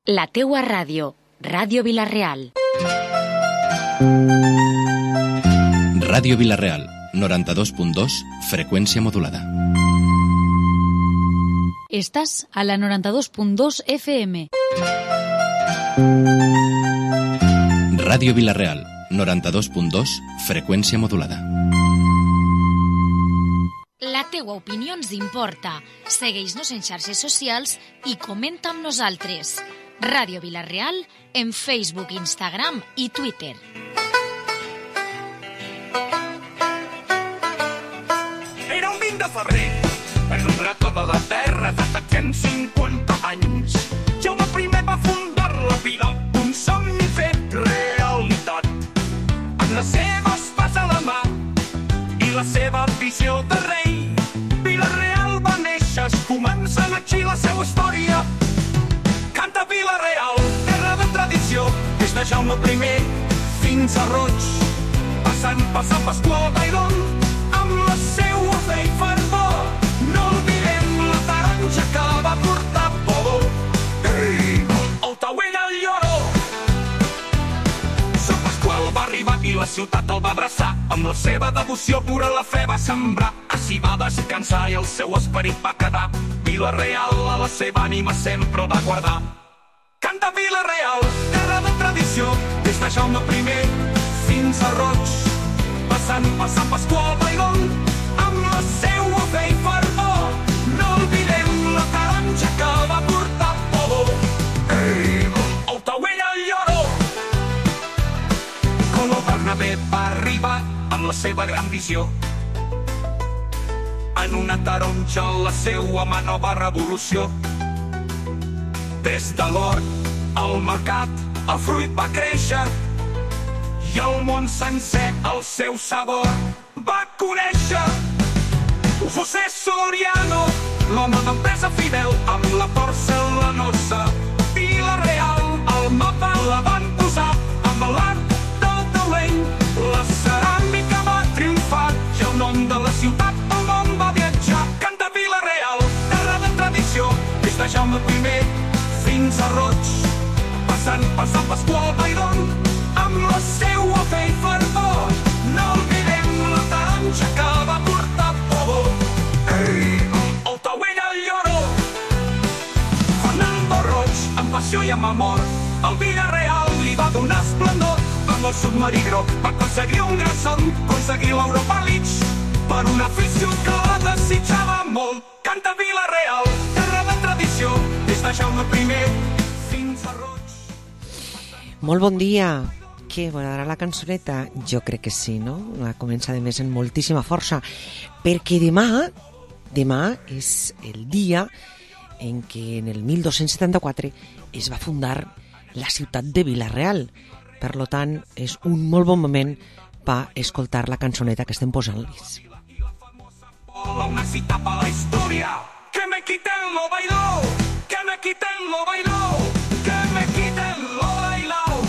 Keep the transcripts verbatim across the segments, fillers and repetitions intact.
La teua ràdio, Ràdio Vila-real. Ràdio Vila-real, noranta-dos punt dos, freqüència modulada. Estàs a la noranta-dos punt dos F M. Ràdio Vila-real, noranta-dos punt dos, freqüència modulada. La teua opinió ens importa. Segueix-nos en xarxes socials i comenta amb nosaltres. Ràdio Vila-real en Facebook, Instagram i Twitter. Era un vint de febrer, en un racó de la terra de d'aquests cinquanta anys. Jaume primer va fundar la Vila, un somni fet realitat. Amb les seves pas a la mà i la seva visió de rei, Vila-real va néixer, començant així la seva història. Canta Vila-real, terra de tradició, des de Jaume primer fins a Roig, passant per Sant Pasqual d'Airón, amb la seua fe i fervor. No oblidem la taronja que va portar por. Ei, el Tauell al lloró. Sant Pasqual va arribar i la ciutat el va abraçar. Amb la seva devoció pura la fe va sembrar. Així va descansar i el seu esperit va quedar. Vila-real a la seva ànima sempre el va guardar. Canta Vila-real, terra de tradició, des de Jaume primer fins a Roig, passant per Sant Pasqual d'Airón, amb la seua fe i fervor. No oblidem la taronja que va portar por. Ei, el Tauell al lloró. Com el Bernabé va arribar amb la seva gran visió, en una taronja la seua mà nova revolució. Des de l'hort al mercat el fruit va créixer i el món sencer el seu sabor va conèixer. José Soriano, l'home d'empresa fidel, amb la porcelanosa Vila-real al mapa la van posar, amb l'art del talent la ceràmica va triomfar i el nom de la ciutat pel món va viatjar. Canta Vila-real, terra de tradició, des de Jaume primer fins a Roig, passant per Sant Pasqual d'Airón, amb la seua fe i fervor. No oblidem la taronja que va portar por. Ei, el Tauell al lloró. Fernando Roig, amb passió i amb amor, el Vila-real li va donar esplendor. Amb el submarí groc va aconseguir un gran son, aconseguir l'Europa League, per una afició que la desitjava molt. Canta Vila-real, terra de tradició, des de Jaume primer fins a Roig. Molt bon dia. Què, m'agradarà la cançoneta? Jo crec que sí, no? La comença de més en moltíssima força, perquè demà, demà és el dia en què en el mil dos-cents setanta-quatre es va fundar la ciutat de Vila-real. Per lo tant, és un molt bon moment per escoltar la cançoneta que estem posant-los. Una cita para la historia. Que me quiten lo bailao, que me quiten lo bailao, que me quiten lo bailao.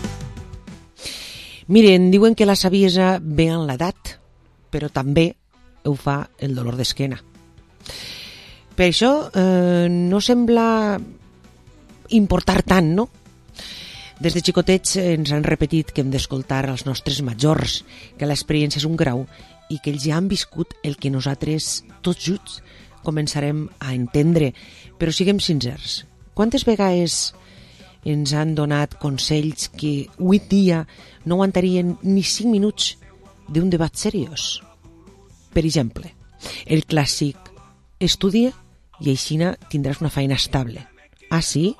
Miren, diuen que la saviesa ve en l'edat, però també ho fa el dolor d'esquena. Per això eh, no sembla importar tant, no? Des de xicotets ens han repetit que hem d'escoltar els nostres majors, que l'experiència és un grau i que ells ja han viscut el que nosaltres, tots junts, començarem a entendre. Però siguem sincers, quantes vegades ens han donat consells que avui dia no aguantarien ni cinc minuts d'un debat seriós? Per exemple, el clàssic, estudia i aixina tindràs una feina estable. Ah, sí?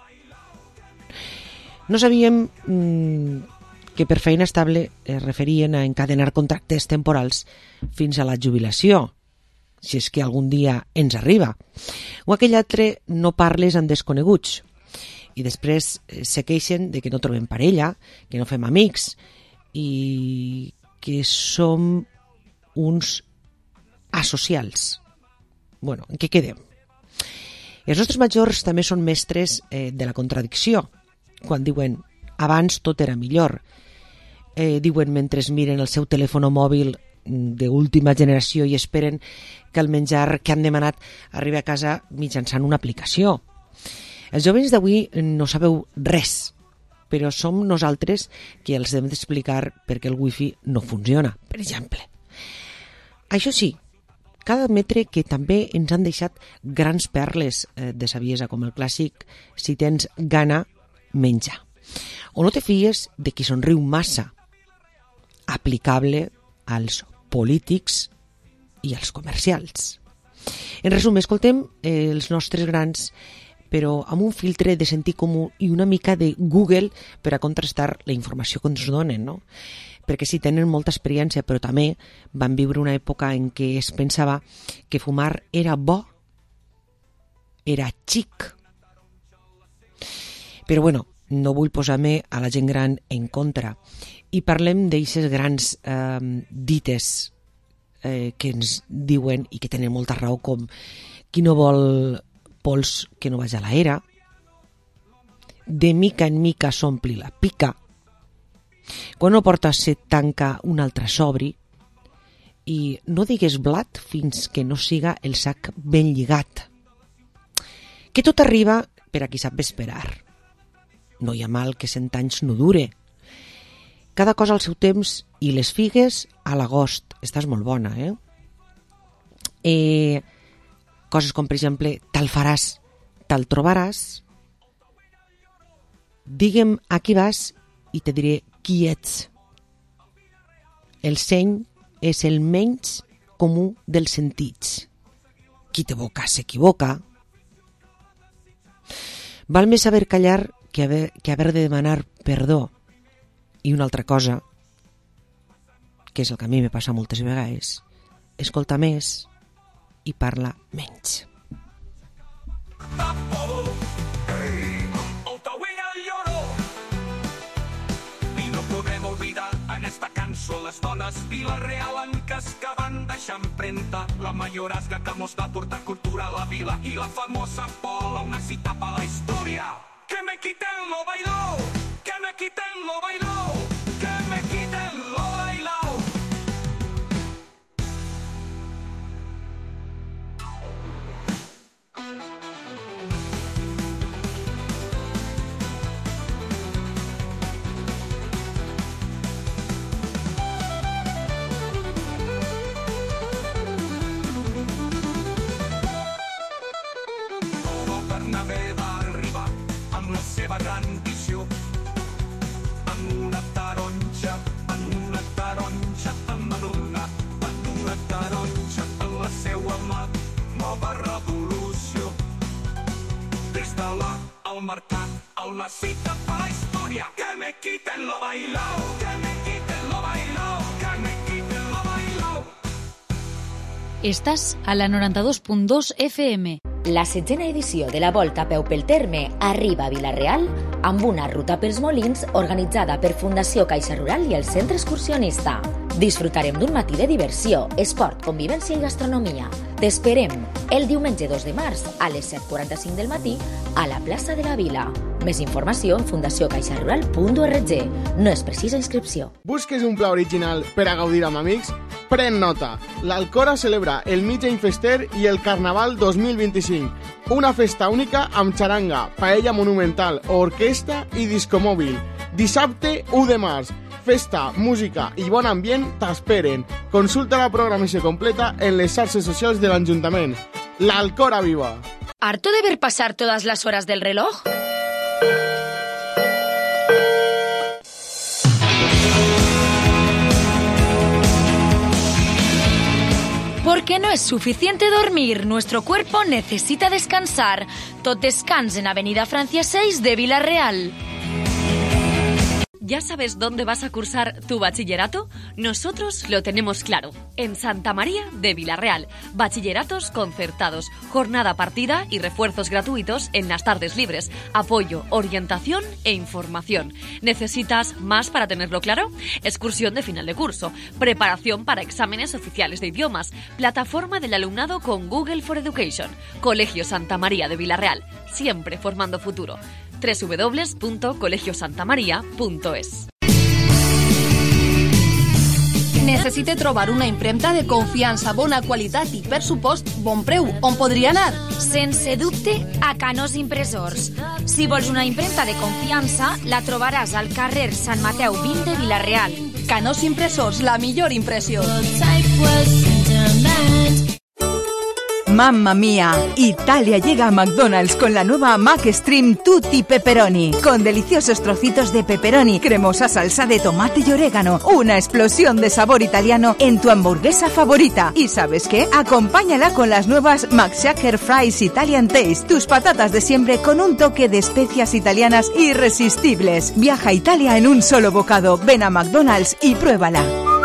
No sabíem mmm, que per feina estable es referien a encadenar contractes temporals fins a la jubilació, si és que algun dia ens arriba. O aquell altre, no parles amb desconeguts. I després se queixen de que no trobem parella, que no fem amics i que som uns asocials. Bueno, en què quedem? Els nostres majors també són mestres eh, de la contradicció, quan diuen abans tot era millor. Eh, diuen mentre miren el seu telèfon mòbil d'última generació i esperen que el menjar que han demanat arribi a casa mitjançant una aplicació. Els joves d'avui no sabeu res, però som nosaltres qui els hem d'explicar per què el wifi no funciona, per exemple. Això sí, cal admetre que també ens han deixat grans perles de saviesa, com el clàssic "si tens gana, menja". O no te fies de qui somriu massa, aplicable als polítics i als comercials. En resum, escoltem els nostres grans, però amb un filtre de sentit comú i una mica de Google per a contrastar la informació que ens donen, no? Perquè sí, tenen molta experiència, però també van viure una època en què es pensava que fumar era bo, era xic. Però bueno, no vull posar-me a la gent gran en contra. I parlem d'eixes grans eh, dites eh, que ens diuen i que tenen molta raó, com qui no vol pols que no vagi a la era, de mica en mica s'ompli la pica, quan no porta set tanca un altre sobri, i no digues blat fins que no siga el sac ben lligat. Que tot arriba per a qui sap esperar. No hi ha mal que cent anys no dure. Cada cosa al seu temps i les figues a l'agost. Estàs molt bona, eh? Eh... Coses com, per exemple, tal faràs, tal trobaràs. Digue'm a qui vas i te diré qui ets. El seny és el menys comú dels sentits. Qui t'evoca s'equivoca. Val més saber callar que haver, que haver de demanar perdó. I una altra cosa, que és el que a mi me passa moltes vegades, escolta més i parla menys. I no podem oblidar en esta cançó les dones Vila-real en que van deixar empremta. La mayorazga que mos va portar cultura a la vila i la famosa Pola, una cita pa la història. Que me quiten lo bailao, que me quiten lo bailao, que me quiten lo bailao. Todo Bernabé va arribar amb la seva gran visió, amb una taronja, amb una taronja, amb una, amb una taronja en la seua mà, nova revolució. Des de la, al mercat, a una cita per la història. Que me quiten lo bailao, que me quiten lo bailao, que me quiten lo bailao. Estàs a la noranta-dos punt dos F M. La setzena edició de la Volta a peu pel terme arriba a Vila-real amb una ruta pels Molins organitzada per Fundació Caixa Rural i el Centre Excursionista. Disfrutarem d'un matí de diversió, esport, convivència i gastronomia. T'esperem el diumenge dos de març a les set quaranta-cinc del matí a la plaça de la Vila. Més informació en fundació caixa rural punt org. No és precisa inscripció. Busques un pla original per a gaudir amb amics? Pren nota. L'Alcora celebra el Mitjany Fester i el Carnaval dos mil vint-i-cinc. Una festa única amb xaranga, paella monumental, orquestra i discomòbil. Dissabte u de març. Festa, música i bon ambient t'esperen. Consulta la programació completa en les xarxes socials de l'Ajuntament. L'Alcora viva! ¿Harto de ver pasar todas las horas del reloj? Porque no es suficiente dormir, nuestro cuerpo necesita descansar. Tot descans en Avenida Francia seis de Vila-real. ¿Ya sabes dónde vas a cursar tu bachillerato? Nosotros lo tenemos claro. En Santa María de Vila-real. Bachilleratos concertados, jornada partida y refuerzos gratuitos en las tardes libres. Apoyo, orientación e información. ¿Necesitas más para tenerlo claro? Excursión de final de curso. Preparación para exámenes oficiales de idiomas. Plataforma del alumnado con Google for Education. Colegio Santa María de Vila-real. Siempre formando futuro. doble u doble u doble u punto colegio santa maría punto es. Necessite trobar una impremta de confiança, bona qualitat i, per supost, bon preu. On podria anar? Sense dubte, a Canós Impressors. Si vols una impremta de confiança, la trobaràs al carrer Sant Mateu vint de Vila-real. Canós Impressors, la millor impressió. Mamma mía, Italia llega a McDonald's con la nueva McStream Tutti Pepperoni, con deliciosos trocitos de pepperoni, cremosa salsa de tomate y orégano, una explosión de sabor italiano en tu hamburguesa favorita. ¿Y sabes qué? Acompáñala con las nuevas McShaker Fries Italian Taste, tus patatas de siempre con un toque de especias italianas irresistibles. Viaja a Italia en un solo bocado. Ven a McDonald's y pruébala.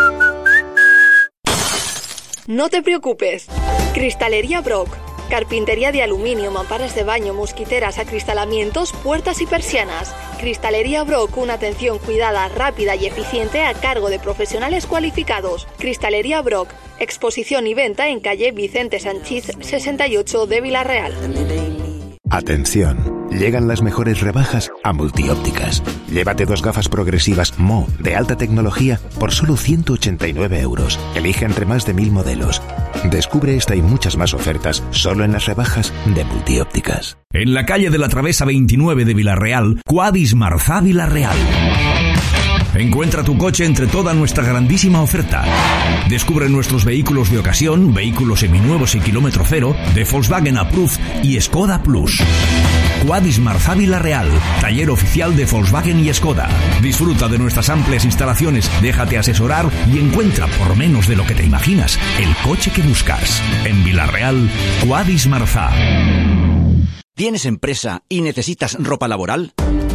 No te preocupes. Cristalería Brock. Carpintería de aluminio, mamparas de baño, mosquiteras, acristalamientos, puertas y persianas. Cristalería Brock, una atención cuidada, rápida y eficiente a cargo de profesionales cualificados. Cristalería Brock. Exposición y venta en calle Vicente Sanchís sesenta y ocho de Vila-real. Atención, llegan las mejores rebajas a Multiópticas. Llévate dos gafas progresivas Mo de alta tecnología por solo ciento ochenta y nueve euros. Elige entre más de mil modelos. Descubre esta y muchas más ofertas solo en las rebajas de Multiópticas. En la calle de la Travesa veintinueve de Vila-real, Quadis Marzá Vila-real. Encuentra tu coche entre toda nuestra grandísima oferta. Descubre nuestros vehículos de ocasión, vehículos seminuevos y kilómetro cero, de Volkswagen Approved y Skoda Plus. Quadis Marzá Vila-real, taller oficial de Volkswagen y Skoda. Disfruta de nuestras amplias instalaciones, déjate asesorar y encuentra, por menos de lo que te imaginas, el coche que buscas. En Vila-real, Quadis Marzá. ¿Tienes empresa y necesitas ropa laboral?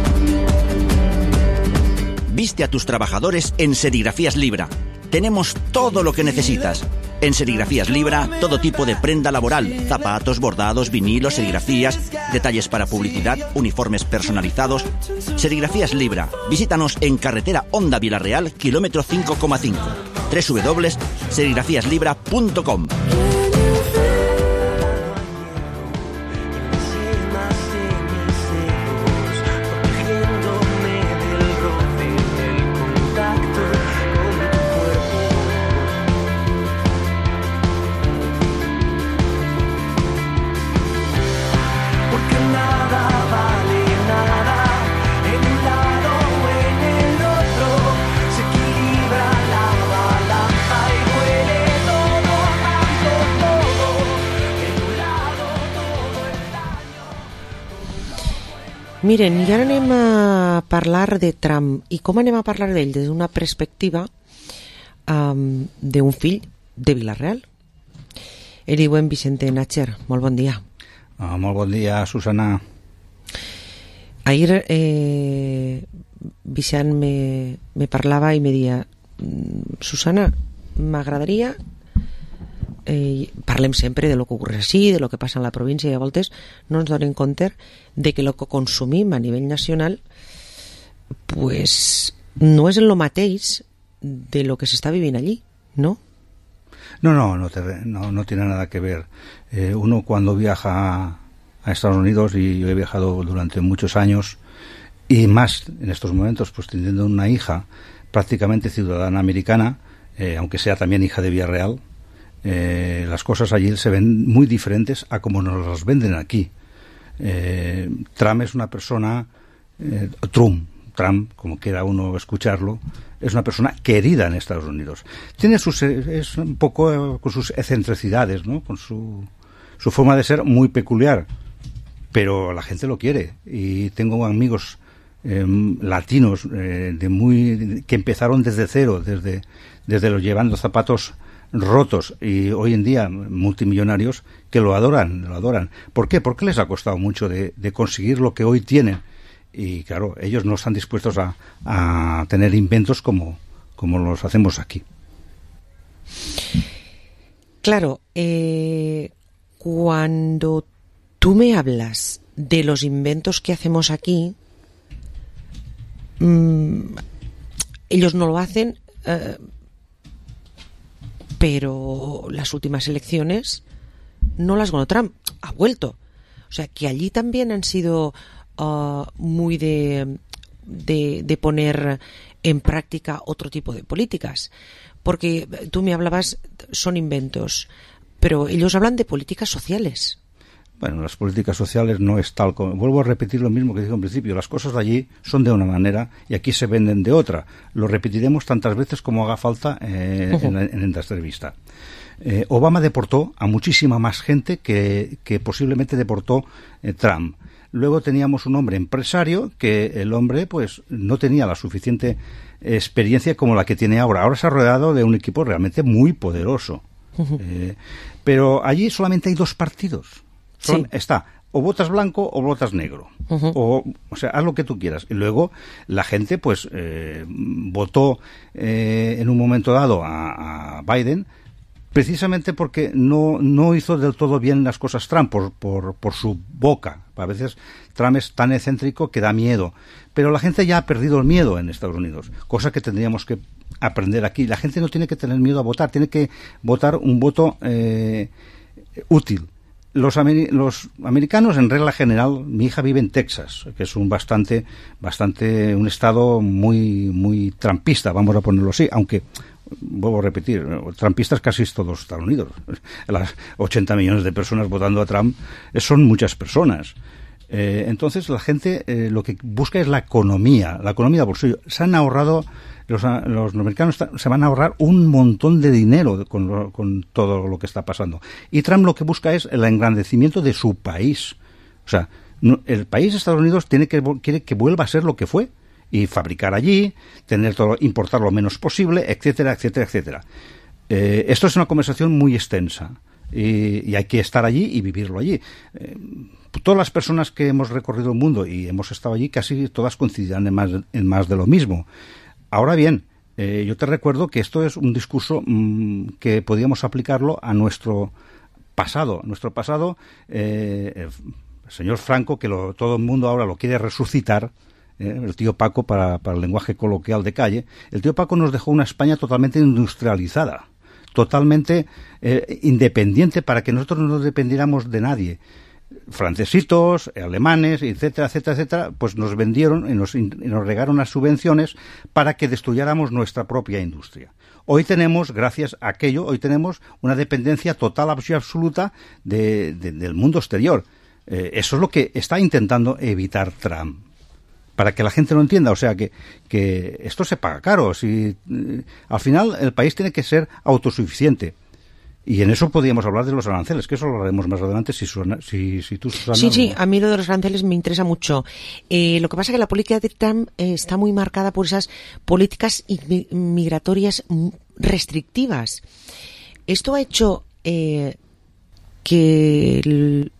Viste a tus trabajadores en Serigrafías Libra. Tenemos todo lo que necesitas. En Serigrafías Libra, todo tipo de prenda laboral, zapatos, bordados, vinilos, serigrafías, detalles para publicidad, uniformes personalizados. Serigrafías Libra. Visítanos en carretera Honda Vila-real, kilómetro cinco coma cinco. doble u doble u doble u punto serigrafías libra punto com. Miren, i ara anem a parlar de Trump. I com anem a parlar d'ell? Des d'una perspectiva um, d'un fill de Vila-real. Ell diuen Vicente Natcher. Molt bon dia. Ah, molt bon dia, Susana. Ahir eh, Vicent me, me parlava i me dia Susana, m'agradaria eh, parlem sempre de lo que ocorre així, de lo que passa en la província, i a voltes no ens donem compte de que lo que consumim a nivell nacional pues no és el mateix de lo que s'està vivint allí, ¿no? No, no, no, te, no, no tiene nada que ver. Eh, uno cuando viaja a Estados Unidos, y yo he viajado durante muchos años, y más en estos momentos, pues teniendo una hija prácticamente ciudadana americana, eh, aunque sea también hija de Vila-real, eh, las cosas allí se ven muy diferentes a como nos las venden aquí. Eh, Trump es una persona, eh, Trump, Trump, como quiera uno escucharlo, es una persona querida en Estados Unidos. Tiene sus, es un poco eh, con sus excentricidades, ¿no? Con su, su forma de ser muy peculiar, pero la gente lo quiere. Y tengo amigos eh, latinos eh, de muy que empezaron desde cero, desde desde los llevando zapatos rotos, y hoy en día multimillonarios que lo adoran, lo adoran. ¿Por qué? Porque les ha costado mucho de, de conseguir lo que hoy tienen. Y claro, ellos no están dispuestos a, a tener inventos como, como los hacemos aquí. Claro, eh, cuando tú me hablas de los inventos que hacemos aquí, mmm, ellos no lo hacen, eh, pero las últimas elecciones no las ganó Trump, ha vuelto. O sea, que allí también han sido uh, muy de, de, de poner en práctica otro tipo de políticas. porque tú me hablabas, son inventos, pero ellos hablan de políticas sociales. Bueno, las políticas sociales no es tal como... Vuelvo a repetir lo mismo que dije al principio. Las cosas de allí son de una manera y aquí se venden de otra. Lo repetiremos tantas veces como haga falta eh, uh-huh. en, en esta entrevista. Eh, Obama deportó a muchísima más gente que, que posiblemente deportó eh, Trump. Luego teníamos un hombre empresario que el hombre pues no tenía la suficiente experiencia como la que tiene ahora. Ahora se ha rodeado de un equipo realmente muy poderoso. Uh-huh. Eh, pero allí solamente hay dos partidos. Son, sí. Está o votas blanco o votas negro. Uh-huh. O, o sea, haz lo que tú quieras. Y luego la gente pues eh, votó eh, en un momento dado a, a Biden precisamente porque no, no hizo del todo bien las cosas Trump por, por, por su boca. A veces Trump es tan excéntrico que da miedo. Pero la gente ya ha perdido el miedo en Estados Unidos, cosa que tendríamos que aprender aquí. La gente no tiene que tener miedo a votar, tiene que votar un voto eh, útil. Los, amer- los americanos, en regla general, mi hija vive en Texas, que es un bastante, bastante, un estado muy, muy trumpista, vamos a ponerlo así, aunque, vuelvo a repetir, trumpistas casi es todo Estados Unidos. Las ochenta millones de personas votando a Trump son muchas personas. Eh, entonces la gente eh, lo que busca es la economía, la economía de bolsillo. Se han ahorrado, los, los americanos se van a ahorrar un montón de dinero con, lo, con todo lo que está pasando. Y Trump lo que busca es el engrandecimiento de su país. O sea, no, el país de Estados Unidos tiene que, quiere que vuelva a ser lo que fue y fabricar allí, tener todo, importar lo menos posible, etcétera, etcétera, etcétera. Eh, esto es una conversación muy extensa. Y, y hay que estar allí y vivirlo allí. Eh, todas las personas que hemos recorrido el mundo y hemos estado allí, casi todas coincidirán en más, en más de lo mismo. Ahora bien, eh, yo te recuerdo que esto es un discurso mmm, que podíamos aplicarlo a nuestro pasado. Nuestro pasado, eh, el señor Franco, que lo, todo el mundo ahora lo quiere resucitar, eh, el tío Paco, para, para el lenguaje coloquial de calle, el tío Paco nos dejó una España totalmente industrializada, totalmente eh, independiente, para que nosotros no dependiéramos de nadie. Francesitos, alemanes, etcétera, etcétera, etcétera, pues nos vendieron y nos, y nos regaron las subvenciones para que destruyéramos nuestra propia industria. Hoy tenemos, gracias a aquello, hoy tenemos una dependencia total y absoluta de, de, del mundo exterior. Eh, eso es lo que está intentando evitar Trump, para que la gente lo entienda. O sea, que, que esto se paga caro. Si, eh, al final el país tiene que ser autosuficiente. Y en eso podríamos hablar de los aranceles, que eso lo hablaremos más adelante si, si, si tú, Susana... Sí, sí, a mí lo de los aranceles me interesa mucho. Eh, lo que pasa es que la política de Trump eh, está muy marcada por esas políticas migratorias restrictivas. Esto ha hecho eh, que... El,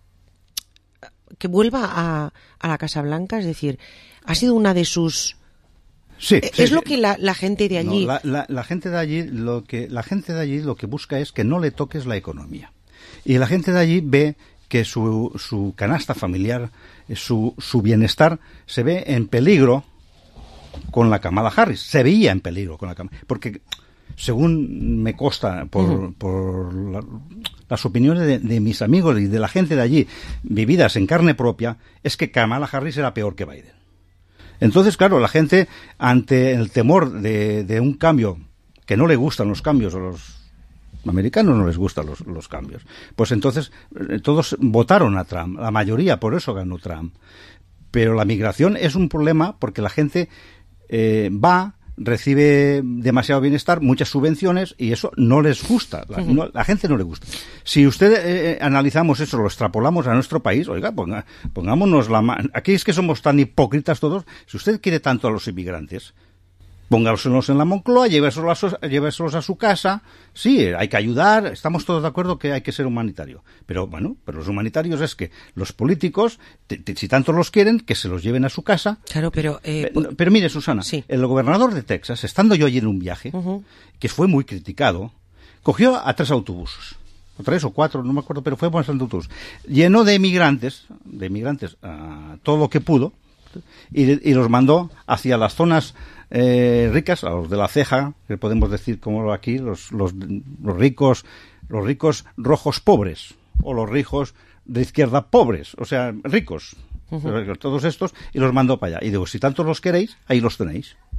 que vuelva a, a la Casa Blanca, es decir, ha sido una de sus... Sí, es sí, lo sí. que la, la gente de allí... No, la, la, la gente de allí lo que la gente de allí lo que busca es que no le toques la economía. Y la gente de allí ve que su, su canasta familiar, su, su bienestar se ve en peligro con la Kamala Harris. Se veía en peligro con la Kamala, porque según me consta por, uh-huh. por la, las opiniones de, de mis amigos y de la gente de allí, vividas en carne propia, es que Kamala Harris era peor que Biden. Entonces, claro, la gente, ante el temor de, de un cambio, que no le gustan los cambios, a los americanos no les gustan los, los cambios, pues entonces eh, todos votaron a Trump, la mayoría, por eso ganó Trump. Pero la migración es un problema porque la gente eh, va, recibe demasiado bienestar, muchas subvenciones, y eso no les gusta. La, no, la gente no le gusta. Si usted eh, analizamos eso, lo extrapolamos a nuestro país, oiga, ponga, pongámonos la mano. Aquí es que somos tan hipócritas todos. Si usted quiere tanto a los inmigrantes, póngalos en la Moncloa, lléveselos a, lléveselos a su casa. Sí, hay que ayudar, estamos todos de acuerdo que hay que ser humanitario. Pero bueno, pero los humanitarios es que los políticos, te, te, si tanto los quieren, que se los lleven a su casa. Claro, pero... Eh, pero, pero mire, Susana, sí. El gobernador de Texas, estando yo allí en un viaje, uh-huh. que fue muy criticado, cogió a tres autobuses, o tres o cuatro, no me acuerdo, pero fue bastante autobús. Llenó de emigrantes, de emigrantes, uh, todo lo que pudo, y, y los mandó hacia las zonas eh, ricas, a los de la ceja, que podemos decir como aquí, los, los, los ricos, los ricos rojos pobres, o los ricos de izquierda pobres, o sea, ricos, uh-huh. todos estos, y los mandó para allá. Y digo, si tanto los queréis, ahí los tenéis.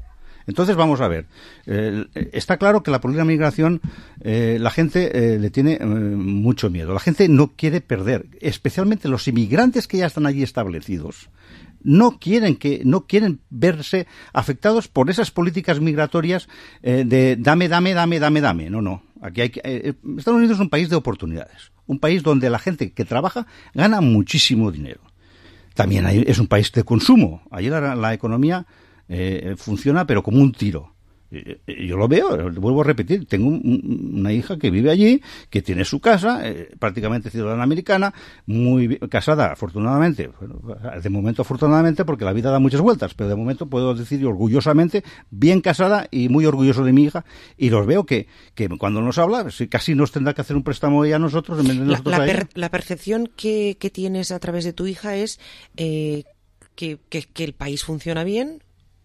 Entonces, vamos a ver. Eh, está claro que la política de migración, eh, la gente eh, le tiene eh, mucho miedo. La gente no quiere perder, especialmente los inmigrantes que ya están allí establecidos. No quieren que no quieren verse afectados por esas políticas migratorias eh, de dame, dame, dame, dame, dame. No, no. Aquí hay que, eh, Estados Unidos es un país de oportunidades. Un país donde la gente que trabaja gana muchísimo dinero. También hay, es un país de consumo. Allí la, la economía eh, funciona, pero como un tiro. Yo lo veo, vuelvo a repetir, tengo un, una hija que vive allí, que tiene su casa, eh, prácticamente ciudadana americana, muy bien, casada, afortunadamente, bueno, de momento afortunadamente porque la vida da muchas vueltas, pero de momento puedo decir orgullosamente, bien casada y muy orgulloso de mi hija, y los veo que, que cuando nos habla, casi nos tendrá que hacer un préstamo ella a nosotros, en vez de nosotros la, la, a ella. per, la percepción que, que tienes a través de tu hija es eh, que, que, que el país funciona bien.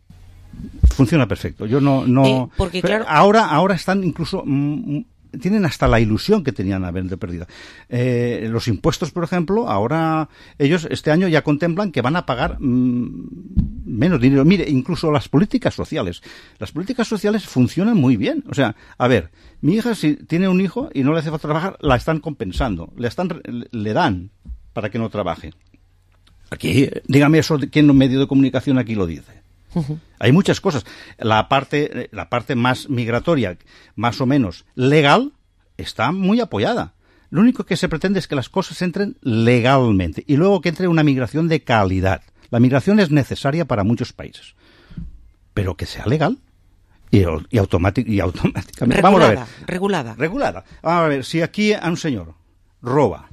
Funciona perfecto. Yo no, no. Eh, porque claro, ahora, ahora están incluso mm, tienen hasta la ilusión que tenían haber de perdida. Eh, los impuestos, por ejemplo, ahora ellos este año ya contemplan que van a pagar mmm, menos dinero. Mire, incluso las políticas sociales. Las políticas sociales funcionan muy bien. O sea, a ver, mi hija si tiene un hijo y no le hace falta trabajar, la están compensando, le están, le dan para que no trabaje. Aquí, dígame eso, ¿quién en un medio de comunicación aquí lo dice? Uh-huh. Hay muchas cosas. La parte, la parte más migratoria, más o menos legal, está muy apoyada. Lo único que se pretende es que las cosas entren legalmente y luego que entre una migración de calidad. La migración es necesaria para muchos países, pero que sea legal y, y, automátic, y automáticamente. Regulada, vamos a ver. regulada. Regulada. Vamos a ver, si aquí a un señor roba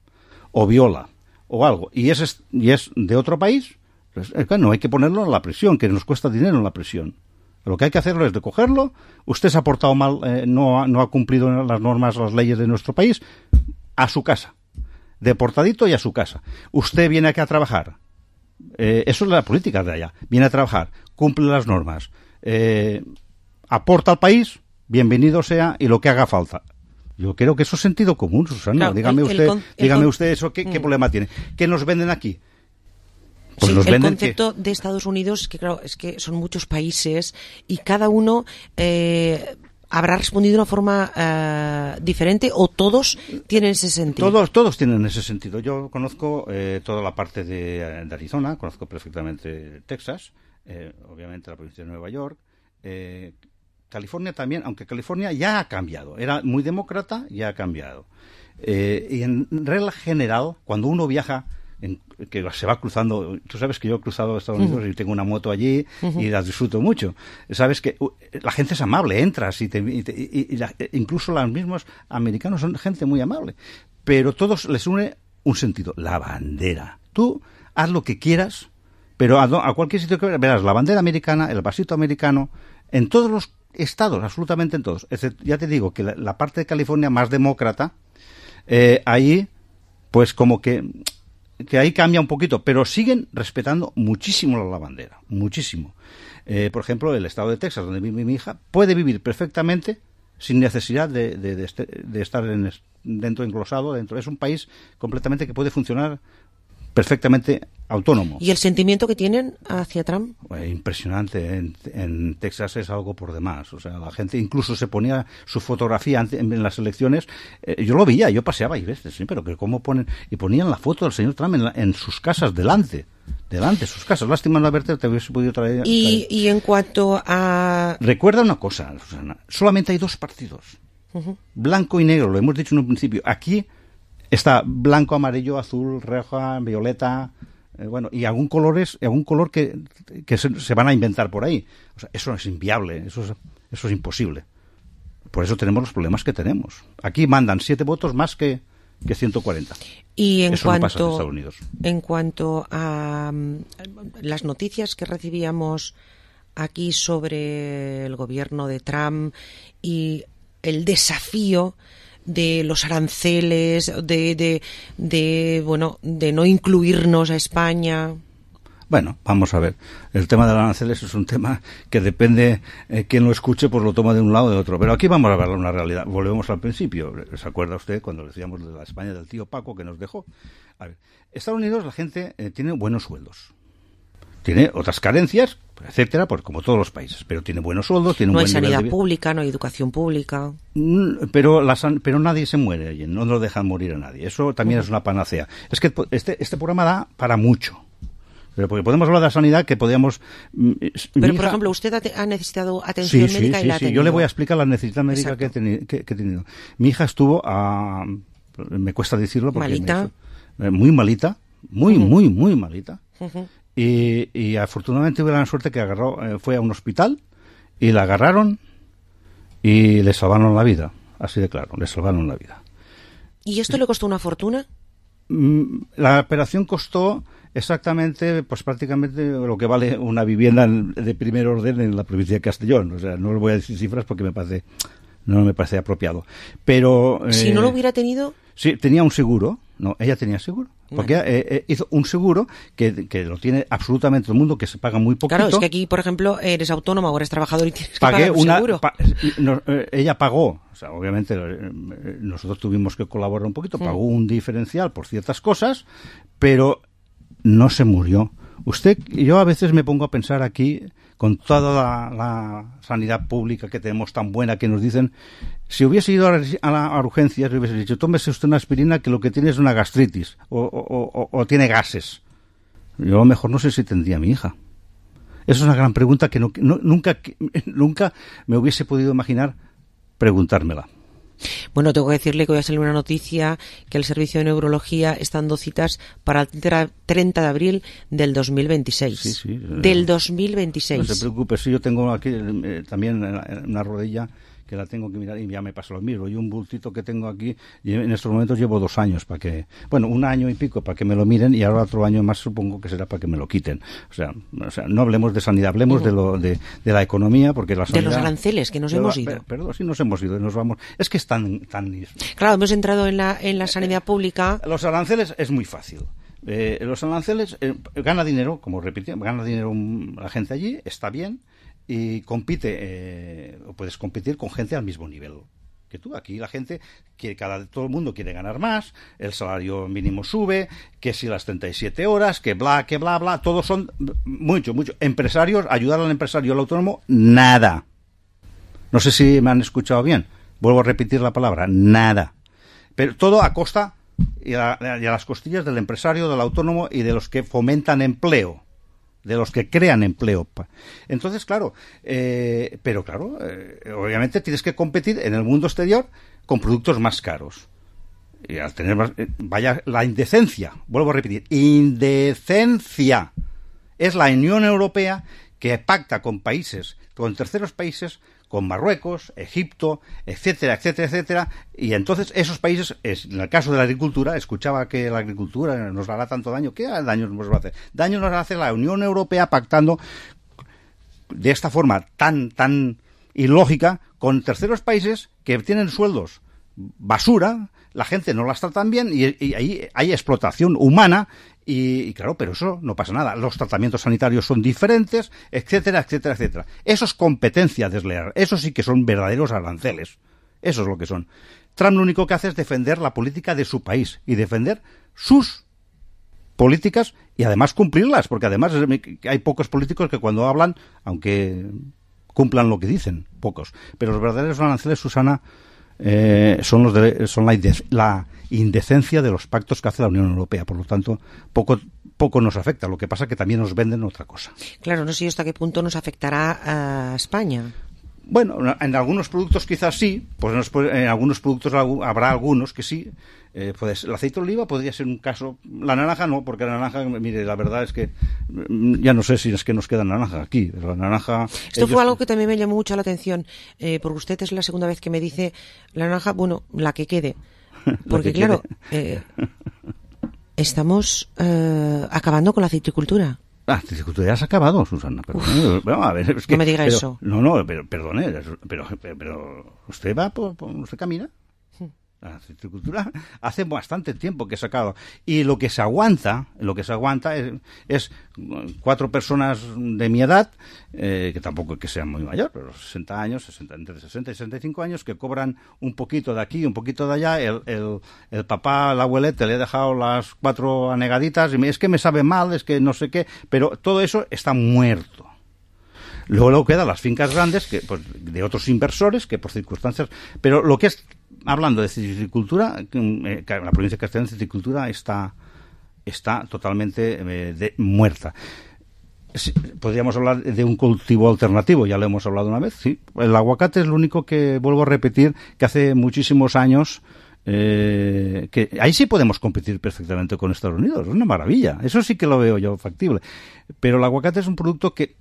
o viola o algo y es, y es de otro país, pues, no hay que ponerlo en la prisión, que nos cuesta dinero en la prisión. Lo que hay que hacerlo es de cogerlo. Usted se ha portado mal, eh, no, ha, no ha cumplido las normas, las leyes de nuestro país, a su casa. Deportadito y a su casa. Usted viene aquí a trabajar. Eh, eso es la política de allá. Viene a trabajar, cumple las normas, eh, aporta al país, bienvenido sea, y lo que haga falta. Yo creo que eso es sentido común, Susana. Claro, dígame el, usted, el, el, dígame el, usted eso, ¿qué, mm. ¿qué problema tiene? ¿Qué nos venden aquí? Pues sí, el concepto que... de Estados Unidos, que claro, es que son muchos países y cada uno eh, habrá respondido de una forma eh, diferente o todos tienen ese sentido. Todos, todos tienen ese sentido. Yo conozco eh, toda la parte de, de Arizona, conozco perfectamente Texas, eh, obviamente la provincia de Nueva York, eh, California también, aunque California ya ha cambiado, era muy demócrata, ya ha cambiado. Eh, y en regla general, cuando uno viaja, En, que se va cruzando, tú sabes que yo he cruzado Estados Unidos uh-huh. y tengo una moto allí uh-huh. y las disfruto mucho, sabes que uh, la gente es amable, entras y, te, y, te, y, y la, incluso los mismos americanos son gente muy amable, pero todos les une un sentido, la bandera. Tú haz lo que quieras, pero a, a cualquier sitio que verás la bandera americana, el vasito americano, en todos los estados, absolutamente en todos. Excepto, ya te digo que la, la parte de California más demócrata, eh, ahí pues como que que ahí cambia un poquito, pero siguen respetando muchísimo la bandera, muchísimo. Eh, por ejemplo, el estado de Texas, donde vive mi hija, puede vivir perfectamente sin necesidad de, de, de, de estar en, dentro englosado, dentro. Es un país completamente que puede funcionar perfectamente autónomo. ¿Y el sentimiento que tienen hacia Trump? Eh, impresionante. En, en Texas es algo por demás. O sea, la gente incluso se ponía su fotografía en, en las elecciones. Eh, yo lo veía, yo paseaba y ves, sí, pero que cómo ponen y ponían la foto del señor Trump en, la, en sus casas delante, delante de sus casas. Lástima no haberte te hubiese podido traer. Y, traer. Y en cuanto a recuerda una cosa, Susana, solamente hay dos partidos, uh-huh. blanco y negro. Lo hemos dicho en un principio. Aquí está blanco, amarillo, azul, roja, violeta, eh, bueno, y algún colores, algún color que, que se, se van a inventar por ahí. O sea, eso es inviable, eso es, eso es imposible. Por eso tenemos los problemas que tenemos. Aquí mandan siete votos más que, que ciento cuarenta. Y en eso cuanto, no pasa en Estados Unidos. En cuanto a um, las noticias que recibíamos aquí sobre el gobierno de Trump y el desafío de los aranceles, de, de, de, bueno, de no incluirnos a España. Bueno, vamos a ver. El tema de los aranceles es un tema que depende, eh, quien lo escuche, pues lo toma de un lado o de otro. Pero aquí vamos a ver una realidad. Volvemos al principio. ¿Se acuerda usted cuando decíamos de la España del tío Paco que nos dejó? A ver, Estados Unidos la gente eh, tiene buenos sueldos. Tiene otras carencias, etcétera, pues como todos los países, pero tiene buenos sueldos, tiene un no buen hay sanidad nivel de... pública, no hay educación pública. Pero, la san... pero nadie se muere allí, no nos dejan morir a nadie. Eso también uh-huh. es una panacea. Es que este, este programa da para mucho. Pero porque podemos hablar de la sanidad que podíamos... Pero, hija... por ejemplo, ¿usted ha necesitado atención sí, médica sí, y la sí, ha sí. tenido? Yo le voy a explicar la necesidad médica que he, tenido, que, que he tenido. Mi hija estuvo a... Me cuesta decirlo porque... ¿Malita? Me... Muy malita. Muy, uh-huh. muy, muy malita. Uh-huh. Y, y afortunadamente tuve la suerte que agarró, eh, fue a un hospital y la agarraron y le salvaron la vida. Así de claro, le salvaron la vida. ¿Y esto le costó una fortuna? La operación costó exactamente, pues prácticamente lo que vale una vivienda de primer orden en la provincia de Castellón. O sea, no le voy a decir cifras porque me parece, no me parece apropiado. Pero si eh, no lo hubiera tenido, sí, tenía un seguro. No, ella tenía seguro. Porque vale. eh, eh, hizo un seguro que, que lo tiene absolutamente todo el mundo, que se paga muy poquito. Claro, es que aquí, por ejemplo, eres autónomo o eres trabajador y tienes que Pagué pagar un una, seguro. Pa, no, eh, ella pagó, o sea, obviamente eh, nosotros tuvimos que colaborar un poquito, pagó un diferencial por ciertas cosas, pero no se murió. Usted, yo a veces me pongo a pensar aquí, con toda la, la sanidad pública que tenemos tan buena, que nos dicen, si hubiese ido a la, a la a urgencias, le hubiese dicho, tómese usted una aspirina que lo que tiene es una gastritis, o, o, o, o tiene gases. Yo a lo mejor no sé si tendría a mi hija. Esa es una gran pregunta que no, no, nunca, nunca me hubiese podido imaginar preguntármela. Bueno, tengo que decirle que hoy ha salido una noticia que el Servicio de Neurología está dando citas para el treinta de abril del dos mil veintiséis. Sí, sí. Del dos mil veintiséis. No se preocupe, sí, yo tengo aquí eh, también una rodilla que la tengo que mirar y ya me pasa lo mismo. Y un bultito que tengo aquí, y en estos momentos llevo dos años para que, bueno, un año y pico para que me lo miren y ahora otro año más supongo que será para que me lo quiten. O sea, o sea no hablemos de sanidad, hablemos uh-huh. de lo de, de la economía, porque la sanidad... De los aranceles que nos hemos ido. Per, perdón, sí nos hemos ido y nos vamos... Es que es tan... tan... Claro, hemos entrado en la, en la sanidad pública... Los aranceles es muy fácil. Eh, los aranceles, eh, gana dinero, como repito, gana dinero un, la gente allí, está bien, y compite, eh, o puedes competir con gente al mismo nivel que tú. Aquí la gente, quiere, cada, todo el mundo quiere ganar más, el salario mínimo sube, que si las treinta y siete horas, que bla, que bla, bla, todos son mucho, mucho. Empresarios, ayudar al empresario, al autónomo, nada. No sé si me han escuchado bien, vuelvo a repetir la palabra, nada. Pero todo a costa y a, y a las costillas del empresario, del autónomo y de los que fomentan empleo, de los que crean empleo. Entonces, claro, eh, pero claro, eh, obviamente tienes que competir en el mundo exterior con productos más caros. Y al tener más, eh, vaya, la indecencia, vuelvo a repetir, indecencia. Es la Unión Europea que pacta con países, con terceros países, con Marruecos, Egipto, etcétera, etcétera, etcétera, y entonces esos países, en el caso de la agricultura, escuchaba que la agricultura nos hará tanto daño. ¿Qué daño nos va a hacer? Daño nos hace la Unión Europea pactando de esta forma tan, tan ilógica con terceros países que tienen sueldos basura, la gente no las trata bien y, y ahí hay explotación humana. Y, y claro, pero eso no pasa nada. Los tratamientos sanitarios son diferentes, etcétera, etcétera, etcétera. Eso es competencia desleal. Eso sí que son verdaderos aranceles. Eso es lo que son. Trump lo único que hace es defender la política de su país y defender sus políticas y además cumplirlas, porque además hay pocos políticos que cuando hablan, aunque cumplan lo que dicen, pocos. Pero los verdaderos aranceles, Susana, eh, son los de, son la, la indecencia de los pactos que hace la Unión Europea. Por lo tanto, poco poco nos afecta. Lo que pasa es que también nos venden otra cosa. Claro, no sé hasta qué punto nos afectará a España. Bueno, en algunos productos quizás sí, pues en algunos productos habrá algunos que sí. Eh, pues el aceite de oliva podría ser un caso. La naranja no, porque la naranja, mire, la verdad es que ya no sé si es que nos queda naranja aquí. La naranja. Esto ellos... fue algo que también me llamó mucho la atención, eh, porque usted es la segunda vez que me dice la naranja, bueno, la que quede, porque que claro, quede. Eh, estamos eh, acabando con la citricultura. Ah, citricultura ya se ha acabado, Susana. Perdone, bueno, a ver, es que, no me diga pero, eso. No, no, pero, perdone, pero, pero, pero ¿usted va, por, por, usted camina? La citricultura hace bastante tiempo que he sacado. Y lo que se aguanta, lo que se aguanta es, es cuatro personas de mi edad, eh, que tampoco es que sean muy mayor, pero sesenta años, sesenta, entre sesenta y sesenta y cinco años, que cobran un poquito de aquí, un poquito de allá. El, el, el papá, el abuelete, le he dejado las cuatro anegaditas y me, es que me sabe mal, es que no sé qué, pero todo eso está muerto. Luego, luego quedan las fincas grandes que pues, de otros inversores que por circunstancias... Pero lo que es, hablando de citricultura, eh, la provincia de Castellón de citricultura está, está totalmente eh, de, muerta. Sí, podríamos hablar de un cultivo alternativo, ya lo hemos hablado una vez, sí. El aguacate es lo único que, vuelvo a repetir, que hace muchísimos años... Eh, que ahí sí podemos competir perfectamente con Estados Unidos, es una maravilla, eso sí que lo veo yo factible, pero el aguacate es un producto que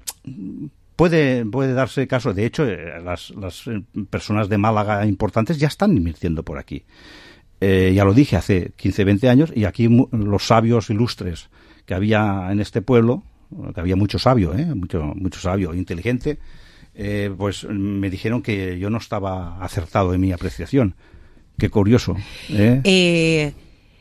puede, puede darse caso, de hecho eh, las, las personas de Málaga importantes ya están invirtiendo por aquí, eh, ya lo dije hace quince, veinte años, y aquí los sabios ilustres que había en este pueblo, que había mucho sabio, eh, mucho, mucho sabio, inteligente, eh, pues me dijeron que yo no estaba acertado en mi apreciación. Qué curioso. ¿eh? Eh,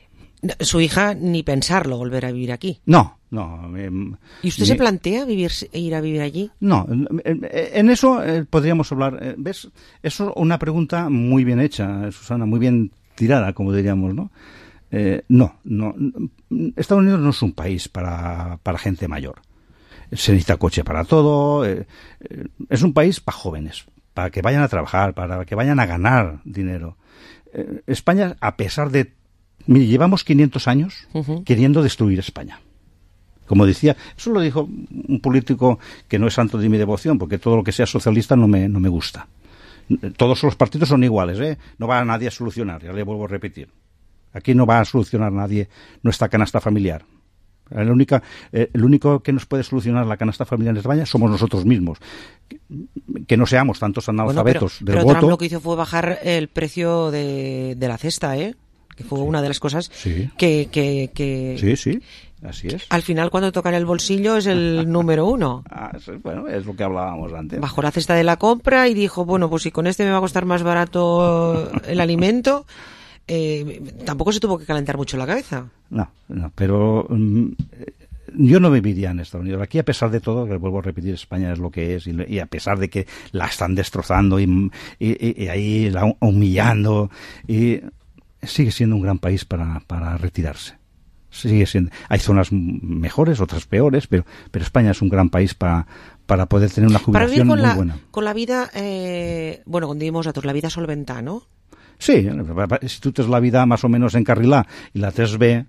su hija ni pensarlo, volver a vivir aquí. No, no. Eh, ¿Y usted ni... se plantea vivir, ir a vivir allí? No, en, en eso eh, podríamos hablar. Eh, ¿Ves? Eso es una pregunta muy bien hecha, Susana, muy bien tirada, como diríamos, ¿no? Eh, no, no. Estados Unidos no es un país para, para gente mayor. Se necesita coche para todo. Eh, eh, es un país para jóvenes, para que vayan a trabajar, para que vayan a ganar dinero. España, a pesar de... Mire, llevamos quinientos años uh-huh. queriendo destruir España. Como decía, eso lo dijo un político que no es santo de mi devoción, porque todo lo que sea socialista no me, no me gusta. Todos los partidos son iguales, ¿eh? No va a nadie a solucionar, ya le vuelvo a repetir. Aquí no va a solucionar nadie nuestra canasta familiar. El, única, eh, el único que nos puede solucionar la canasta familiar en España somos nosotros mismos. Que, que no seamos tantos analfabetos bueno, pero, del pero voto. Trump lo que hizo fue bajar el precio de, de la cesta, ¿eh? Que fue sí. una de las cosas sí. que, que, que... Sí, sí, así es. Al final, cuando toca en el bolsillo, es el número uno. Ah, bueno, es lo que hablábamos antes. Bajó la cesta de la compra y dijo, bueno, pues si con este me va a costar más barato el alimento... Eh, tampoco se tuvo que calentar mucho la cabeza. No, no, pero um, yo no viviría en Estados Unidos. Aquí, a pesar de todo, que vuelvo a repetir, España es lo que es, y, y a pesar de que la están destrozando y, y, y ahí la humillando, y sigue siendo un gran país para, para retirarse. Sigue siendo. Hay zonas mejores, otras peores, pero, pero España es un gran país para, para poder tener una jubilación muy la, buena. Con la vida, eh, bueno, con digamos datos, la vida solventa, ¿no? Sí, si tú tienes la vida más o menos encarrilada y la tienes bé,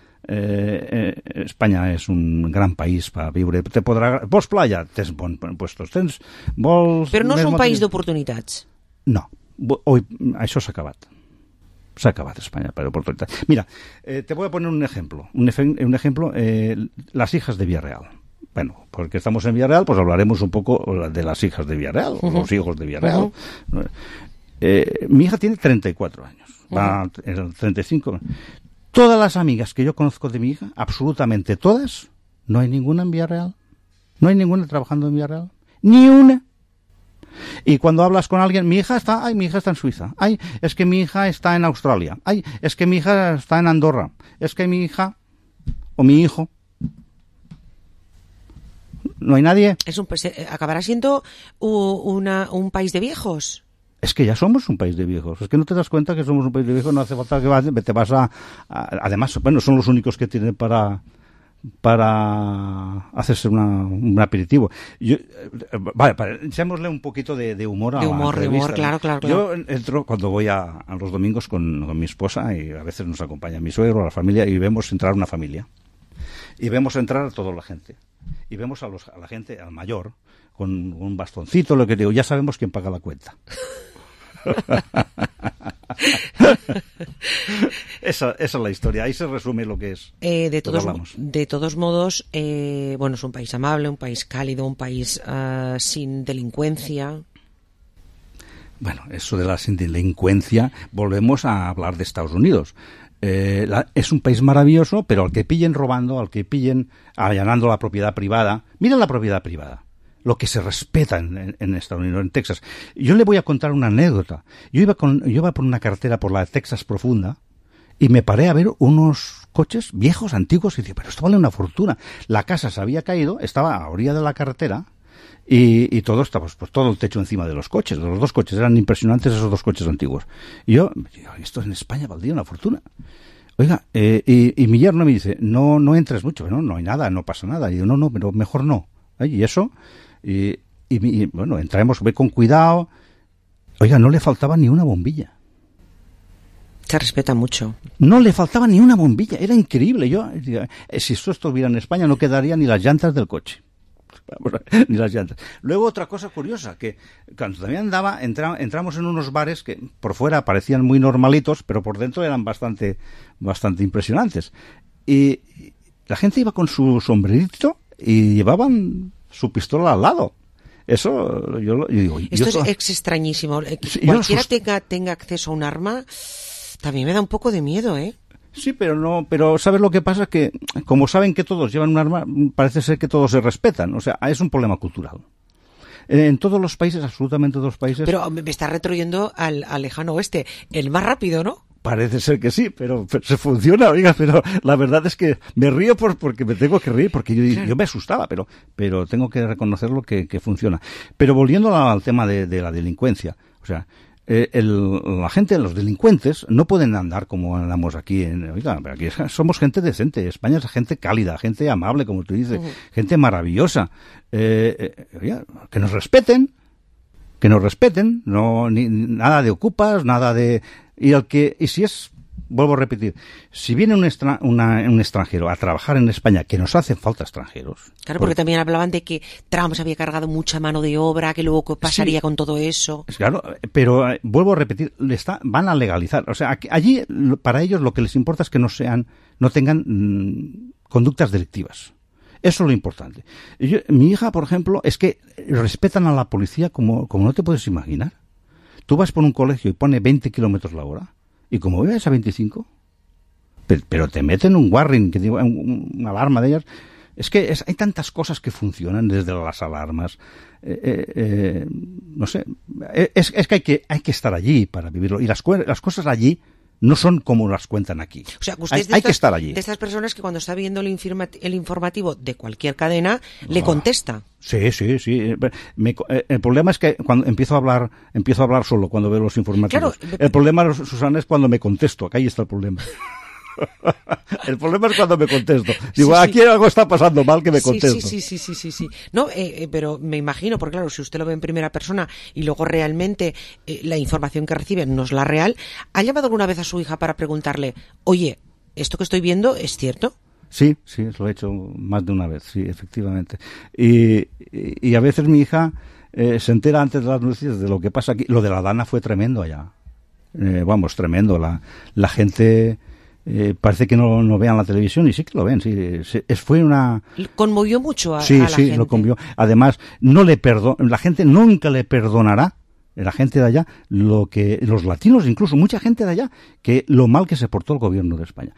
eh, eh, Espanya és un gran país per viure. Te podrà... Vols playa? Tens bons puestos. Tens... Vols... Però no és un país d'oportunitats. No. Hoy, això s'ha acabat. Se ha acabado España para oportunidades. Mira, eh, te voy a poner un ejemplo. Un, efe, un ejemplo, eh, las hijas de Villarreal. Bueno, porque estamos en Villarreal, pues hablaremos un poco de las hijas de Villarreal, uh-huh. o los hijos de Villarreal. Uh-huh. Eh, mi hija tiene treinta y cuatro años, uh-huh. va en el treinta y cinco. Todas las amigas que yo conozco de mi hija, absolutamente todas, no hay ninguna en Villarreal. No hay ninguna trabajando en Villarreal. Ni una. Y cuando hablas con alguien, mi hija está, ay, mi hija está en Suiza, ay, es que mi hija está en Australia, ay, es que mi hija está en Andorra, es que mi hija o mi hijo. No hay nadie. Es un, acabará siendo una, un país de viejos. Es que ya somos un país de viejos. Es que no te das cuenta que somos un país de viejos. No hace falta que vas, te vas a, a... Además, bueno, son los únicos que tienen para para hacerse una, un aperitivo. Yo, vale, para, echémosle un poquito de, de humor a de humor, la de humor, claro, claro, claro. Yo entro cuando voy a, a los domingos con, con mi esposa y a veces nos acompaña mi suegro, la familia, y vemos entrar una familia. Y vemos entrar a toda la gente. Y vemos a, los, a la gente, al mayor, con un bastoncito, lo que digo, ya sabemos quién paga la cuenta. esa, esa es la historia, ahí se resume lo que es. Eh, de, todos, de todos modos, eh, bueno, es un país amable, un país cálido, un país uh, sin delincuencia. Bueno, eso de la sin delincuencia, volvemos a hablar de Estados Unidos. Eh, la, es un país maravilloso, pero al que pillen robando, al que pillen allanando la propiedad privada, mira la propiedad privada. Lo que se respeta en, en, en Estados Unidos, en Texas. Yo le voy a contar una anécdota. Yo iba, con, yo iba por una carretera por la Texas profunda y me paré a ver unos coches viejos, antiguos, y dije, pero esto vale una fortuna. La casa se había caído, estaba a orilla de la carretera y, y todo estaba, pues todo el techo encima de los coches. Los dos coches eran impresionantes, esos dos coches antiguos. Y yo, esto en España valdría una fortuna. Oiga, eh, y, y mi yerno me dice, no, no entres mucho, no, no hay nada, no pasa nada. Y yo, no, no, pero mejor no. Y eso... Y y, y bueno, entramos, ve con cuidado. Oiga, no le faltaba ni una bombilla. Se respeta mucho. No le faltaba ni una bombilla, era increíble. Yo, si esto estuviera en España, no quedaría ni las llantas del coche. Ni las llantas. Luego otra cosa curiosa, que cuando también andaba, entra, entramos en unos bares que por fuera parecían muy normalitos, pero por dentro eran bastante, bastante impresionantes. Y la gente iba con su sombrerito y llevaban su pistola al lado. Eso, yo, yo digo... Esto yo, es, es extrañísimo. Sí, Cualquiera yo tenga, tenga acceso a un arma, también me da un poco de miedo, ¿eh? Sí, pero no, pero ¿sabes lo que pasa? Que como saben que todos llevan un arma, parece ser que todos se respetan. O sea, es un problema cultural. En todos los países, absolutamente todos los países... Pero me está retroyendo al, al lejano oeste. El más rápido, ¿no? Parece ser que sí, pero, pero se funciona, oiga, pero la verdad es que me río por, porque me tengo que reír, porque yo, claro. yo me asustaba, pero, pero tengo que reconocerlo que, que funciona. Pero volviendo al tema de, de la delincuencia, o sea, eh, el, la gente, los delincuentes, no pueden andar como andamos aquí. En, oiga, aquí somos gente decente, España es gente cálida, gente amable, como tú dices, uh-huh. gente maravillosa. Eh, eh, oiga, que nos respeten, que nos respeten, no ni, nada de ocupas, nada de... Y el que y si es, vuelvo a repetir, si viene un, extra, una, un extranjero a trabajar en España, que nos hacen falta extranjeros. Claro, porque, porque también hablaban de que Trump se había cargado mucha mano de obra, que luego qué pasaría sí, con todo eso. Claro, pero eh, vuelvo a repetir, le está, van a legalizar. O sea, aquí, allí para ellos lo que les importa es que no sean, no tengan mmm, conductas delictivas. Eso es lo importante. Yo, mi hija, por ejemplo, es que respetan a la policía como, como no te puedes imaginar. Tú vas por un colegio y pone veinte kilómetros la hora, y como veas a veinticinco, pero, pero te meten un warning, que digo, un, una alarma de ellas. Es que es, hay tantas cosas que funcionan, desde las alarmas, eh, eh, eh, no sé, es, es que hay que hay que estar allí para vivirlo, y las, las cosas allí no son como las cuentan aquí. O sea, usted hay, es de hay estas, que estar allí. De estas personas que cuando está viendo el, informat- el informativo de cualquier cadena, le oh. contesta. Sí, sí, sí. Me, el problema es que cuando empiezo a hablar, empiezo a hablar solo cuando veo los informativos. Claro. El problema, Susana, es cuando me contesto. Acá ahí está el problema. El problema es cuando me contesto. Digo, sí, aquí sí. algo está pasando mal que me contesto. Sí, sí, sí, sí, sí, sí. No, eh, eh, pero me imagino, porque claro, si usted lo ve en primera persona y luego realmente eh, la información que recibe no es la real, ¿ha llamado alguna vez a su hija para preguntarle, oye, esto que estoy viendo es cierto? Sí, sí, lo he hecho más de una vez, sí, efectivamente. Y, y, y a veces mi hija eh, se entera antes de las noticias de lo que pasa aquí. Lo de la Dana fue tremendo allá. Eh, vamos, tremendo. La, la gente... Eh, parece que no, no vean la televisión, y sí que lo ven, sí, es, fue una... Conmovió mucho a, sí, a la sí, gente. Sí, lo conmovió. Además, no le perdon, la gente nunca le perdonará, la gente de allá, lo que, los latinos incluso, mucha gente de allá, que lo mal que se portó el gobierno de España.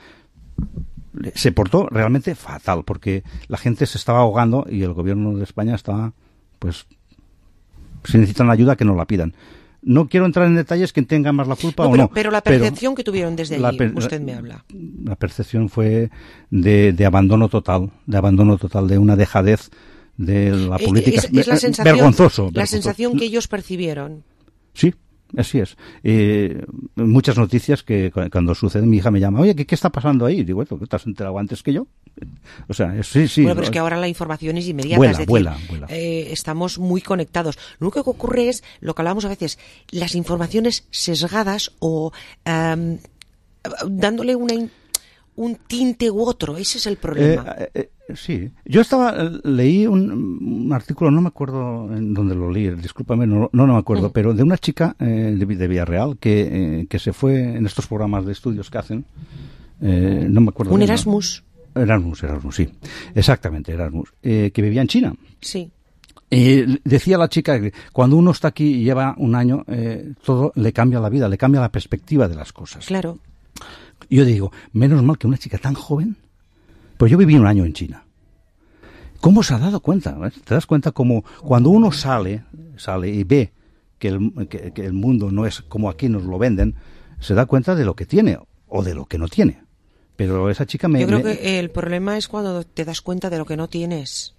Se portó realmente fatal, porque la gente se estaba ahogando y el gobierno de España estaba, pues, si necesitan ayuda, que nos la pidan. No quiero entrar en detalles quién tenga más la culpa no, o pero, no. Pero la percepción pero que tuvieron desde allí, per, usted me habla. La percepción fue de, de abandono total, de abandono total, de una dejadez de la política. Es, es la sensación, vergonzoso. La vergonzoso. sensación que ellos percibieron. Sí, así es. Eh, muchas noticias que cuando sucede, mi hija me llama, oye, ¿qué, qué está pasando ahí? Y digo, bueno, ¿te has enterado antes que yo? O sea, sí, sí. Bueno, pero es que ahora la información es inmediata. Vuela, es decir, vuela, vuela. Eh, estamos muy conectados. Lo único que ocurre es, lo que hablamos a veces, las informaciones sesgadas o um, dándole una in, un tinte u otro. Ese es el problema. Eh, eh, sí. Yo estaba, leí un, un artículo, no me acuerdo en dónde lo leí, discúlpame, no, no, no me acuerdo, uh-huh. pero de una chica eh, de, de Villarreal que, eh, que se fue en estos programas de estudios que hacen. Eh, no me acuerdo. Un Erasmus. Erasmus, Erasmus, sí. Exactamente, Erasmus. Eh, que vivía en China. Sí. Eh, decía la chica que cuando uno está aquí y lleva un año, eh, todo le cambia la vida, le cambia la perspectiva de las cosas. Claro. Yo digo, menos mal que una chica tan joven, pues yo viví un año en China. ¿Cómo se ha dado cuenta? ¿Te das cuenta como cuando uno sale, sale y ve que el, que, que el mundo no es como aquí nos lo venden, se da cuenta de lo que tiene o de lo que no tiene? Pero esa chica me... Yo creo me... que el problema es cuando te das cuenta de lo que no tienes.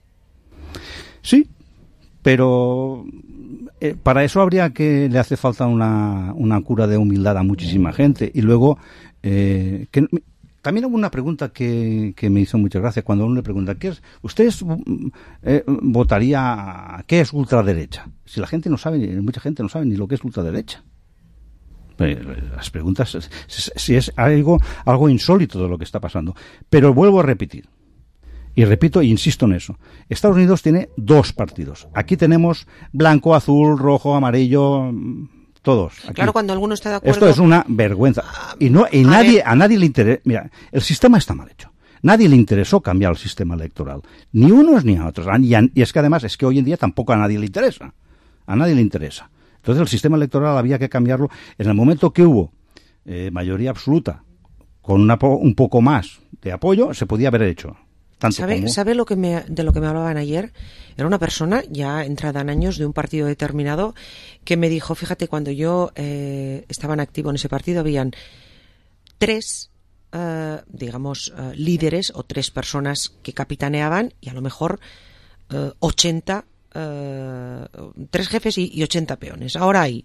Sí, pero eh, para eso habría que... Le hace falta una, una cura de humildad a muchísima gente. Y luego, eh, que también hubo una pregunta que, que me hizo mucha gracia cuando uno le pregunta, ¿qué es? ¿Usted eh, votaría qué es ultraderecha? Si la gente no sabe, mucha gente no sabe ni lo que es ultraderecha. Las preguntas, si es algo, algo insólito de lo que está pasando. Pero vuelvo a repetir, y repito e insisto en eso. Estados Unidos tiene dos partidos. Aquí tenemos blanco, azul, rojo, amarillo, todos. Aquí. Claro, cuando alguno está de acuerdo. Esto es una vergüenza. Y no, y a nadie, ver. a nadie le interesa. Mira, el sistema está mal hecho. Nadie le interesó cambiar el sistema electoral. Ni unos ni a otros. Y, a, y es que además es que hoy en día tampoco a nadie le interesa. A nadie le interesa. Entonces el sistema electoral había que cambiarlo. En el momento que hubo eh, mayoría absoluta con una po- un poco más de apoyo, se podía haber hecho. Tanto ¿Sabe, como... ¿sabe lo que me, de lo que me hablaban ayer? Era una persona ya entrada en años de un partido determinado que me dijo, fíjate, cuando yo eh, estaba en activo en ese partido habían tres, eh, digamos, eh, líderes o tres personas que capitaneaban y a lo mejor eh, ochenta Uh, tres jefes y, y ochenta peones. Ahora hay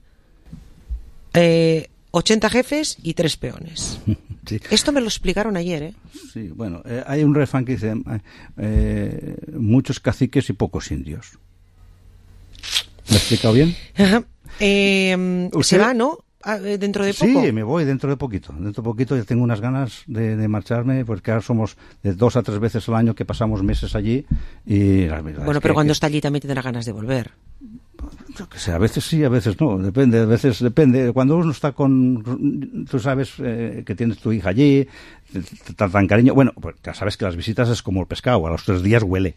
eh, ochenta jefes y tres peones. Sí. Esto me lo explicaron ayer, ¿eh? Sí, bueno, eh, hay un refrán que dice eh, muchos caciques y pocos indios. ¿Me he explicado bien? Ajá. Eh, ¿Se va, no? ¿Dentro de poco? Sí, me voy dentro de poquito. Dentro de poquito ya tengo unas ganas de, de marcharme, porque ahora somos de dos a tres veces al año que pasamos meses allí. Y la verdad bueno, es pero que, cuando que, está allí también tendrá ganas de volver. Yo que sé, a veces sí, a veces no. Depende, a veces depende. Cuando uno está con... Tú sabes eh, que tienes tu hija allí, te tratan cariño. Bueno, pues ya sabes que las visitas es como el pescado, a los tres días huele.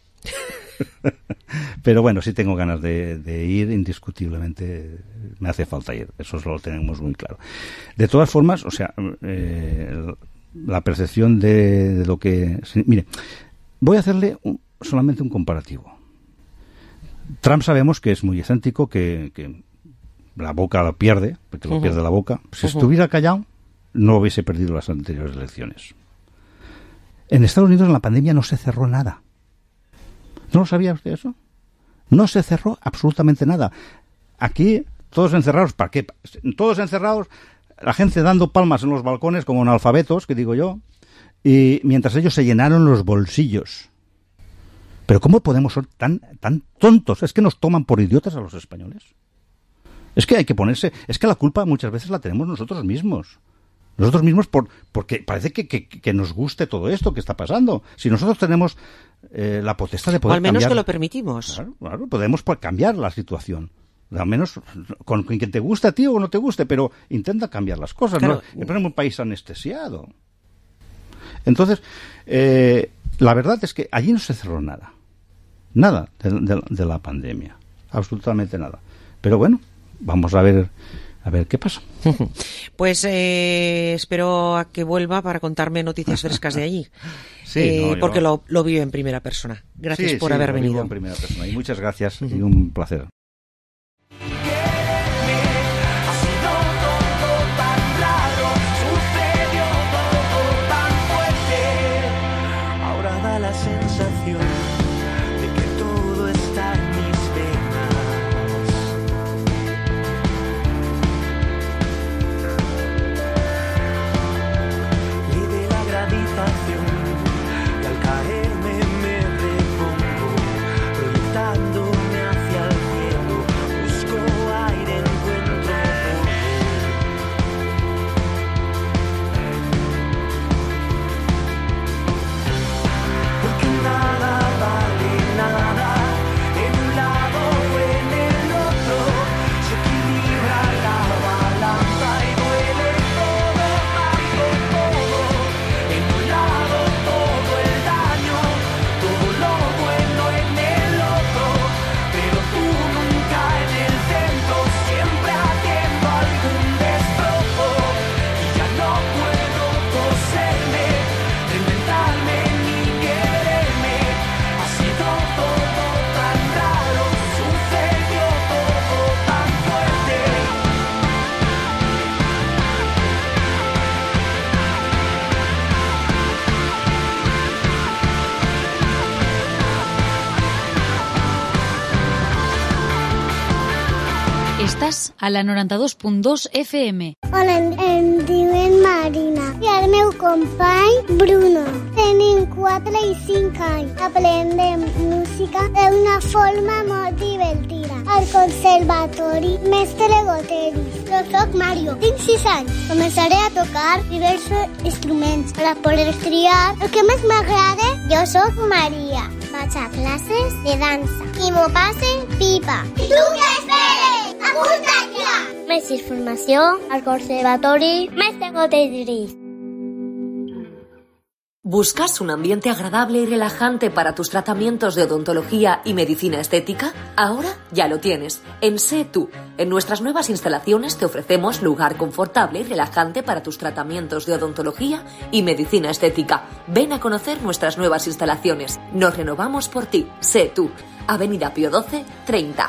Pero bueno, sí tengo ganas de, de ir, indiscutiblemente me hace falta ir, eso lo tenemos muy claro. De todas formas, o sea, eh, la percepción de, de lo que... Mire, voy a hacerle un, solamente un comparativo. Trump sabemos que es muy excéntrico, que, que la boca la pierde, porque lo uh-huh. pierde la boca. Si uh-huh. estuviera callado, no hubiese perdido las anteriores elecciones. En Estados Unidos en la pandemia no se cerró nada. ¿No lo sabía usted eso? No se cerró absolutamente nada. Aquí, todos encerrados, ¿para qué? Todos encerrados, la gente dando palmas en los balcones como analfabetos, que digo yo, y mientras ellos se llenaron los bolsillos. Pero ¿cómo podemos ser tan, tan tontos? ¿Es que nos toman por idiotas a los españoles? Es que hay que ponerse... Es que la culpa muchas veces la tenemos nosotros mismos. Nosotros mismos por, porque parece que, que, que nos guste todo esto que está pasando. Si nosotros tenemos eh, la potestad de poder o al menos cambiar, que lo permitimos. Claro, claro, podemos cambiar la situación. Al menos con, con que te guste a ti o no te guste, pero intenta cambiar las cosas. Claro. ¿No? Tenemos un país anestesiado. Entonces, eh, la verdad es que allí no se cerró nada. Nada de, de, de la pandemia. Absolutamente nada. Pero bueno, vamos a ver... A ver qué pasa. Pues eh, espero a que vuelva para contarme noticias frescas de allí. Sí, eh, no, porque yo... lo, lo vivo en primera persona. Gracias sí, por sí, haber lo venido. Vivo en primera persona. Y muchas gracias uh-huh. y un placer. Ahora da la sensación de que todo está en mis venas. Y al caerme me repongo, proyectándome hacia el cielo. Estàs a la noranta-dos punt dos F M. Hola, em, em diuen Marina i el meu company Bruno. Tenim quatre i cinc anys. Aprendem música d'una forma molt divertida. Al conservatori Mestre Goteris. Jo soc Mario, tinc sis anys. Començaré a tocar diversos instruments per a poder triar el que més m'agrada. Jo soc Maria. Vaig a classes de dansa i m'ho passe pipa. I tu què esperes? Apunta't ja! Més informació al Conservatori Mestre Goteris. ¿Buscas un ambiente agradable y relajante para tus tratamientos de odontología y medicina estética? Ahora ya lo tienes. En Sé Tú. En nuestras nuevas instalaciones te ofrecemos lugar confortable y relajante para tus tratamientos de odontología y medicina estética. Ven a conocer nuestras nuevas instalaciones. Nos renovamos por ti. Sé Tú. Avenida Pío doce, treinta.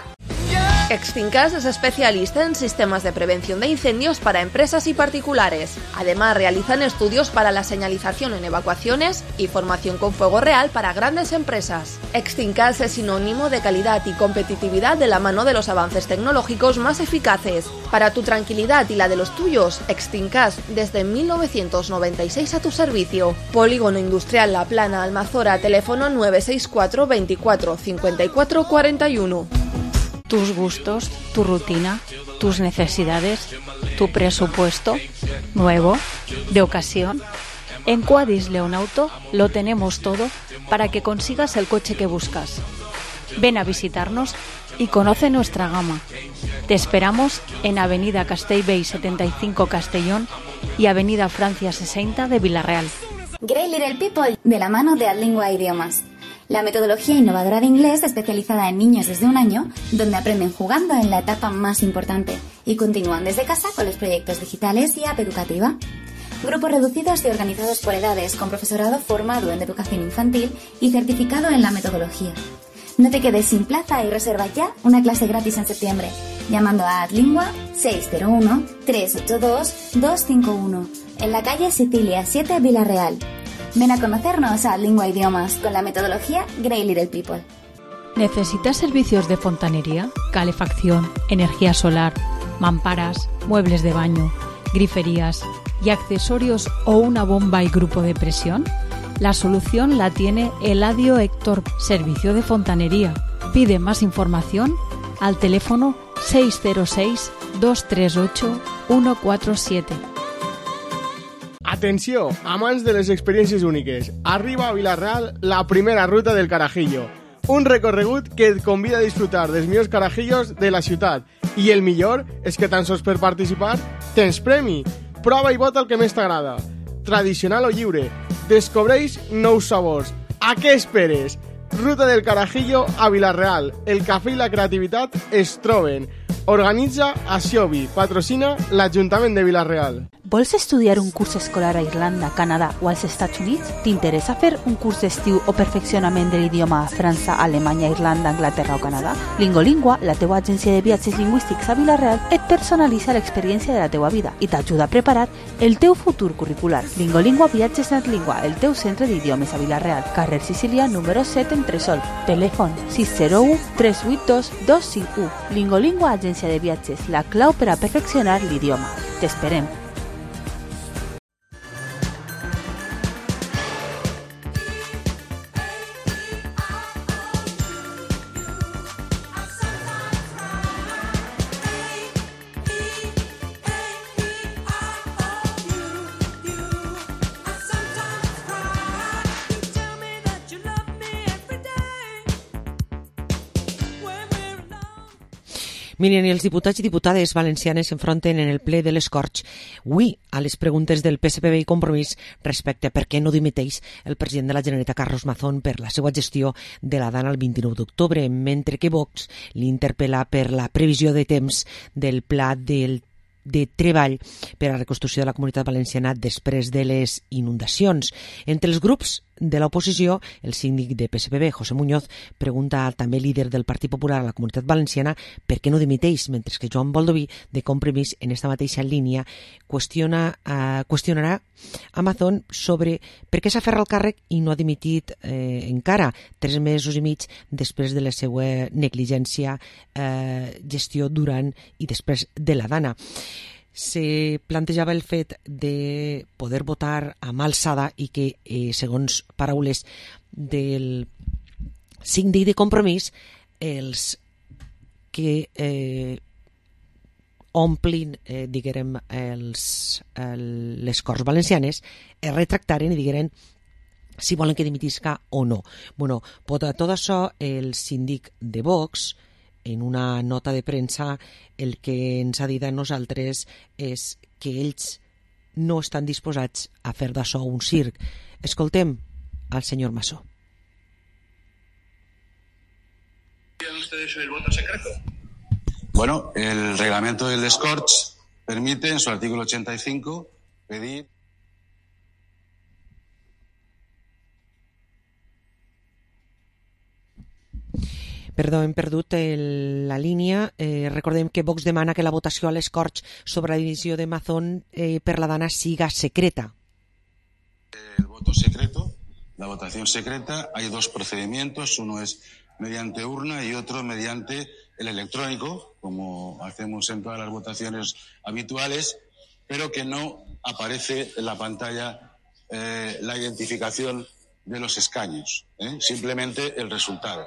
Extincas es especialista en sistemas de prevención de incendios para empresas y particulares. Además, realizan estudios para la señalización en evacuaciones y formación con fuego real para grandes empresas. Extingas es sinónimo de calidad y competitividad de la mano de los avances tecnológicos más eficaces. Para tu tranquilidad y la de los tuyos, Extingas desde mil novecientos noventa y seis a tu servicio. Polígono Industrial La Plana, Almazora, teléfono nueve seis cuatro veinticuatro cincuenta y cuatro cuarenta y uno. Tus gustos, tu rutina, tus necesidades, tu presupuesto, nuevo, de ocasión. En Quadis León Auto lo tenemos todo para que consigas el coche que buscas. Ven a visitarnos y conoce nuestra gama. Te esperamos en Avenida Castellbell setenta y cinco Castellón y Avenida Francia sesenta de Villarreal. Great Little People, de la mano de Adlingua Idiomas. La metodología innovadora de inglés especializada en niños desde un año, donde aprenden jugando en la etapa más importante y continúan desde casa con los proyectos digitales y app educativa. Grupos reducidos y organizados por edades, con profesorado formado en educación infantil y certificado en la metodología. No te quedes sin plaza y reserva ya una clase gratis en septiembre, llamando a Adlingua seis cero uno, tres ocho dos, dos cinco uno, en la calle Sicilia siete, Villarreal. Ven a conocernos a Adlingua Idiomas con la metodología Great Little People. ¿Necesitas servicios de fontanería, calefacción, energía solar, mamparas, muebles de baño, griferías y accesorios o una bomba y grupo de presión? La solución la tiene Eladio Héctor, servicio de fontanería. Pide más información al teléfono seis cero seis, dos tres ocho, uno cuatro siete. Atenció, amants de les experiències úniques. Arriba a Vilareal la primera ruta del Carajillo. Un recorregut que et convida a disfrutar dels millors carajillos de la ciutat. I el millor és que tan sols per participar tens premi. Prova i vota el que més t'agrada. Tradicional o lliure. Descobreix nous sabors. A què esperes? Ruta del Carajillo a Vilareal. El cafè i la creativitat es troben. Organitza Axiobi. Patrocina l'Ajuntament de Vilareal. Vols estudiar un curs escolar a Irlanda, Canadà o als Estats Units? T'interessa fer un curs d'estiu o perfeccionament de l'idioma a França, Alemanya, Irlanda, Anglaterra o Canadà? Lingolingua, la teua agència de viatges lingüístics a Vilareal, et personalitza l'experiència de la teua vida i t'ajuda a preparar el teu futur curricular. Lingolingua Viatges Natlingua, el teu centre d'idiomes a Vilareal, carrer Sicília, número set, Entresol. Telèfon sis zero u, tres vuit dos, dos cinc u. Lingolingua, agència de viatges, la clau per a perfeccionar l'idioma. T'esperem. Miren, els diputats i diputades valencianes s'enfronten en el ple de les Corts avui a les preguntes del P S P B i Compromís respecte a per què no dimiteix el president de la Generalitat, Carlos Mazón, per la seva gestió de la dana el vint-i-nou d'octubre, mentre que Vox l'interpel·la per la previsió de temps del pla del de treball per a la reconstrucció de la Comunitat Valenciana després de les inundacions. Entre els grups de l'oposició, el síndic de P S P B, José Muñoz, pregunta també líder del Partit Popular a la Comunitat Valenciana per què no dimiteix, mentre que Joan Baldoví, de Compromís, en esta mateixa línia, qüestiona, eh, qüestionarà Amazon sobre per què s'aferra al càrrec i no ha dimitit eh, encara, tres mesos i mig després de la seva negligència, eh, gestió durant i després de la Dana. Se plantejava el fet de poder votar a mà alçada i que, eh, segons paraules del síndic de Compromís, els que eh, omplin, eh, diguem, els, el, les Corts Valencianes es retractaren i digueren si volen que dimitisca o no. Bueno, per tot això, el síndic de Vox, en una nota de premsa, el que ens ha dit a nosaltres és que ells no estan disposats a fer d'això un circ. Escoltem al senyor Massó. ¿Tienen ustedes el voto secreto? Bueno, el reglamento del Descorts permite, en su artículo ochenta y cinco, pedir... Perdó, hem perdut el, la línia. Eh, recordem que Vox demana que la votació a les Corts sobre la divisió de Amazon eh, per la Dana siga secreta. El voto secreto, la votación secreta, hay dos procedimientos. Uno es mediante urna y otro mediante el electrónico, como hacemos en todas las votaciones habituales, pero que no aparece en la pantalla eh, la identificación de los escaños, ¿eh? Simplemente el resultado.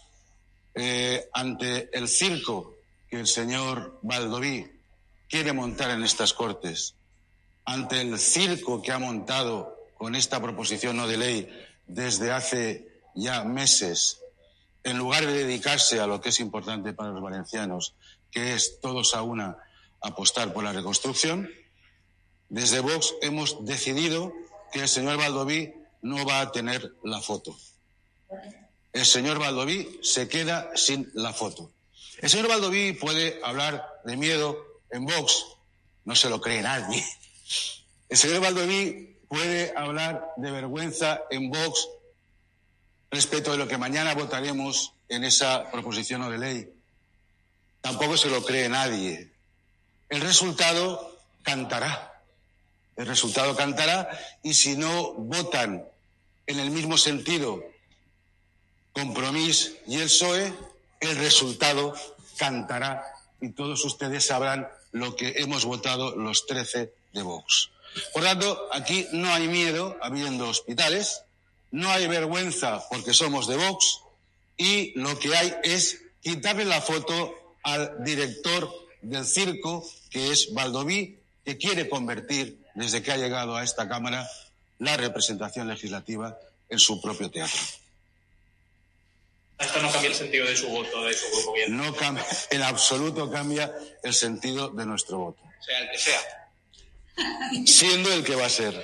Eh, ante el circo que el señor Baldoví quiere montar en estas Cortes, ante el circo que ha montado con esta proposición no de ley desde hace ya meses, en lugar de dedicarse a lo que es importante para los valencianos, que es todos a una apostar por la reconstrucción, desde Vox hemos decidido que el señor Baldoví no va a tener la foto. El señor Baldoví se queda sin la foto. El señor Baldoví puede hablar de miedo en Vox, no se lo cree nadie. El señor Baldoví puede hablar de vergüenza en Vox respecto de lo que mañana votaremos en esa proposición no de ley. Tampoco se lo cree nadie. El resultado cantará. El resultado cantará y si no votan en el mismo sentido Compromís y el P S O E, el resultado cantará y todos ustedes sabrán lo que hemos votado los trece de Vox. Por tanto, aquí no hay miedo habiendo hospitales, no hay vergüenza porque somos de Vox y lo que hay es quitarle la foto al director del circo, que es Baldoví, que quiere convertir, desde que ha llegado a esta Cámara, la representación legislativa en su propio teatro. Esto no cambia el sentido de su voto, de su grupo. Bien. No cambia, en absoluto cambia el sentido de nuestro voto. Sea el que sea. Siendo el que va a ser.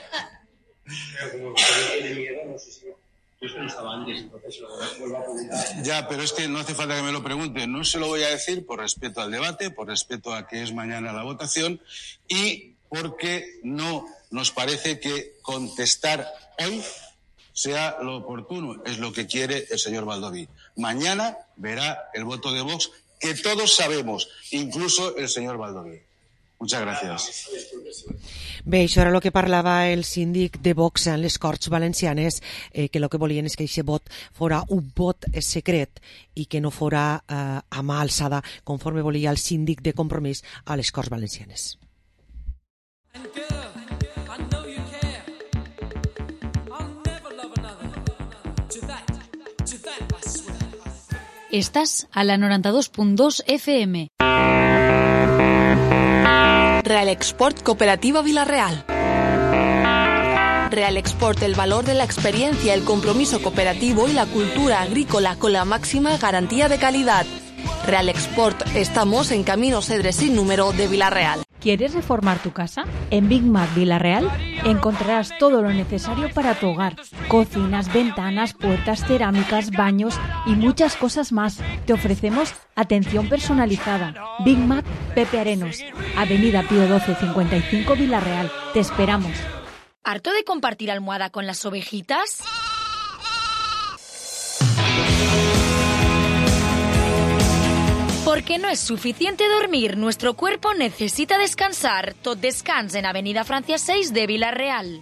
Ya, pero es que no hace falta que me lo pregunte. No se lo voy a decir por respeto al debate, por respeto a que es mañana la votación y porque no nos parece que contestar hoy sea lo oportuno, es lo que quiere el señor Baldoví. Mañana verá el voto de Vox, que todos sabemos, incluso el señor Baldoví. Muchas gracias. Bé, això era el que parlava el síndic de Vox en les Corts Valencianes, eh, que el que volien és que aquest vot fora un vot secret i que no fora eh, a mà alçada, conforme volia el síndic de Compromís a les Corts Valencianes. Estás a la noventa y dos punto dos F M. Real Export Cooperativa Villarreal. Real Export, el valor de la experiencia, el compromiso cooperativo y la cultura agrícola con la máxima garantía de calidad. Real Export, estamos en Camino Cedre sin número de Villarreal. ¿Quieres reformar tu casa? En Big Mac Villarreal encontrarás todo lo necesario para tu hogar. Cocinas, ventanas, puertas, cerámicas, baños y muchas cosas más. Te ofrecemos atención personalizada. Big Mac Pepe Arenos, Avenida Pío doce cincuenta y cinco Villarreal. Te esperamos. ¿Harto de compartir almohada con las ovejitas? Porque no es suficiente dormir, nuestro cuerpo necesita descansar. Tot Descans en Avenida Francia seis de Villarreal.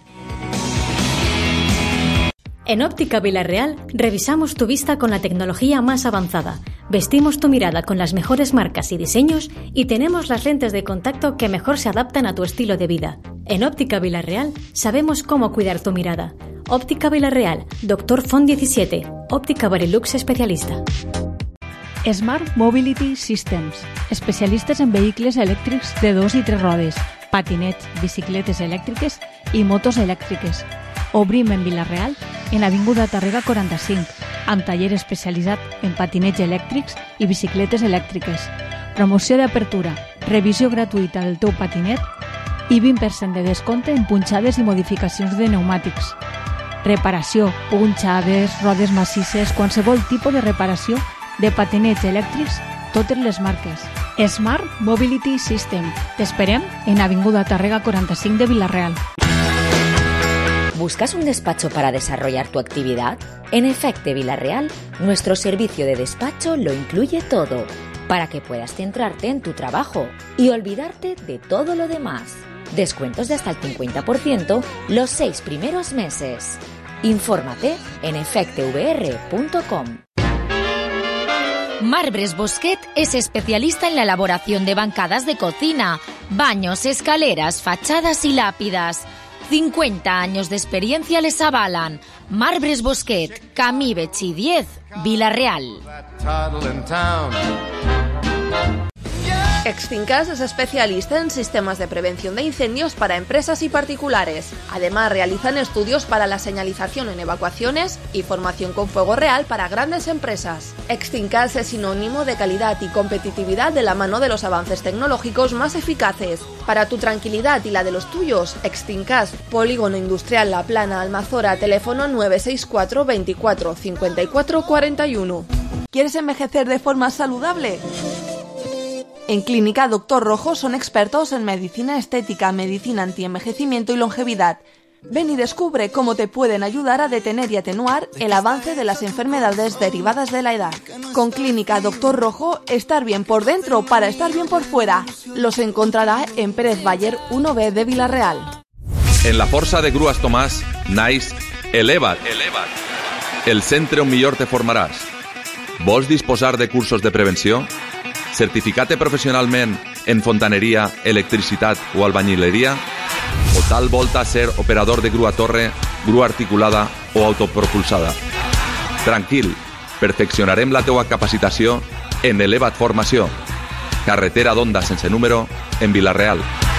En Óptica Villarreal revisamos tu vista con la tecnología más avanzada, vestimos tu mirada con las mejores marcas y diseños y tenemos las lentes de contacto que mejor se adaptan a tu estilo de vida. En Óptica Villarreal sabemos cómo cuidar tu mirada. Óptica Villarreal, Doctor Font diecisiete, Óptica Barilux especialista. Smart Mobility Systems, especialistes en vehicles elèctrics de dos i tres rodes, patinets, bicicletes elèctriques i motos elèctriques. Obrim en Vila-real, en Avinguda Tàrrega quaranta-cinc, amb taller especialitzat en patinets elèctrics i bicicletes elèctriques. Promoció d'apertura, revisió gratuïta del teu patinet i vint per cent de descompte en punxades i modificacions de pneumàtics. Reparació, punxades, rodes massisses, qualsevol tipus de reparació de patinets elèctrics, totes les marques. Smart Mobility System. T'esperem en Avinguda Tàrrega quaranta-cinc de Vila-real. ¿Buscas un despacho para desarrollar tu actividad? En Efecte Villarreal, nuestro servicio de despacho lo incluye todo, para que puedas centrarte en tu trabajo y olvidarte de todo lo demás. Descuentos de hasta el cincuenta por ciento los seis primeros meses. Infórmate en efecte v r punto com. Marbres Bosquet es especialista en la elaboración de bancadas de cocina, baños, escaleras, fachadas y lápidas. cincuenta años de experiencia les avalan. Marbres Bosquet, Camí Betxí diez, Vila-real. Extincas es especialista en sistemas de prevención de incendios para empresas y particulares. Además, realizan estudios para la señalización en evacuaciones y formación con fuego real para grandes empresas. Extincas es sinónimo de calidad y competitividad de la mano de los avances tecnológicos más eficaces. Para tu tranquilidad y la de los tuyos, Extincas, Polígono Industrial La Plana, Almazora, teléfono nueve seis cuatro veinticuatro cincuenta y cuatro cuarenta y uno. ¿Quieres envejecer de forma saludable? En Clínica Doctor Rojo son expertos en medicina estética, medicina antienvejecimiento y longevidad. Ven y descubre cómo te pueden ayudar a detener y atenuar el avance de las enfermedades derivadas de la edad. Con Clínica Doctor Rojo, estar bien por dentro para estar bien por fuera. Los encontrará en Pérez Baller uno B de Vila-real. En la Força de Grues Tomàs, naix Eleva't. Eleva't. El centre on millor te formaràs. Vols disposar de cursos de prevenció? Certificate professionalment en fontaneria, electricitat o albañileria? O tal volta ser operador de grua torre, grua articulada o autopropulsada? Tranquil, perfeccionarem la teua capacitació en Eleva't Formació. Carretera d'Onda sense número en Vila-real.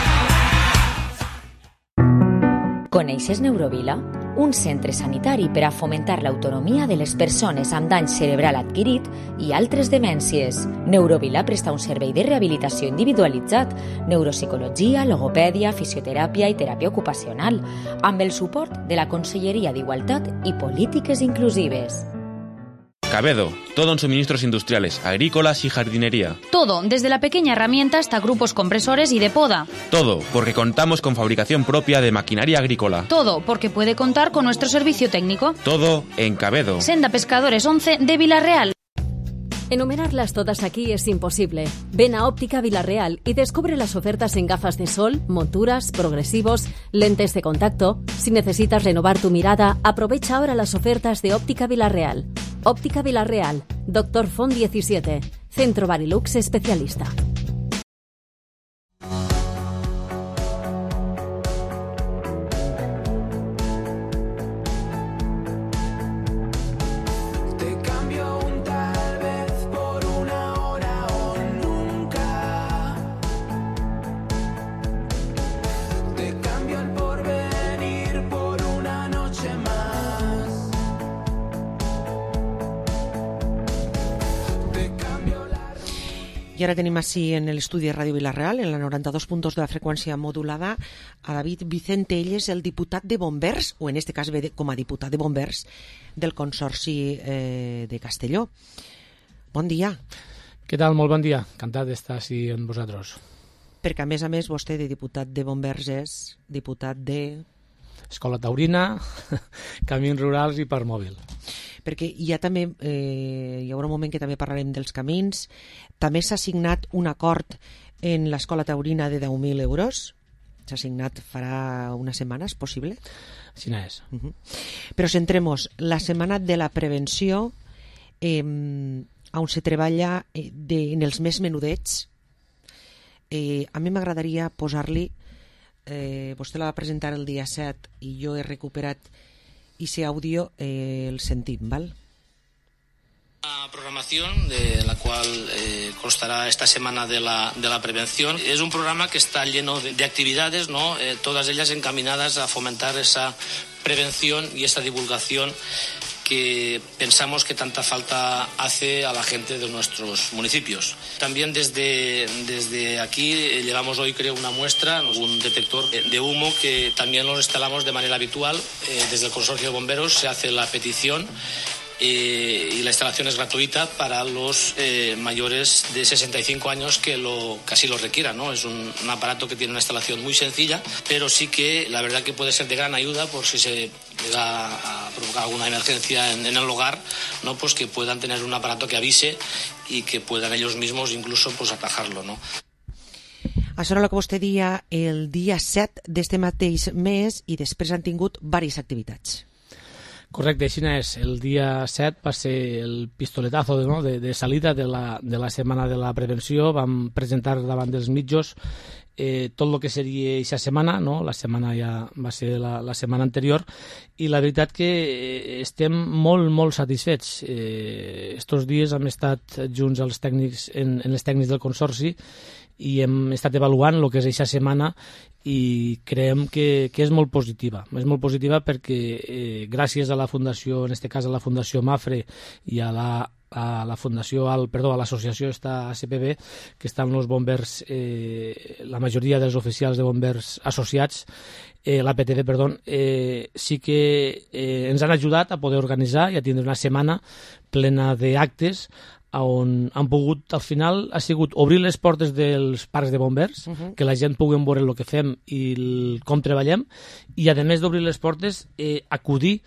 Coneixes Neurovila? Un centre sanitari per a fomentar l'autonomia de les persones amb dany cerebral adquirit i altres demències. Neurovila presta un servei de rehabilitació individualitzat, neuropsicologia, logopèdia, fisioteràpia i teràpia ocupacional, amb el suport de la Conselleria d'Igualtat i Polítiques Inclusives. Cabedo, todo en suministros industriales, agrícolas y jardinería. Todo, desde la pequeña herramienta hasta grupos compresores y de poda. Todo, porque contamos con fabricación propia de maquinaria agrícola. Todo, porque puede contar con nuestro servicio técnico. Todo en Cabedo. Senda Pescadores once de Vila-real. Enumerarlas todas aquí es imposible. Ven a Óptica Vila-real y descubre las ofertas en gafas de sol, monturas, progresivos, lentes de contacto. Si necesitas renovar tu mirada, aprovecha ahora las ofertas de Óptica Vila-real. Óptica Vila-real, Doctor Font diecisiete, Centro Barilux especialista. I ara tenim així en l'estudi de Ràdio Vila-real, en la noranta-dos punt dos de la freqüència modulada, a David Vicente. Ell és el diputat de Bombers, o en este cas ve com a diputat de Bombers, del Consorci eh, de Castelló. Bon dia. Què tal? Molt bon dia. Encantat d'estar així amb vosaltres. Perquè a més a més vostè de diputat de Bombers és diputat de... Escola Taurina, Camins Rurals i Parc Mòbil. Perquè hi ha també, eh, hi haurà un moment que també parlarem dels camins, també s'ha signat un acord en l'Escola Taurina de deu mil euros. S'ha signat farà unes setmanes, possible? Sí, no és. Uh -huh. Però centremos la setmana de la prevenció, eh, on se treballa eh, de, en els més menudets. Eh, a mi m'agradaria posar-li, eh, vostè la va presentar el dia set i jo he recuperat ese àudio, eh, el sentim, val? Una programación de la cual eh, constará esta semana de la, de la prevención. Es un programa que está lleno de, de actividades, ¿no? Eh, todas ellas encaminadas a fomentar esa prevención y esa divulgación que pensamos que tanta falta hace a la gente de nuestros municipios. También desde, desde aquí eh, llevamos hoy, creo, una muestra, un detector de, de humo que también lo instalamos de manera habitual. Eh, desde el Consorcio de Bomberos se hace la petición Eh, y la instalación es gratuita para los eh, mayores de sesenta y cinco años que lo casi lo requieran, ¿no? Es un, un aparato que tiene una instalación muy sencilla, pero sí que la verdad que puede ser de gran ayuda por si se llega a provocar alguna emergencia en, en el hogar, ¿no? Pues que puedan tener un aparato que avise y que puedan ellos mismos incluso pues atajarlo, ¿no? Això era el que vostè dia el dia set d'este mateix mes i després han tingut diverses activitats. Correcte, així és. El dia set va ser el pistoletazo de, no? de, de salida de la, de la setmana de la prevenció. Vam presentar davant dels mitjos eh, tot el que seria aquesta setmana, no? La setmana ja va ser la, la setmana anterior, i la veritat que estem molt, molt satisfets. Eh, estos dies hem estat junts als tècnics, en, en els tècnics del Consorci, i hem estat avaluant el que és aquesta setmana i creiem que, que és molt positiva. És molt positiva perquè eh, gràcies a la Fundació, en aquest cas a la Fundació Mafre i a la, a la Fundació, al, perdó, a l'associació esta A C P B, que estan els bombers, eh, la majoria dels oficials de bombers associats, eh, la P T B, perdó, eh, sí que eh, ens han ajudat a poder organitzar i a tindre una setmana plena d'actes on han pogut, al final, ha sigut obrir les portes dels parcs de bombers, uh-huh. que la gent pugui veure el que fem i el, com treballem, i a més d'obrir les portes, eh, acudir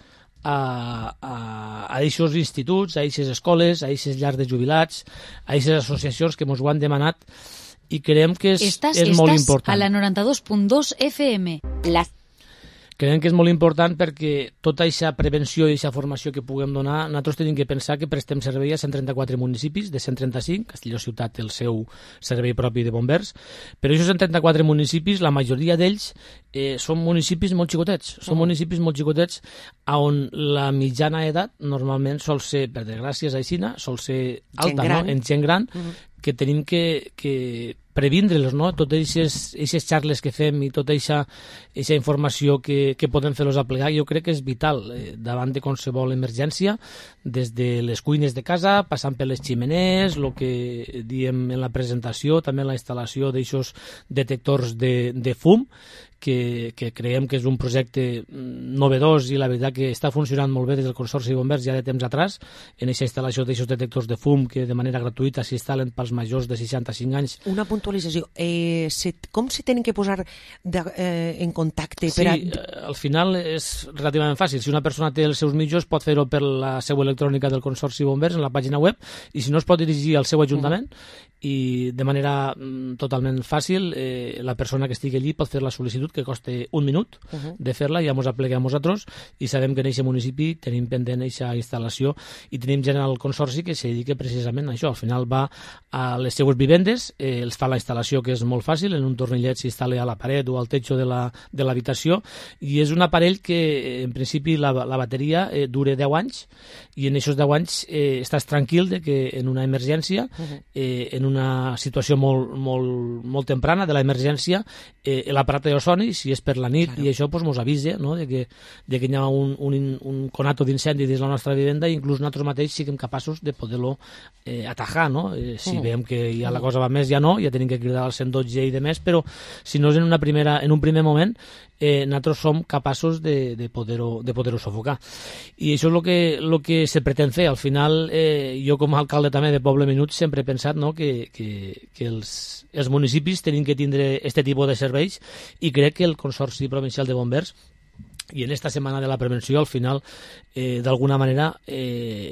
a, a, a aquests instituts, a aquestes escoles, a aquestes llars de jubilats, a aquestes associacions que ens ho han demanat, i creiem que és, estàs, és estàs molt important. A la noranta-dos punt dos F M. La Creiem que és molt important perquè tota aquesta prevenció i aquesta formació que puguem donar, nosaltres tenim que pensar que prestem servei a cent trenta-quatre municipis, de cent trenta-cinc, Castelló Ciutat té el seu servei propi de bombers, però aquests cent trenta-quatre municipis, la majoria d'ells eh, són municipis molt xicotets, són uh-huh. municipis molt xicotets on la mitjana edat normalment sol ser, per desgràcia, aixina, sol ser alta, no? En gent gran, uh-huh. que tenim que, que previndre'ls, no? Totes aquestes xarles que fem i tota aquesta informació que, que podem fer-los aplegar, jo crec que és vital eh, davant de qualsevol emergència, des de les cuines de casa, passant per les ximeners, el que diem en la presentació, també en la instal·lació d'aixos detectors de, de fum, que, que creiem que és un projecte novedós i la veritat que està funcionant molt bé des del Consorci de Bombers ja de temps atrás, en aquesta instal·lació d'aixos detectors de fum que de manera gratuïta s'instal·len pels majors de seixanta-cinc anys. Una puntualització, eh, se, com se tenen que posar de, eh, en contacte? Sí, per a... al final és relativament fàcil. Si una persona té els seus mitjos pot fer-ho per la seu electrònica del Consorci de Bombers en la pàgina web, i si no es pot dirigir al seu ajuntament, uh-huh. i de manera mm, totalment fàcil eh, la persona que estigui allí pot fer la sol·licitud, que costa un minut uh-huh. de fer-la, ja ens apleguem nosaltres i sabem que en aquest municipi tenim pendent aquesta instal·lació i tenim gent al Consorci que se dedica precisament a això. Al final va a les seues vivendes, eh, els fa la instal·lació, que és molt fàcil, en un tornillet s'instal·la a la paret o al techo de la, de l'habitació, i és un aparell que en principi la, la bateria eh, dura deu anys, i en aquests deu anys eh, estàs tranquil de que en una emergència, uh-huh. eh, en una situació molt, molt, molt temprana de l'emergència, eh, l'aparat ja soni, si és per la nit, claro. I això pues, mos avisa, no? de, que, de que hi ha un, un, un conato d'incendi dins la nostra vivenda, i inclús nosaltres mateix siguem capaços de poder-lo eh, atajar, no? Eh, si uh-huh. veiem que ja la cosa va més, ja no, ja tenim que cridar al cent dotze i de més, però si no és en, una primera, en un primer moment, eh, nosaltres som capaços de, de poder-ho de poder sofocar. I això és el que, lo que se pretén fer. Al final, eh, jo com a alcalde també de Poble Menut sempre he pensat, no?, que, que, que els, els municipis tenen que tindre aquest tipus de serveis, i crec que el Consorci Provincial de Bombers, i en esta setmana de la prevenció, al final, eh, d'alguna manera, eh,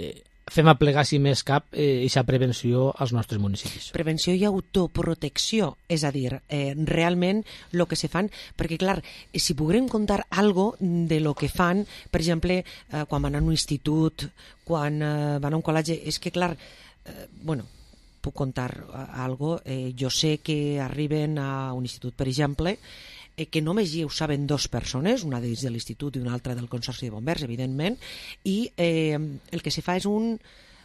fem aplegar, si més cap, aquesta eh, prevenció als nostres municipis. Prevenció i autoprotecció, és a dir, eh, realment el que se fan, perquè clar, si poguérem contar algo de lo que fan, per exemple, eh, quan van a un institut, quan eh, van a un col·legi, és que clar, eh, bueno, puc contar algo, eh, jo sé que arriben a un institut, per exemple, eh, que només hi ho saben dues persones, una d'ells de l'institut i una altra del Consorci de Bombers, evidentment, i eh, el que se fa és un,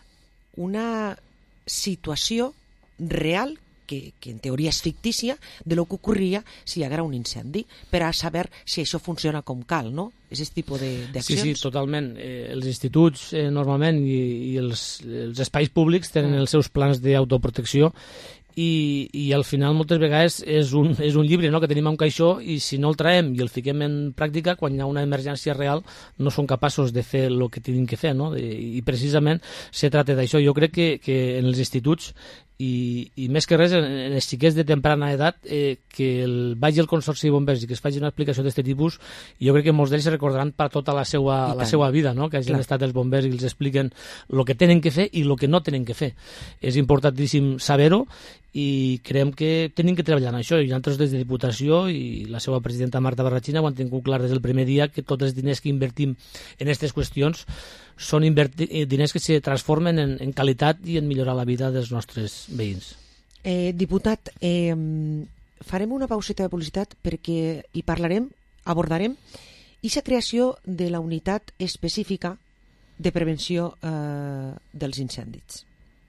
una situació real, que, que en teoria és fictícia, de lo que ocorria si hi haguera un incendi, per a saber si això funciona com cal, no? És aquest tipus d'accions. Sí, sí, totalment. Eh, els instituts, eh, normalment, i, i els, els espais públics tenen els seus plans d'autoprotecció, i, i al final moltes vegades és un, és un llibre, no?, que tenim a un caixó, i si no el traiem i el fiquem en pràctica, quan hi ha una emergència real no som capaços de fer el que tenim que fer, no? I, i precisament se tracta d'això. Jo crec que, que en els instituts i, i més que res en, en els xiquets de temprana edat, eh, que el, vagi al Consorci de Bombers i que es faci una explicació d'aquest tipus, jo crec que molts d'ells se recordaran per tota la seva, la seva vida, no?, que hagin Clar. estat els bombers i els expliquen el que tenen que fer i el que no tenen que fer. És importantíssim saber-ho, i creiem que tenim que treballar en això, i nosaltres des de Diputació i la seva presidenta Marta Barrachina ho han tingut clar des del primer dia, que tots els diners que invertim en aquestes qüestions són diners que se transformen en, en qualitat i en millorar la vida dels nostres veïns. Eh, diputat, eh, farem una pauseta de publicitat perquè hi parlarem, abordarem aquesta creació de la unitat específica de prevenció eh, dels incendis.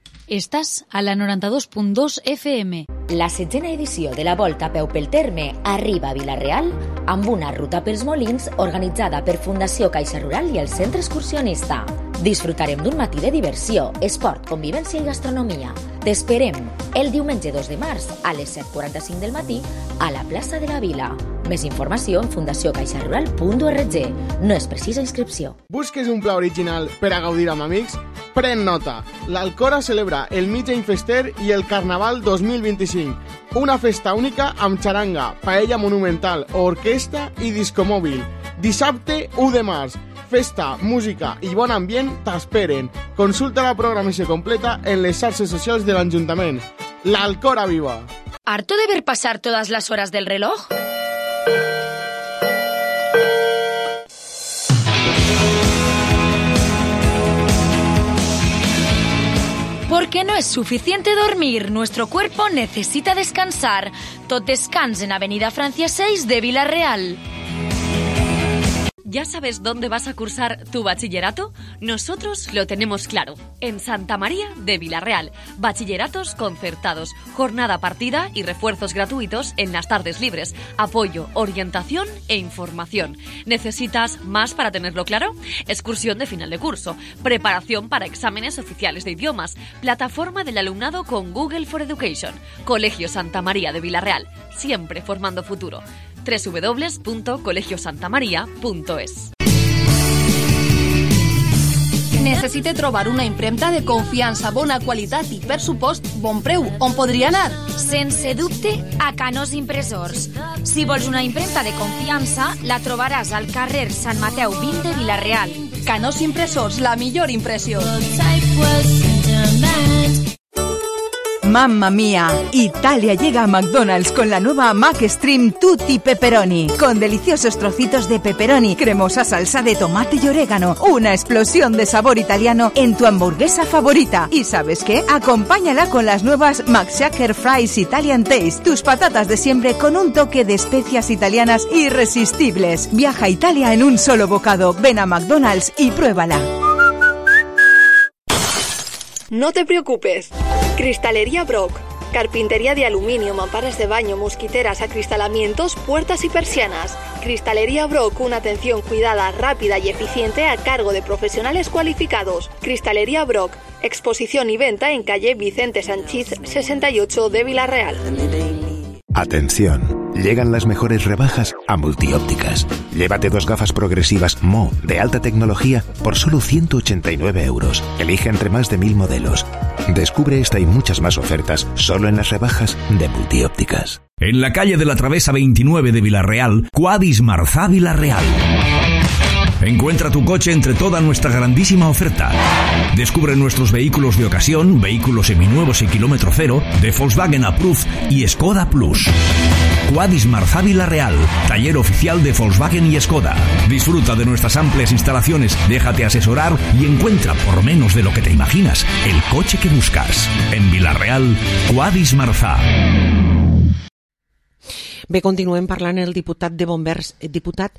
Estàs a la noranta-dos punt dos F M. La setzena edició de la Volta a peu pel terme arriba a Vila-real amb una ruta pels Molins organitzada per Fundació Caixa Rural i el Centre Excursionista. Disfrutarem d'un matí de diversió, esport, convivència i gastronomia. T'esperem el diumenge dos de març a les set quaranta-cinc del matí a la plaça de la Vila. Més informació en fundació caixa rural punt org. No és precisa inscripció. Busques un pla original per a gaudir amb amics? Pren nota. L'Alcora celebra el Mitjany Fester i el Carnaval dos mil vint-i-cinc. Una festa única amb xaranga, paella monumental, orquestra i discomòbil. Dissabte u de març. Festa, música i bon ambient t'esperen. Consulta la programació completa en les xarxes socials de l'Ajuntament. L'Alcora viva! ¿Harto de ver pasar todas las horas del reloj? Porque no es suficiente dormir, nuestro cuerpo necesita descansar. Tot descans en Avenida Francia seis de Vila-real. ¿Ya sabes dónde vas a cursar tu bachillerato? Nosotros lo tenemos claro. En Santa María de Vila-real. Bachilleratos concertados, jornada partida y refuerzos gratuitos en las tardes libres. Apoyo, orientación e información. ¿Necesitas más para tenerlo claro? Excursión de final de curso. Preparación para exámenes oficiales de idiomas. Plataforma del alumnado con Google for Education. Colegio Santa María de Vila-real. Siempre formando futuro. doble u doble u doble u punto colegio santa maria punto es. Necessite trobar una impremta de confiança, bona qualitat i, per supost, bon preu. On podria anar? Sense dubte, a Canós Impressors. Si vols una impremta de confiança, la trobaràs al carrer Sant Mateu vint de Vila-real. Canós Impressors, la millor impressió. Mamma mía, Italia llega a McDonald's con la nueva McStream Tutti Pepperoni, con deliciosos trocitos de pepperoni, cremosa salsa de tomate y orégano, una explosión de sabor italiano en tu hamburguesa favorita. ¿Y sabes qué? Acompáñala con las nuevas McShaker Fries Italian Taste, tus patatas de siempre con un toque de especias italianas irresistibles. Viaja a Italia en un solo bocado. Ven a McDonald's y pruébala. No te preocupes. Cristalería Brock. Carpintería de aluminio, mamparas de baño, mosquiteras, acristalamientos, puertas y persianas. Cristalería Brock, una atención cuidada, rápida y eficiente a cargo de profesionales cualificados. Cristalería Brock, exposición y venta en calle Vicente Sanchís sesenta y ocho de Vila-real. Atención, llegan las mejores rebajas a Multiópticas. Llévate dos gafas progresivas M O de alta tecnología por solo ciento ochenta y nueve euros. Elige entre más de mil modelos. Descubre esta y muchas más ofertas solo en las rebajas de Multiópticas. En la calle de la Travesa veintinueve de Vila-real, Quadis Marzá Vila-real. Encuentra tu coche entre toda nuestra grandísima oferta. Descubre nuestros vehículos de ocasión, vehículos seminuevos y kilómetro cero, de Volkswagen Approved y Skoda Plus. Quadis Marzá Vila-real, taller oficial de Volkswagen y Skoda. Disfruta de nuestras amplias instalaciones, déjate asesorar y encuentra, por menos de lo que te imaginas, el coche que buscas. En Vila-real, Quadis Marzá. Bé, continuem parlant el diputat de Bombers. Diputat,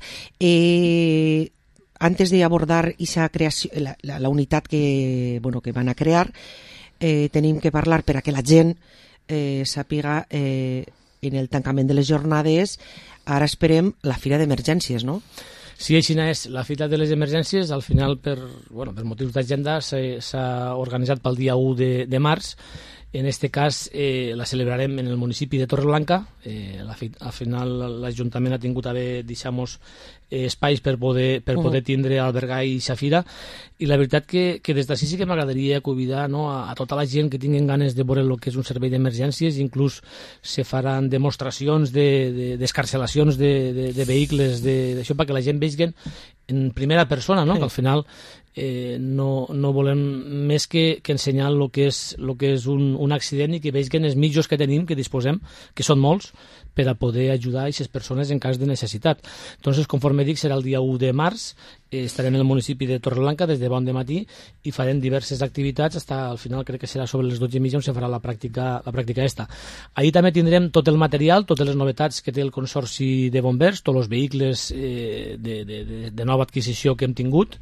eh, antes de abordar esa creació, la, la, la unitat que, bueno, que van a crear, eh, tenim que parlar per a que la gent eh, sàpiga eh, en el tancament de les jornades. Ara esperem la fira d'emergències, no? Sí, així és. La fira de les emergències, al final, per, bueno, per motius d'agenda, s'ha organitzat pel dia u de, de març. En este cas eh, la celebrarem en el municipi de Torreblanca. Eh, la fi, al final l'Ajuntament ha tingut a bé deixar-nos eh, espais per poder, per poder tindre, albergar i xafira, i la veritat que, que des d'ací sí que m'agradaria convidar, no, a, a tota la gent que tinguin ganes de veure el que és un servei d'emergències. Inclús se faran demostracions d'escarcelacions de, de, de, de vehicles d'això perquè la gent vegin en primera persona, no? Sí. Que al final eh, no, no volem més que, que ensenyar el que és, lo que és un, un accident i que vegin els mitjos que tenim, que disposem, que són molts, per a poder ajudar a aquestes persones en cas de necessitat. Entonces, conforme dic, serà el dia u de març, eh, estarem en el municipi de Torreblanca des de bon de matí i farem diverses activitats, fins al final crec que serà sobre les dotze i mitja on se farà la pràctica, la pràctica esta. Ahir també tindrem tot el material, totes les novetats que té el Consorci de Bombers, tots els vehicles eh, de, de, de, de nova adquisició que hem tingut,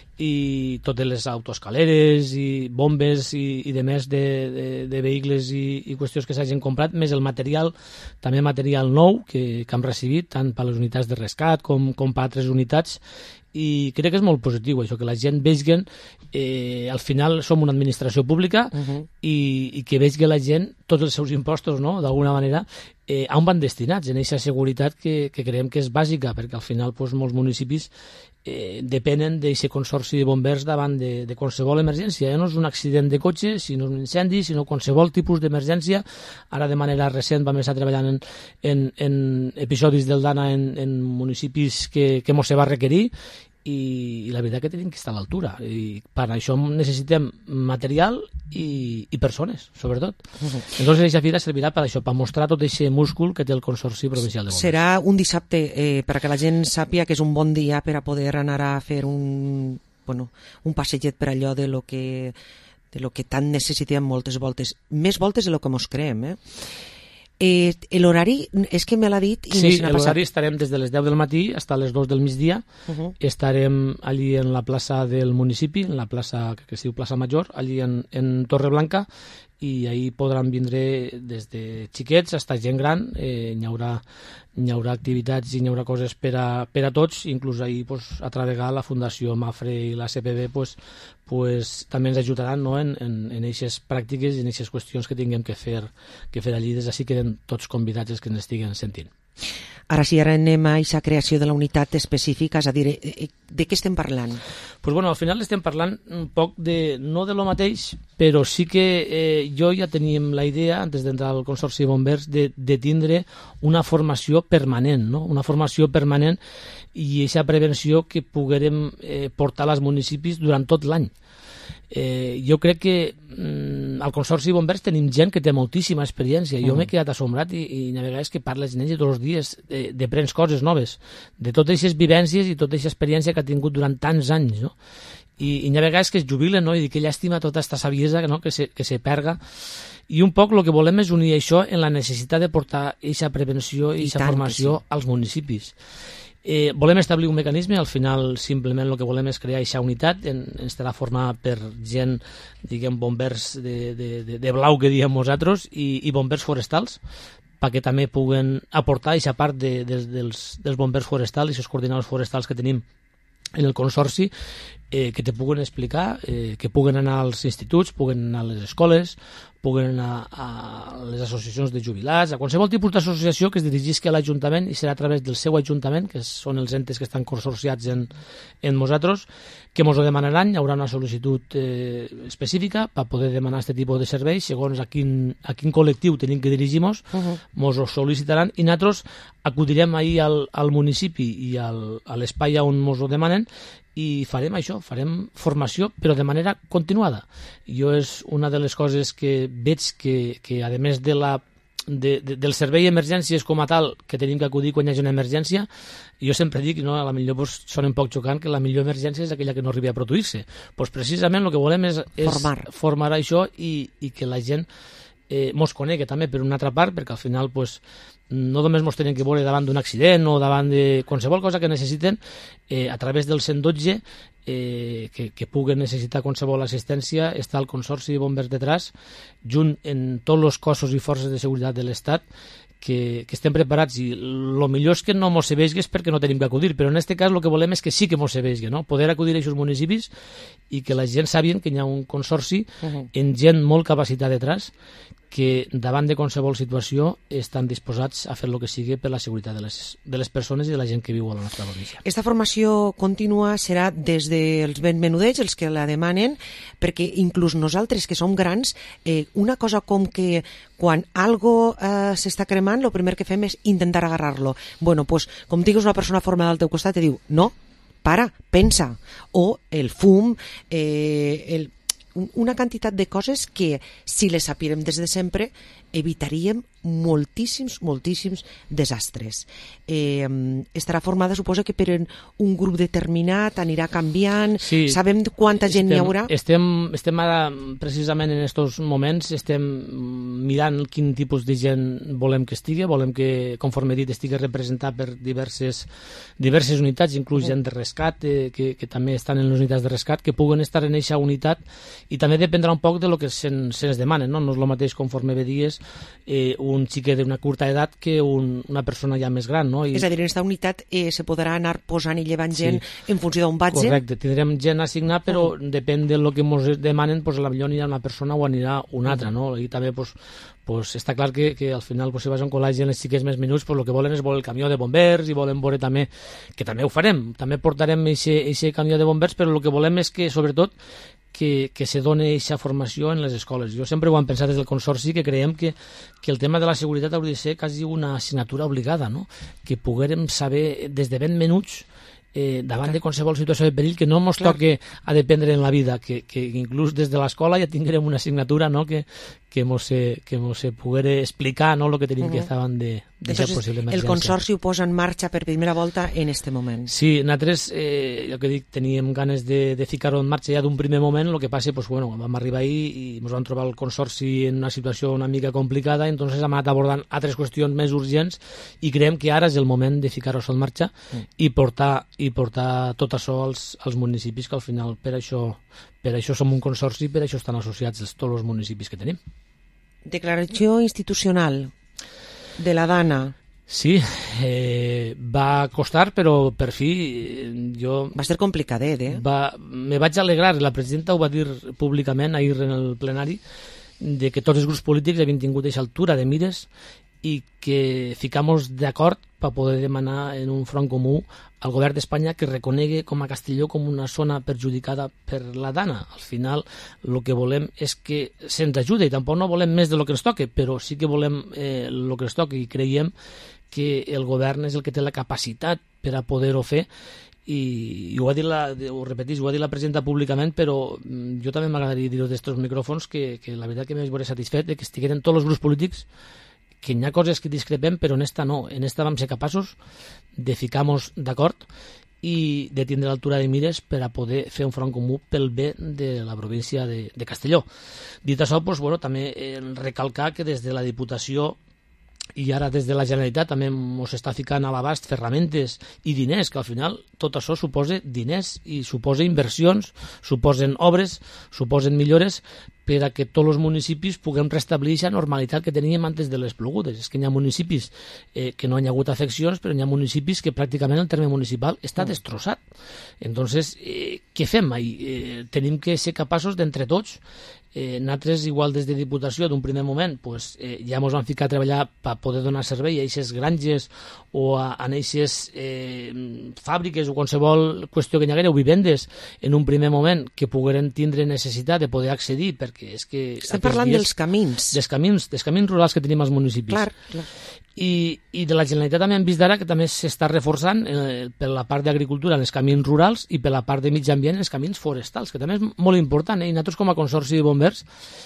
i totes les autoescaleres i bombes i, i de més de, de, de vehicles i, i qüestions que s'hagin comprat, més el material, també material nou que, que hem recibit tant per les unitats de rescat com, com per altres unitats, i crec que és molt positiu això, que la gent vegin, eh, al final som una administració pública, uh -huh. i, i que vegi la gent tots els seus impostos, no?, d'alguna manera, eh, on van destinats, en aquesta seguretat que, que creiem que és bàsica, perquè al final pues, molts municipis eh, depenen d'aquest consorci de bombers davant de, de qualsevol emergència. Ja no és un accident de cotxe, sinó un incendi, sinó qualsevol tipus d'emergència. Ara de manera recent vam estar treballant en, en, en episodis del Dana en, en municipis que, que mos se va requerir, i, i la veritat que tenim que estar a l'altura, i per això necessitem material i, i persones, sobretot. Uh-huh. Entonces aquesta fira servirà per això, per mostrar tot aquest múscul que té el Consorci Provincial de Bombers. Serà un dissabte, eh, perquè la gent sàpiga que és un bon dia per a poder anar a fer un, bueno, un passeget per allò de lo que, de lo que tant necessitem moltes voltes, més voltes de lo que mos creem, eh? Eh, l'horari és que me l'ha dit i sí, l'horari estarem des de les deu del matí fins a les dues del migdia. Uh-huh. Estarem allí en la plaça del municipi, en la plaça que es diu Plaça Major, allí en, en Torreblanca, i ahir podran vindre des de xiquets fins a gent gran. Eh, hi haurà hi haurà activitats i hi haurà coses per a, per a tots, inclús ahir pues, a Travegar la Fundació Mafre i la C P B pues, pues, també ens ajudaran, no?, en, en, en aquestes pràctiques i en aquestes qüestions que tinguem que fer, que fer allí. Des d'ací queden tots convidats els que ens estiguen sentint. Ara sí, ara anem a aquesta creació de la unitat específica, és a dir, de què estem parlant? Pues bueno, al final estem parlant un poc de, no de lo mateix, però sí que eh, jo ja teníem la idea, antes d'entrar al Consorci de Bombers, de, de tindre una formació permanent, no? Una formació permanent i aquesta prevenció que poguérem eh, portar als municipis durant tot l'any. Eh, jo crec que mm, al Consorci de Bombers tenim gent que té moltíssima experiència. Jo mm. m'he quedat assombrat i, i hi ha vegades que parles amb ells tots els dies de, de prens coses noves, de totes aquestes vivències i tota aquesta experiència que ha tingut durant tants anys, no? I, i hi ha vegades que es jubilen, no? I que llàstima tota aquesta saviesa, no?, que se, que se perga. I un poc el que volem és unir això en la necessitat de portar aquesta prevenció i aquesta formació sí. als municipis. Eh, volem establir un mecanisme, al final simplement el que volem és crear aquesta unitat, en, estarà formada per gent, diguem, bombers de, de, de, de blau que diem nosaltres i, i bombers forestals, perquè també puguen aportar aquesta part de, de, dels, dels bombers forestals i els coordinadors forestals que tenim en el Consorci, eh, que te puguen explicar, eh, que puguen anar als instituts, puguen anar a les escoles, puguen anar a les associacions de jubilats, a qualsevol tipus d'associació que es dirigisca a l'Ajuntament i serà a través del seu Ajuntament, que són els entes que estan consorciats en, en nosaltres, que ens ho demanaran. Hi haurà una sol·licitud eh, específica per poder demanar aquest tipus de serveis, segons a quin, a quin col·lectiu tenim que dirigir-nos, Uh-huh. ens ho sol·licitaran i nosaltres acudirem ahir al, al municipi i al, a l'espai on ens ho demanen i farem això, farem formació, però de manera continuada. Jo és una de les coses que veig que, que a més de la, de, de, del servei d'emergències com a tal, que tenim que acudir quan hi hagi una emergència, jo sempre dic, no, a la millor pues, sona un poc xocant, que la millor emergència és aquella que no arribi a produir-se. Pues precisament el que volem és, és Formar. formar això i, i que la gent eh, mos conegui també per una altra part, perquè al final pues, no només ens tenen que veure davant d'un accident o davant de qualsevol cosa que necessiten, eh, a través del cent dotze eh, que, que puguen necessitar qualsevol assistència, està el Consorci de Bombers detrás, junt en tots els cossos i forces de seguretat de l'Estat, que, que estem preparats, i el millor és que no mos se vegi perquè no tenim que acudir, però en aquest cas el que volem és que sí que mos se vegi, no? Poder acudir a aquests municipis i que la gent sàpien que hi ha un consorci Uh-huh. en gent molt capacitat detrás, que davant de qualsevol situació estan disposats a fer el que sigui per la seguretat de les, de les persones i de la gent que viu a la nostra província. Esta formació contínua serà des dels ben menudets, els que la demanen, perquè inclús nosaltres, que som grans, eh, una cosa com que quan algo eh, s'està cremant, el primer que fem és intentar agarrar-lo. Bueno, pues, com digues una persona formada al teu costat, te diu, no, para, pensa. O el fum, eh, el una quantitat de coses que, si les sapirem des de sempre, evitaríem moltíssims, moltíssims desastres. Eh, estarà formada, suposa que per un grup determinat, anirà canviant, sí, sabem quanta gent estem, hi haurà? Estem, estem ara, precisament en aquests moments, estem mirant quin tipus de gent volem que estigui, volem que, conforme he dit, estigui representat per diverses, diverses unitats, inclús gent de rescat, eh, que, que també estan en les unitats de rescat, que puguen estar en aquesta unitat, i també dependrà un poc de lo que se'ns se demanen, no? No és el mateix, conforme bé dies, eh, un xiquet d'una curta edat que un, una persona ja més gran, no? I... És a dir, en aquesta unitat eh, se podrà anar posant i llevant gent sí. en funció d'on vagi? Correcte, tindrem gent assignat, però uh. depèn del que ens demanen, pues, a la millor anirà una persona o anirà una altra, no? I també pues, pues, està clar que, que al final pues, si vas a un col·legi en els xiquets més minuts, pues, el que volen és veure el camió de bombers i volen veure també, que també ho farem, també portarem aquest camió de bombers, però el que volem és que, sobretot, que, que se doni aquesta formació en les escoles. Jo sempre ho hem pensat des del Consorci, que creiem que, que el tema de la seguretat hauria de ser quasi una assignatura obligada, no? Que poguérem saber des de ben menuts, eh, davant Clar. de qualsevol situació de perill, que no ens toque a dependre en la vida, que, que inclús des de l'escola ja tinguem una assignatura, no? que, que mos se, que mos se poguera explicar, no? Lo que tenim uh -huh. que estar davant de d'aquesta possible emergència. El Consorci ho posa en marxa per primera volta en este moment. Sí, nosaltres, eh, jo que dic, teníem ganes de, de ficar-ho en marxa ja d'un primer moment, el que passa, pues, bueno, vam arribar ahir i ens vam trobar el Consorci en una situació una mica complicada, entonces hem anat abordant altres qüestions més urgents i creiem que ara és el moment de ficar-ho en marxa mm. i portar i portar tot això als, als municipis, que al final per això, per això som un consorci, per això estan associats tots els municipis que tenim. Declaració institucional de la Dana. Sí, eh, va costar, però per fi jo... Va ser complicadet, eh? Va, me vaig alegrar, la presidenta ho va dir públicament ahir en el plenari, de que tots els grups polítics havien tingut aquesta altura de mires i que ficamos d'acord per poder demanar en un front comú al govern d'Espanya que reconegui com a Castelló com una zona perjudicada per la Dana. Al final, el que volem és que se'ns ajudi, i tampoc no volem més de lo que ens toque, però sí que volem eh, el que ens toque, i creiem que el govern és el que té la capacitat per a poder-ho fer, i, i ho ha dit la, ho repetís, ho ha dit la presidenta públicament, però jo també m'agradaria dir-ho d'estos micròfons, que, que la veritat que m'he veure satisfet de que estigueren tots els grups polítics, que hi ha coses que discrepem, però en esta no. En esta vam ser capaços de ficar-nos d'acord i de tindre l'altura de mires per a poder fer un front comú pel bé de la província de, de Castelló. Dit això, doncs, bueno, també eh, recalcar que des de la Diputació i ara des de la Generalitat també ens està ficant a l'abast ferramentes i diners, que al final tot això suposa diners i suposa inversions, suposen obres, suposen millores per a que tots els municipis puguem restablir aquesta normalitat que teníem antes de les plogudes. És que hi ha municipis eh, que no hi ha hagut afeccions, però hi ha municipis que pràcticament el terme municipal està destrossat. Entonces, eh, què fem? Eh, tenim que ser capaços d'entre tots, eh, nosaltres igual des de Diputació d'un primer moment pues, eh, ja ens vam ficar a treballar per poder donar servei a aquestes granges o a, a aquestes eh, fàbriques o qualsevol qüestió que hi haguera o vivendes en un primer moment que pogueren tindre necessitat de poder accedir, perquè és que... Estem parlant dies, dels camins. Dels camins, dels camins rurals que tenim als municipis. Clar, clar. I, i de la Generalitat també hem vist d'ara que també s'està reforçant eh, per la part d'agricultura en els camins rurals i per la part de mig ambient en els camins forestals, que també és molt important. Eh? I nosaltres com a Consorci de Bombers,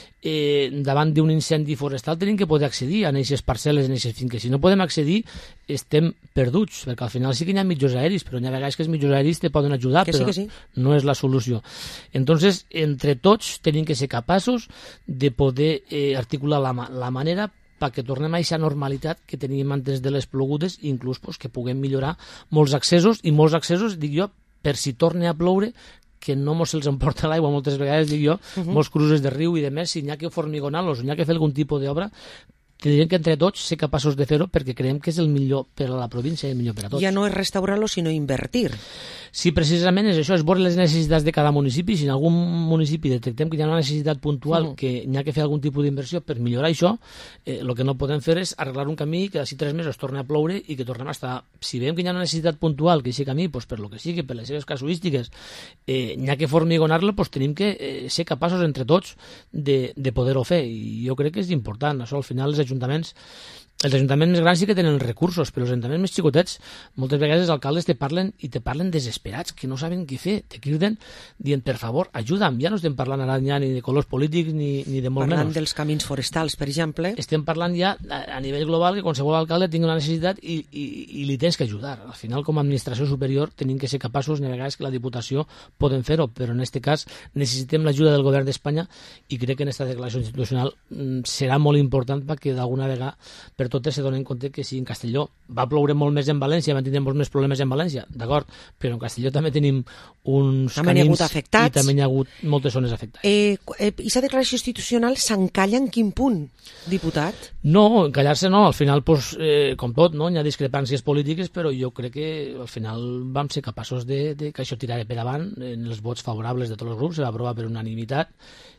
eh, davant d'un incendi forestal tenim que poder accedir a aquestes parcel·les, a aquestes finques. Si no podem accedir, estem perduts, perquè al final sí que hi ha mitjors aeris, però hi ha vegades que els mitjors aeris te poden ajudar, que però sí, que sí. No és la solució. Entonces, entre tots tenim que ser capaços de poder eh, articular la, la manera perquè tornem a aquesta normalitat que teníem antes de les plogudes i inclús pues, que puguem millorar molts accessos, i molts accessos, dic jo, per si torna a ploure, que no mos se'ls emporta l'aigua moltes vegades, dic jo, uh -huh. molts cruces de riu i de més, si n'hi ha que formigonar-los, n'hi ha que fer algun tipus d'obra, tindríem que entre tots ser capaços de fer-ho perquè creiem que és el millor per a la província i el millor per a tots. Ja no és restaurar-lo, sinó invertir. Sí, precisament és això, és veure les necessitats de cada municipi. Si en algun municipi detectem que hi ha una necessitat puntual, uh -huh. que n'hi ha que fer algun tipus d'inversió per millorar això, eh, el que no podem fer és arreglar un camí que d'ací tres mesos torna a ploure i que tornem a estar... Si veiem que hi ha una necessitat puntual, que aquest camí, pues, per lo que sigui, per les seves casuístiques, eh, n'hi ha que formigonar-lo, pues, tenim que eh, ser capaços entre tots de, de poder-ho fer. I jo crec que és important. Això al final els ajuntaments els ajuntaments més grans sí que tenen recursos, però els ajuntaments més xicotets, moltes vegades els alcaldes te parlen i te parlen desesperats, que no saben què fer, te criden dient, per favor, ajuda'm. Ja no estem parlant ara ja ni de colors polítics ni, ni de molt parlant menys. Parlant dels camins forestals, per exemple. Estem parlant ja a, a nivell global que qualsevol alcalde tingui una necessitat i, i, i li tens que ajudar. Al final, com a administració superior, tenim que ser capaços, ni a vegades que la Diputació poden fer-ho, però en aquest cas necessitem l'ajuda del govern d'Espanya i crec que en aquesta declaració institucional mm, serà molt important perquè d'alguna vegada per totes se donen compte que si en Castelló va ploure molt més en València, vam tindre molts més problemes en València, d'acord, però en Castelló també tenim uns també camins afectats. I també hi ha hagut moltes zones afectades. Eh, eh, I aquesta declaració institucional s'encalla en quin punt, diputat? No, encallar-se no, al final, pues, eh, com tot, no? Hi ha discrepàncies polítiques, però jo crec que al final vam ser capaços de, de que això tirara per avant, en els vots favorables de tots els grups, se va aprovar per unanimitat,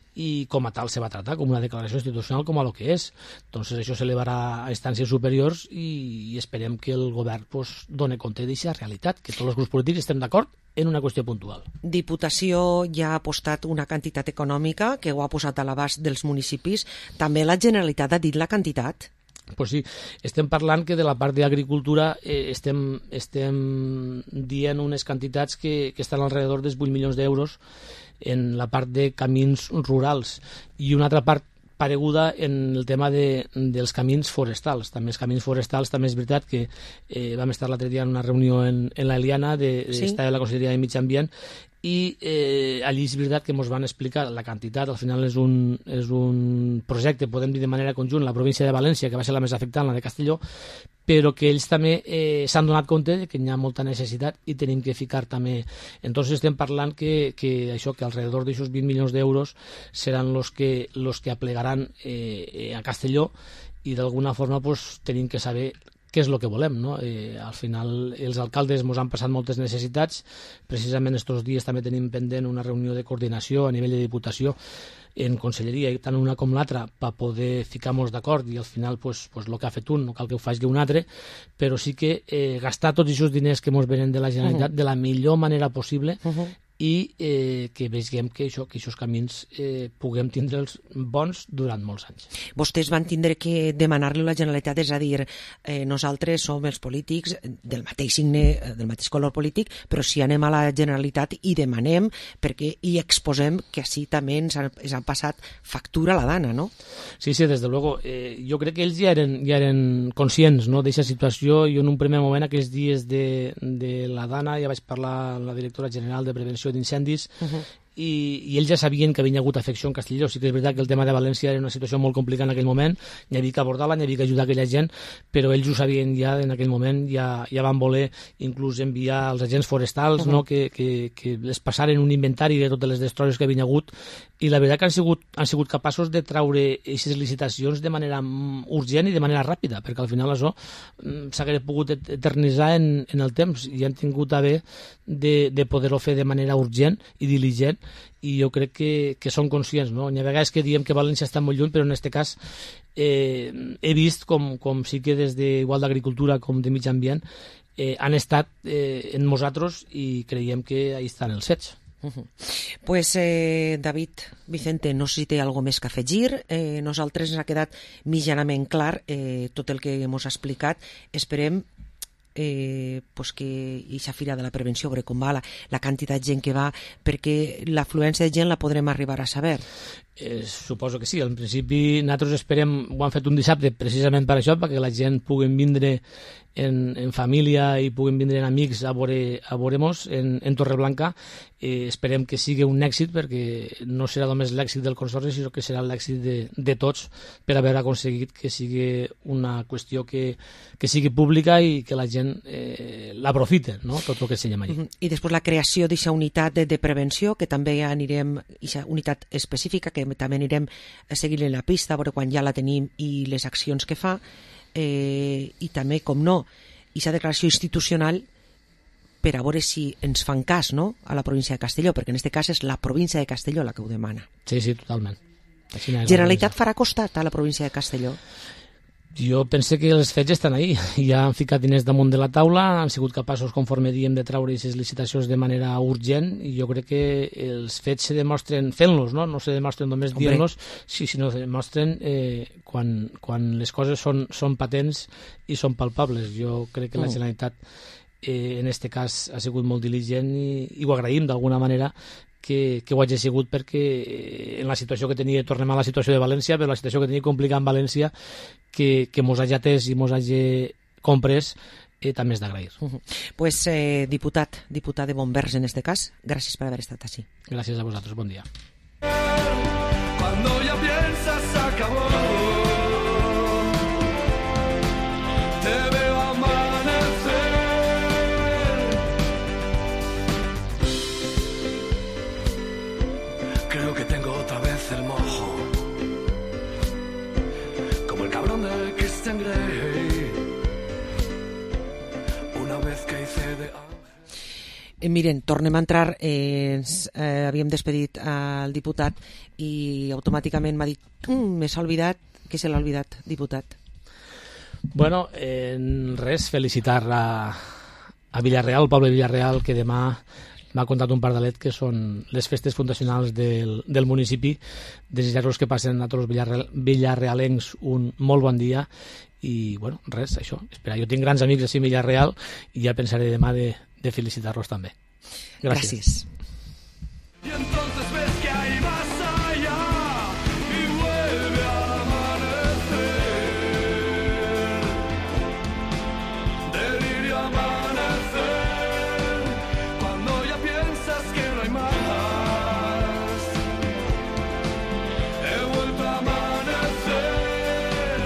i com a tal se va tratar com una declaració institucional com a lo que és. Entonces això s'elevarà a instàncies superiors i, i esperem que el govern pues, doni compte d'aquesta realitat, que tots els grups polítics estem d'acord en una qüestió puntual. Diputació ja ha apostat una quantitat econòmica que ho ha posat a l'abast dels municipis. També la Generalitat ha dit la quantitat? Pues sí, estem parlant que de la part d'agricultura eh, estem, estem dient unes quantitats que, que estan alrededor dels vuit milions d'euros en la part de camins rurals i una altra part pareguda en el tema de, dels camins forestals. També els camins forestals, també és veritat que eh, vam estar l'altre dia en una reunió en, en la Eliana de, de, sí? de la Conselleria de Mig Ambient i eh, allí és veritat que ens van explicar la quantitat. Al final és un, és un projecte, podem dir de manera conjunt, la província de València, que va ser la més afectada, la de Castelló, però que ells també eh, s'han donat compte que hi ha molta necessitat i tenim que ficar també. Entonces estem parlant que, que això, que alrededor d'aixòs vint milions d'euros seran los que, los que aplegaran eh, a Castelló i d'alguna forma pues, tenim que saber què és el que volem, no? Eh, al final els alcaldes ens han passat moltes necessitats, precisament estos dies també tenim pendent una reunió de coordinació a nivell de Diputació en Conselleria, tant una com l'altra, per poder ficar-nos d'acord i al final pues, pues, el que ha fet un no cal que ho faci un altre, però sí que eh, gastar tots aquests diners que ens venen de la Generalitat uh -huh. de la millor manera possible uh -huh. i eh, que vegem que això que aquests camins eh, puguem tindre'ls bons durant molts anys. Vostès van tindre que demanar-li a la Generalitat, és a dir, eh, nosaltres som els polítics del mateix signe, del mateix color polític, però si anem a la Generalitat i demanem, perquè hi exposem que així també ens han, ens han passat factura a la dana, no? Sí, sí, des de luego. Eh, jo crec que ells ja eren, ja eren conscients no, d'aquesta situació. Jo en un primer moment, aquells dies de, de la dana, ja vaig parlar amb la directora general de Prevenció d'incendis uh -huh. i, i ells ja sabien que havia hagut afecció en Castelló. Sí que és veritat que el tema de València era una situació molt complicada en aquell moment, hi havia que abordar-la, hi havia que ajudar aquella gent, però ells ho sabien ja en aquell moment, ja, ja van voler inclús enviar els agents forestals, uh-huh. no? que, que, que es passaren un inventari de totes les destroyes que havien hagut, i la veritat que han sigut, han sigut capaços de traure aquestes licitacions de manera urgent i de manera ràpida, perquè al final això s'hauria pogut eternitzar en, en el temps, i han tingut a bé de, de poder-ho fer de manera urgent i diligent, i jo crec que, que són conscients, no? Hi ha vegades que diem que València està molt lluny, però en aquest cas eh, he vist com, com sí que des de igual d'agricultura com de mig ambient eh, han estat eh, en nosaltres, i creiem que ahí estan els fets. Uh-huh. Pues eh, David, Vicente, no sé si té alguna més que afegir. Eh, nosaltres ens ha quedat mitjanament clar eh, tot el que ens ha explicat. Esperem eh, pues que aquesta fira de la prevenció, veure com va la, la quantitat de gent que va, perquè l'afluència de gent la podrem arribar a saber. Eh, suposo que sí. En principi nosaltres esperem, ho han fet un dissabte precisament per això, perquè la gent pugui vindre en, en família i puguin vindre en amics a veure, a veure-mos en, en Torreblanca. Eh, esperem que sigui un èxit, perquè no serà només l'èxit del Consorci, sinó que serà l'èxit de, de tots, per haver aconseguit que sigui una qüestió que, que sigui pública i que la gent eh, l'aprofite, no? Tot el que se llama allí. I després la creació d'aquesta unitat de, de prevenció, que també anirem, aquesta unitat específica, que també anirem a seguir en la pista, a veure quan ja la tenim i les accions que fa, eh, i també, com no, aquesta declaració institucional per a veure si ens fan cas, no?, a la província de Castelló, perquè en aquest cas és la província de Castelló la que ho demana. Sí, sí, totalment. Generalitat farà costat a la província de Castelló? Jo pense que els fets estan ahí, ja han ficat diners damunt de la taula, han sigut capaços, conforme diem, de treure aquestes licitacions de manera urgent, i jo crec que els fets se demostren fent-los, no? No se demostren només dient-los, sí, sinó se demostren eh, quan, quan les coses són, són patents i són palpables. Jo crec que la Generalitat eh, en aquest cas ha sigut molt diligent, i, i ho agraïm d'alguna manera, que, que ho hagi sigut, perquè en la situació que tenia, tornem a la situació de València, però la situació que tenia complicada en València, que, que mos hagi atès i mos hagi comprès, eh, també és d'agrair. Uh -huh. Pues, eh, diputat, diputat de Bombers en este cas, gràcies per haver estat així. Gràcies a vosaltres, bon dia. Cuando ya piensas se acabó, te veo amanecer. Creo que tengo otra vez el mojo, como el cabrón de Christian Grey, una vez que hice de... Eh, miren, tornem a entrar, eh, ens, eh, havíem despedit al diputat i automàticament m'ha dit mmm, m'he oblidat, què se l'ha oblidat, diputat? Bueno, eh, res, felicitar a, a Villarreal, el poble de Villarreal, que demà m'ha contat un pardalet que són les festes fundacionals del, del municipi. Desitjar-los que passen a tots els villarreal, villarrealencs un molt bon dia, i bueno, res, això, espera, jo tinc grans amics així a Villarreal i ja pensaré demà de, de felicitar-los també. Gràcies. Gràcies. Y entonces ves que hay más allá y vuelve a amanecer. Delirio amanecer. Cuando ya piensas que no hay más, he vuelto a amanecer.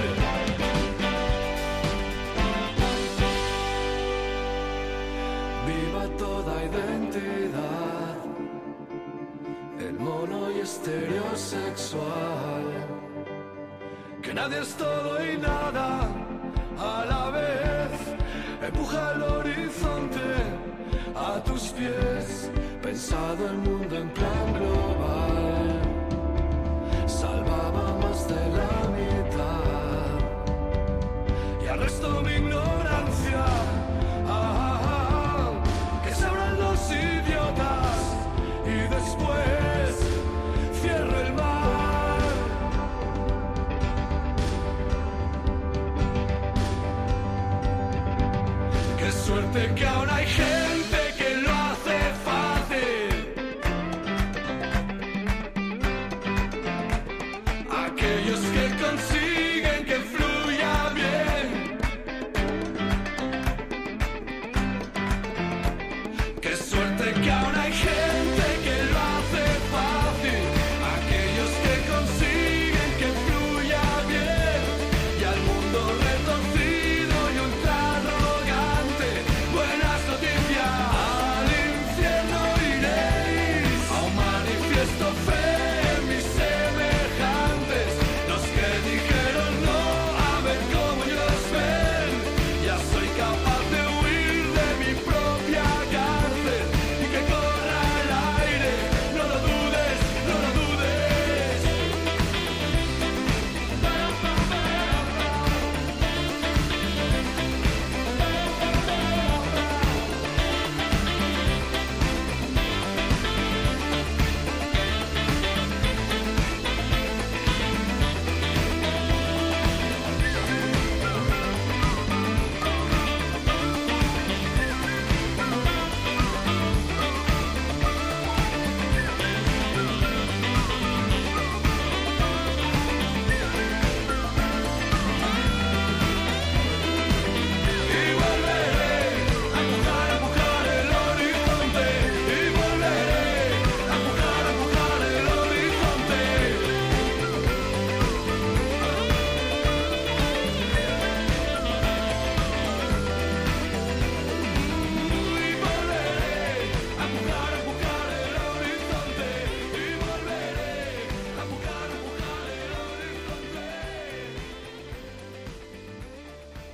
Viva toda identidad, el mono y estereosexual, que nadie es todo y nada a la vez. Empuja el horizonte a tus pies, pensado el mundo en plan global. Salvaba más de la mitad y al resto mi ignorancia. Ah, ah, ah, que sabrán los idiotas y después cierro el mar. Qué suerte que aún hay gente que lo hace fácil. Aquellos que consiguen que fluya bien. Qué suerte que aún hay gente que lo hace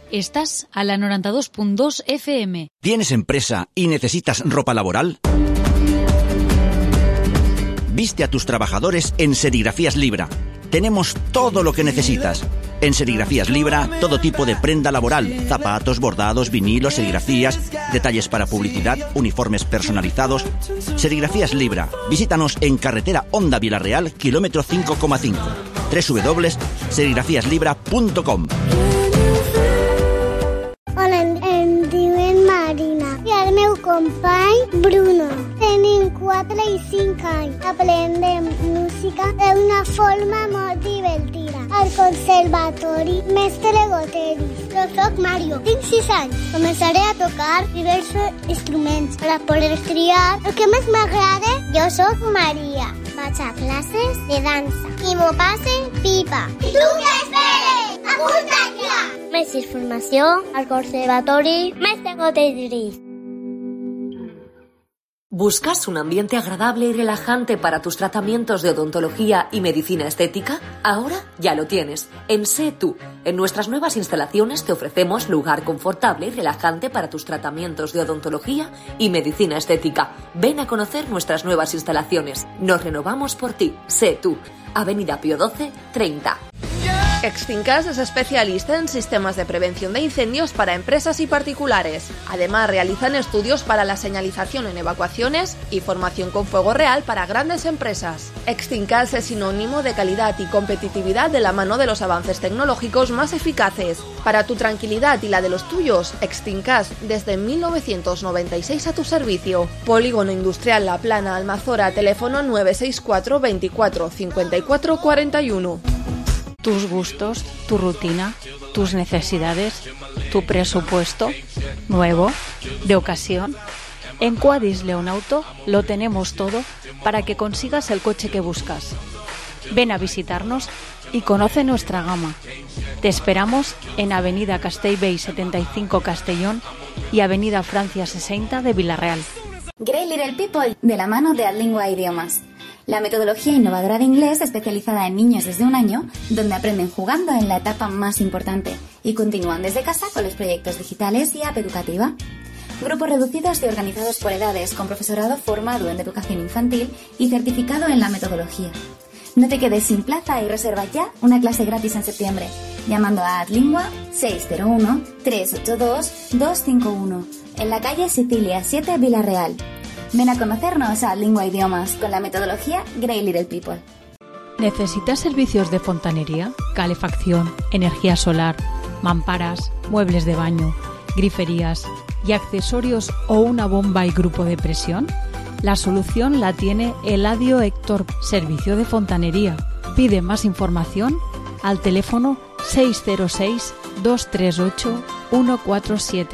Estás a la noventa y dos punto dos F M. ¿Tienes empresa y necesitas ropa laboral? Viste a tus trabajadores en Serigrafías Libra. Tenemos todo lo que necesitas. En Serigrafías Libra, todo tipo de prenda laboral, zapatos, bordados, vinilos, serigrafías, detalles para publicidad, uniformes personalizados. Serigrafías Libra. Visítanos en carretera Honda Vilareal, kilómetro cinco coma cinco. doble u doble u doble u punto serigrafías libra punto com. Hola, em diuen Marina i el meu company Bruno. Tenim quatre i cinc anys. Aprendem música d'una forma molt divertida. Al conservatori Mestre Goteris. Jo soc Mario, tinc sis anys. Començaré a tocar diversos instruments per a poder triar el que més m'agrada. Jo soc Maria. Vaig a classes de dansa i m'ho passe pipa. I tu què esperes? Apunta't ja! Més informació al Conservatori Mestre Goteris. ¿Buscas un ambiente agradable y relajante para tus tratamientos de odontología y medicina estética? Ahora ya lo tienes. En Sé Tú. En nuestras nuevas instalaciones te ofrecemos lugar confortable y relajante para tus tratamientos de odontología y medicina estética. Ven a conocer nuestras nuevas instalaciones. Nos renovamos por ti. Sé Tú. Avenida Pío doce, treinta. Extincas es especialista en sistemas de prevención de incendios para empresas y particulares. Además, realizan estudios para la señalización en evacuaciones y formación con fuego real para grandes empresas. Extincas es sinónimo de calidad y competitividad de la mano de los avances tecnológicos más eficaces. Para tu tranquilidad y la de los tuyos, Extincas desde mil novecientos noventa y seis a tu servicio. Polígono Industrial La Plana, Almazora, teléfono nueve seis cuatro veinticuatro cincuenta y cuatro cuarenta y uno. Tus gustos, tu rutina, tus necesidades, tu presupuesto, nuevo, de ocasión. En Quadis León Auto lo tenemos todo para que consigas el coche que buscas. Ven a visitarnos y conoce nuestra gama. Te esperamos en Avenida Castellbell setenta y cinco Castellón y Avenida Francia sesenta de Vilareal. Great Little People, de la mano de Adlingua Idiomas. La metodología innovadora de inglés especializada en niños desde un año, donde aprenden jugando en la etapa más importante y continúan desde casa con los proyectos digitales y app educativa. Grupos reducidos y organizados por edades, con profesorado formado en educación infantil y certificado en la metodología. No te quedes sin plaza y reserva ya una clase gratis en septiembre, llamando a Adlingua seis cero uno, tres ocho dos, dos cinco uno, en la calle Sicilia siete, Vilareal. Ven a conocernos a Lingua Idiomas con la metodología Great Little People. ¿Necesitas servicios de fontanería, calefacción, energía solar, mamparas, muebles de baño, griferías y accesorios o una bomba y grupo de presión? La solución la tiene Eladio Héctor, servicio de fontanería. Pide más información al teléfono seis cero seis, dos tres ocho, uno cuatro siete.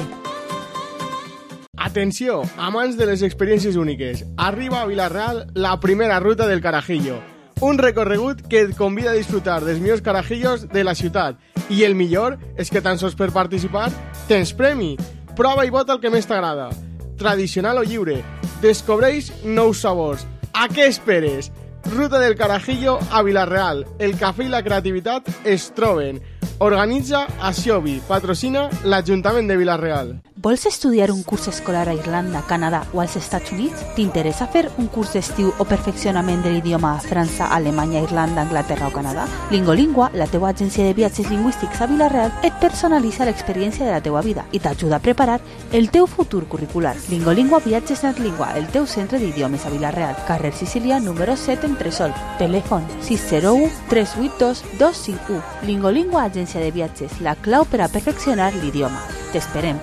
Atenció, amants de les experiències úniques. Arriba a Vilareal la primera ruta del Carajillo. Un recorregut que et convida a disfrutar dels millors carajillos de la ciutat. I el millor és que tan sols per participar tens premi. Prova i vota el que més t'agrada. Tradicional o lliure. Descobreix nous sabors. A què esperes? Ruta del Carajillo a Vilareal. El cafè i la creativitat es troben. Organitza Axiobi, patrocina l'Ajuntament de Vilareal. Vols estudiar un curs escolar a Irlanda, Canadà o als Estats Units? T'interessa fer un curs d'estiu o perfeccionament de l'idioma a França, Alemanya, Irlanda, Anglaterra o Canadà? Lingolingua, la teua agència de viatges lingüístics a Vilareal, et personalitza l'experiència de la teua vida i t'ajuda a preparar el teu futur curricular. Lingolingua Viatges Netlingua, el teu centre d'idiomes a Vilareal, carrer Sicília, número set, Entresol. Telèfon sis zero u, tres vuit dos, dos cinc u. Lingolingua, agència de viatges, la clau per a perfeccionar l'idioma. T'esperem.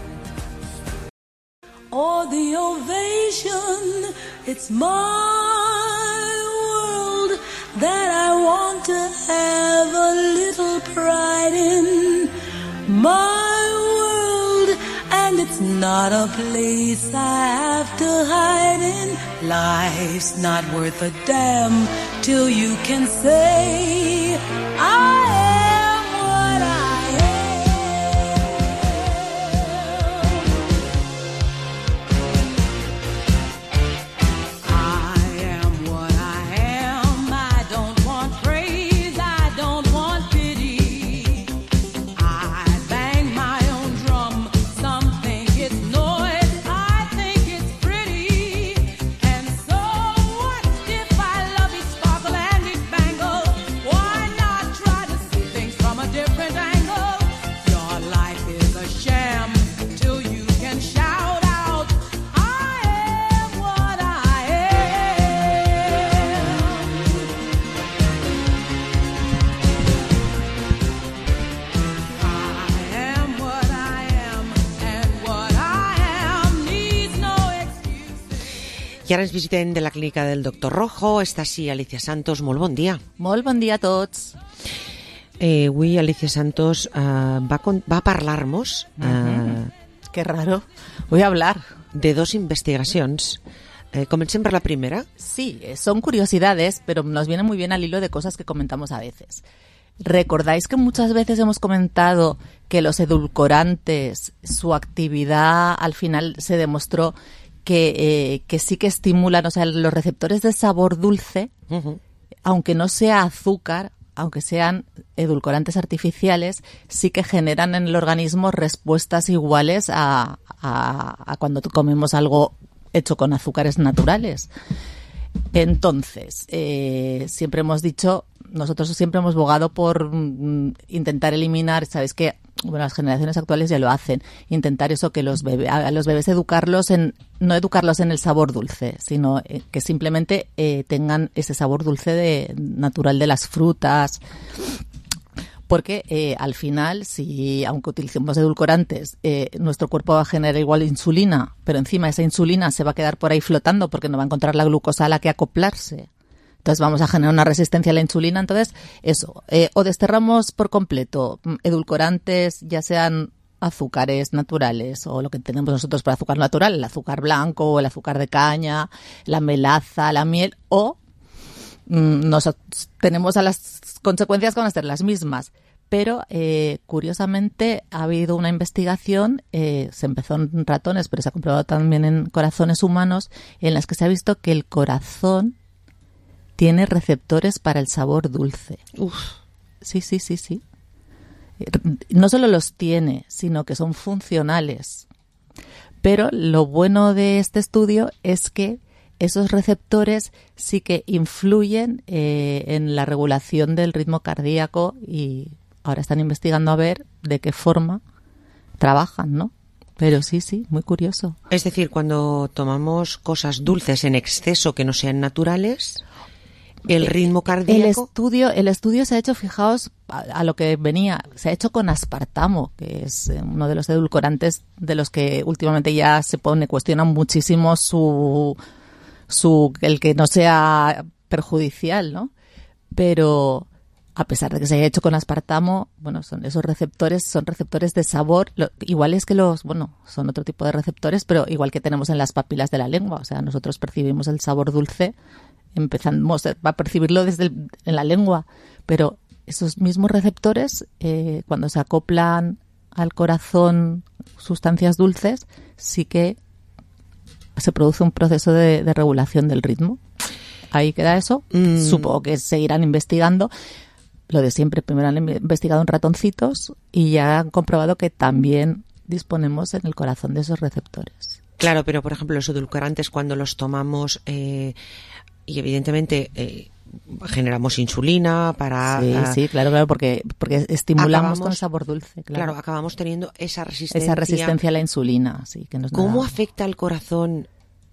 Or the ovation, it's my world that I want to have a little pride in. My world, and it's not a place I have to hide in. Life's not worth a damn till you can say I am what I am. Bang my I ara ens visitem de la clínica del doctor Rojo. Està així Alicia Santos. Molt bon dia. Molt bon dia a tots. Eh, avui Alicia Santos eh, va, con, va parlar-nos... Eh, uh-huh. Qué raro. Voy a hablar. De dos investigacions. Eh, comencem por la primera. Sí, son curiosidades, pero nos viene muy bien al hilo de cosas que comentamos a veces. ¿Recordáis que muchas veces hemos comentado que los edulcorantes, su actividad al final se demostró que, eh, que sí que estimulan, o sea, los receptores de sabor dulce, uh-huh. aunque no sea azúcar, aunque sean edulcorantes artificiales, sí que generan en el organismo respuestas iguales a, a, a cuando comemos algo hecho con azúcares naturales? Entonces, eh, siempre hemos dicho, nosotros siempre hemos bogado por mm, intentar eliminar, sabéis que bueno, las generaciones actuales ya lo hacen, intentar eso, que los bebés, a los bebés educarlos en, no educarlos en el sabor dulce, sino eh, que simplemente eh, tengan ese sabor dulce de, natural de las frutas. Porque eh, al final, si aunque utilicemos edulcorantes, eh, nuestro cuerpo va a generar igual insulina, pero encima esa insulina se va a quedar por ahí flotando porque no va a encontrar la glucosa a la que acoplarse. Entonces vamos a generar una resistencia a la insulina. Entonces, eso, eh, o desterramos por completo edulcorantes, ya sean azúcares naturales o lo que tenemos nosotros para azúcar natural, el azúcar blanco o el azúcar de caña, la melaza, la miel, o mm, nos tenemos a las consecuencias que van a ser las mismas. Pero, eh, curiosamente, ha habido una investigación, eh, se empezó en ratones, pero se ha comprobado también en corazones humanos, en las que se ha visto que el corazón tiene receptores para el sabor dulce. Uf. Sí, sí, sí, sí. No solo los tiene, sino que son funcionales. Pero lo bueno de este estudio es que esos receptores sí que influyen eh, en la regulación del ritmo cardíaco y ahora están investigando a ver de qué forma trabajan, ¿no? Pero sí, sí, muy curioso. Es decir, cuando tomamos cosas dulces en exceso que no sean naturales, el ritmo cardíaco... El estudio, el estudio se ha hecho, fijaos, a, a lo que venía, se ha hecho con aspartamo, que es uno de los edulcorantes de los que últimamente ya se pone, cuestionan muchísimo su... su el que no sea perjudicial, ¿no? Pero a pesar de que se haya hecho con aspartamo, bueno, son esos receptores, son receptores de sabor, lo, igual es que los, bueno, son otro tipo de receptores, pero igual que tenemos en las papilas de la lengua, o sea, nosotros percibimos el sabor dulce, empezamos a percibirlo desde el, en la lengua, pero esos mismos receptores, eh, cuando se acoplan al corazón sustancias dulces, sí que se produce un proceso de, de regulación del ritmo. Ahí queda eso. Mm. Supongo que seguirán investigando. Lo de siempre, primero han investigado en ratoncitos y ya han comprobado que también disponemos en el corazón de esos receptores. Claro, pero por ejemplo los edulcorantes cuando los tomamos eh, y evidentemente eh, generamos insulina para... Sí, uh, sí, claro, claro, porque, porque estimulamos acabamos, con el sabor dulce. Claro. claro, acabamos teniendo esa resistencia. Esa resistencia a la insulina, sí. Que no es ¿Cómo nada... afecta al corazón?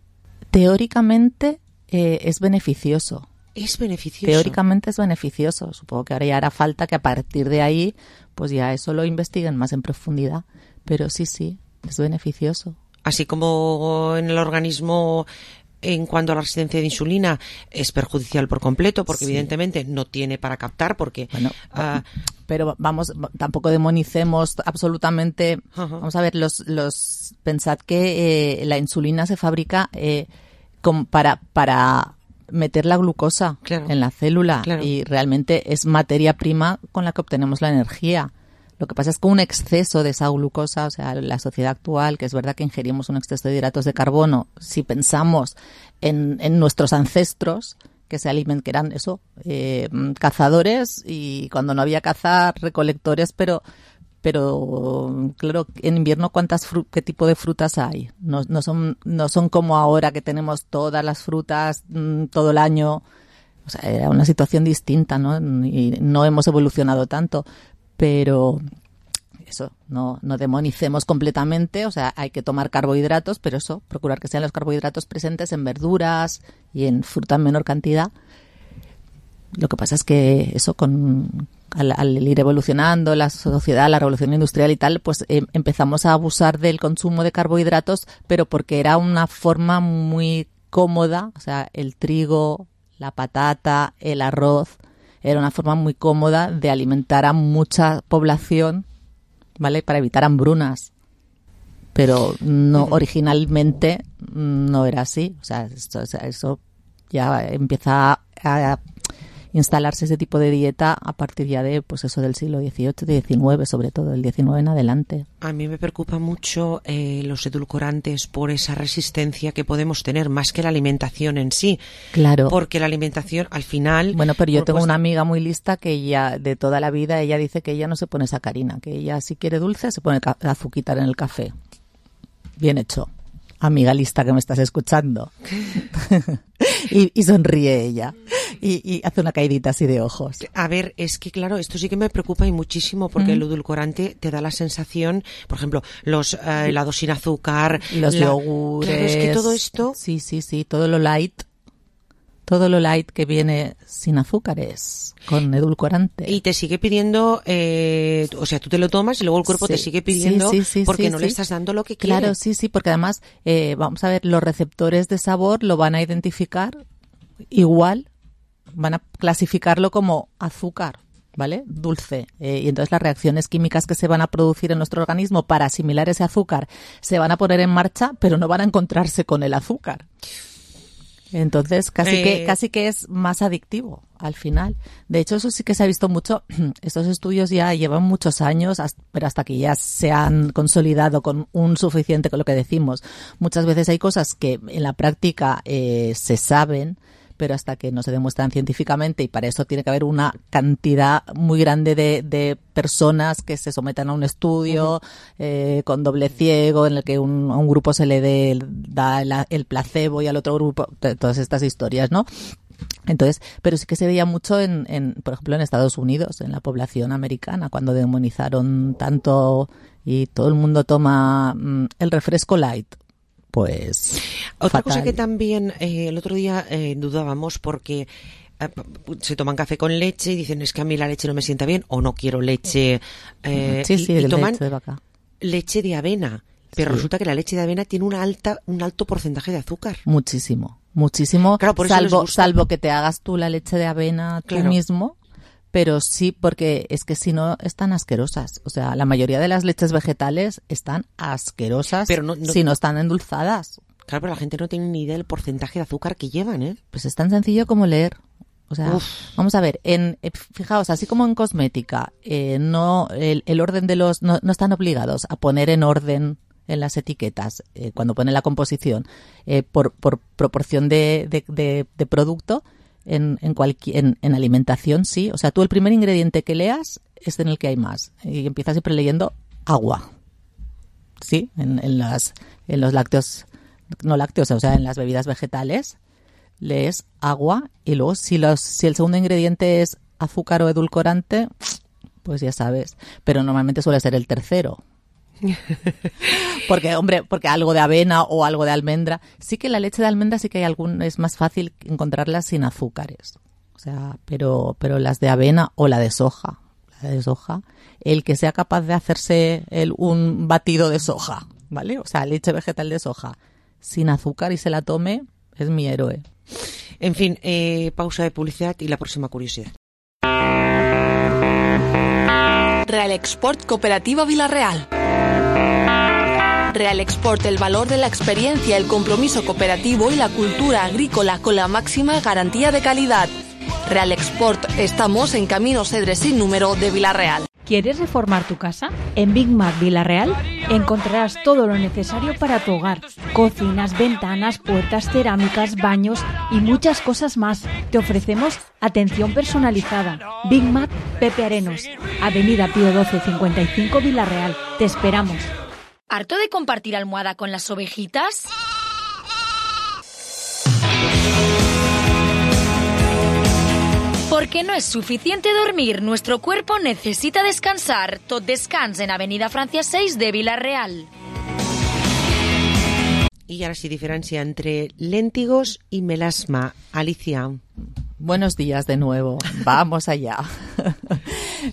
Teóricamente eh, es beneficioso. Es beneficioso. Teóricamente es beneficioso. Supongo que ahora ya hará falta que a partir de ahí, pues ya eso lo investiguen más en profundidad. Pero sí, sí, es beneficioso. Así como en el organismo, en cuanto a la resistencia de insulina, es perjudicial por completo, porque sí. evidentemente no tiene para captar, porque... Bueno, uh, pero vamos, tampoco demonicemos absolutamente... Uh-huh. Vamos a ver, los, los pensad que eh, la insulina se fabrica eh, con, para... para meter la glucosa claro. en la célula claro. y realmente es materia prima con la que obtenemos la energía. Lo que pasa es que un exceso de esa glucosa, o sea, la sociedad actual, que es verdad que ingerimos un exceso de hidratos de carbono, si pensamos en, en nuestros ancestros, que se alimentan, que eran eso, eh, cazadores y cuando no había caza, recolectores, pero pero claro, en invierno cuántas fru- qué tipo de frutas hay. No, no son no son como ahora que tenemos todas las frutas mmm, todo el año. O sea, era una situación distinta, ¿no? Y no hemos evolucionado tanto, pero eso, no no demonicemos completamente, o sea, hay que tomar carbohidratos, pero eso, procurar que sean los carbohidratos presentes en verduras y en fruta en menor cantidad. Lo que pasa es que eso con Al, al ir evolucionando la sociedad, la revolución industrial y tal, pues eh, empezamos a abusar del consumo de carbohidratos, pero porque era una forma muy cómoda, o sea, el trigo, la patata, el arroz, era una forma muy cómoda de alimentar a mucha población, ¿vale? Para evitar hambrunas. Pero no, originalmente no era así. O sea, esto, o sea, eso ya empieza a, a instalarse ese tipo de dieta a partir ya de, pues eso, del siglo dieciocho, diecinueve, sobre todo, el diecinueve en adelante. A mí me preocupa mucho eh, los edulcorantes por esa resistencia que podemos tener, más que la alimentación en sí. Claro. Porque la alimentación, al final... Bueno, pero yo tengo pues, una amiga muy lista que ella, de toda la vida, ella dice que ella no se pone sacarina, que ella si quiere dulce se pone ca- azuquitar en el café. Bien hecho. Amiga lista que me estás escuchando. y, y sonríe ella. Y, y hace una caidita así de ojos. A ver, es que claro, esto sí que me preocupa y muchísimo porque Mm. el edulcorante te da la sensación, por ejemplo, los eh, helados sin azúcar, Los la- yogures. Claro, es que todo esto... Sí, sí, sí, todo lo light. Todo lo light que viene sin azúcares, con edulcorante. Y te sigue pidiendo, eh, o sea, tú te lo tomas y luego el cuerpo Sí, te sigue pidiendo sí, sí, sí, porque sí, no sí. le estás dando lo que quiere. Claro, sí, sí, porque además, eh, vamos a ver, los receptores de sabor lo van a identificar igual, van a clasificarlo como azúcar, ¿vale? Dulce. Eh, y entonces las reacciones químicas que se van a producir en nuestro organismo para asimilar ese azúcar se van a poner en marcha, pero no van a encontrarse con el azúcar. Entonces casi Eh, que casi que es más adictivo al final. De hecho, eso sí que se ha visto mucho. Estos estudios ya llevan muchos años, has- pero hasta que ya se han consolidado con un suficiente, con lo que decimos. Muchas veces hay cosas que en la práctica eh, se saben, pero hasta que no se demuestran científicamente, y para eso tiene que haber una cantidad muy grande de, de personas que se sometan a un estudio eh, con doble ciego, en el que un, a un grupo se le dé, da el, el placebo y al otro grupo, t- todas estas historias, ¿no? Entonces, pero sí que se veía mucho en, en, por ejemplo, en Estados Unidos, en la población americana, cuando demonizaron tanto y todo el mundo toma mm, el refresco light. Pues Otra fatal. cosa que también eh, el otro día eh, dudábamos porque eh, se toman café con leche y dicen es que a mí la leche no me sienta bien o no quiero leche eh, Sí, sí, y, y de toman leche de vaca. leche de avena, pero Sí. resulta que la leche de avena tiene una alta un alto porcentaje de azúcar. Muchísimo, muchísimo. Claro, por eso les salvo, gusta. salvo que te hagas tú la leche de avena tú Claro. mismo, pero sí, porque es que si no están asquerosas. O sea, la mayoría de las leches vegetales están asquerosas Pero no- no- si no están endulzadas. Claro, pero la gente no tiene ni idea del porcentaje de azúcar que llevan, ¿eh? Pues es tan sencillo como leer. O sea, Uf. vamos a ver, en, eh, fijaos, así como en cosmética, eh, no el, el orden de los, no, no están obligados a poner en orden en las etiquetas, eh, cuando ponen la composición, eh, por, por proporción de, de, de, de producto, en, en, cualquier, en, en alimentación sí. O sea, tú el primer ingrediente que leas es en el que hay más. Y empiezas siempre leyendo agua. Sí, en, en, las, en los lácteos, no lácteos, o sea, en las bebidas vegetales lees agua y luego si, los, si el segundo ingrediente es azúcar o edulcorante, pues ya sabes. Pero normalmente suele ser el tercero. Porque, hombre, porque algo de avena o algo de almendra. Sí que la leche de almendra sí que hay algún, es más fácil encontrarla sin azúcares. O sea, pero, pero las de avena o la de soja, la de soja, el que sea capaz de hacerse el, un batido de soja, ¿vale? O sea, leche vegetal de soja sin azúcar y se la tome, es mi héroe. En fin, eh, pausa de publicidad y la próxima curiosidad. Real Export Cooperativa Vilarreal. Real Export, el valor de la experiencia, el compromiso cooperativo y la cultura agrícola con la máxima garantía de calidad. Real Export, estamos en Camino Cedres sin número de Vilarreal. ¿Quieres reformar tu casa? En Big Mac Vilarreal encontrarás todo lo necesario para tu hogar. Cocinas, ventanas, puertas, cerámicas, baños y muchas cosas más. Te ofrecemos atención personalizada. Big Mac Pepe Arenos, Avenida Pío doce cincuenta y cinco Vilarreal. Te esperamos. ¿Harto de compartir almohada con las ovejitas? Porque no es suficiente dormir, nuestro cuerpo necesita descansar. Tot Descans en Avenida Francia seis de Vilarreal. Y ahora sí, diferencia entre léntigos y melasma. Alicia. Buenos días de nuevo. Vamos allá.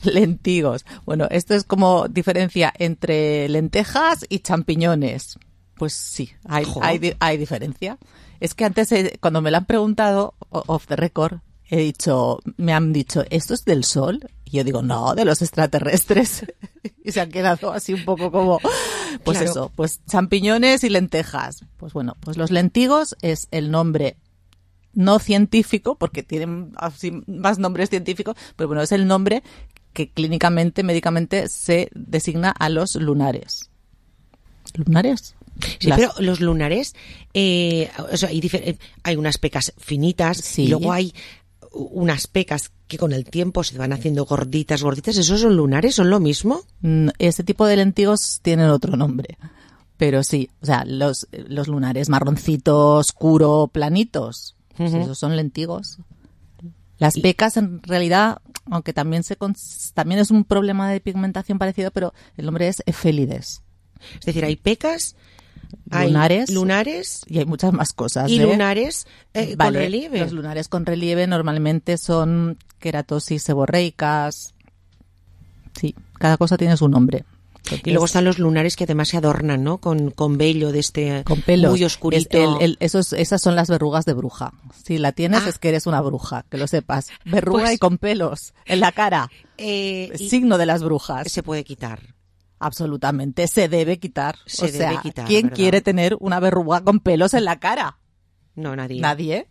Lentigos. Bueno, esto es como diferencia entre lentejas y champiñones. Pues sí, hay, hay, hay diferencia. Es que antes, eh, cuando me lo han preguntado, off the record, he dicho, me han dicho, ¿esto es del sol? Y yo digo, no, de los extraterrestres. Y se han quedado así un poco como, pues Claro. eso, pues champiñones y lentejas. Pues bueno, pues los lentigos es el nombre no científico, porque tienen así más nombres científicos, pero bueno, es el nombre que clínicamente, médicamente, se designa a los lunares. ¿Lunares? Sí, Las- pero los lunares, eh, o sea, hay, difer- hay unas pecas finitas Sí. y luego hay unas pecas que con el tiempo se van haciendo gorditas, gorditas. ¿Esos son lunares? ¿Son lo mismo? Mm, Ese tipo de lentigos tienen otro nombre. Pero sí, o sea, los, los lunares marroncito, oscuro, planitos, pues Ujú. esos son lentigos. Las pecas, en realidad, aunque también se cons- también es un problema de pigmentación parecido, pero el nombre es efélides. Es decir, hay pecas, hay Lunares, lunares y hay muchas más cosas. y ¿eh? lunares eh, con Vale, relieve. Los lunares con relieve normalmente son queratosis seborreicas. Sí, cada cosa tiene su nombre. Y luego están los lunares que además se adornan, ¿no? Con, con vello de este Con pelos. muy oscurito. Es el- el- esos, esas son las verrugas de bruja. Si la tienes Ah. es que eres una bruja, que lo sepas. Verruga Pues- y con pelos en la cara. Eh, y Signo de las brujas. se puede quitar. Absolutamente, se debe quitar. Se o debe sea, quitar, ¿quién ¿verdad? quiere tener una verruga con pelos en la cara? No, nadie. Nadie.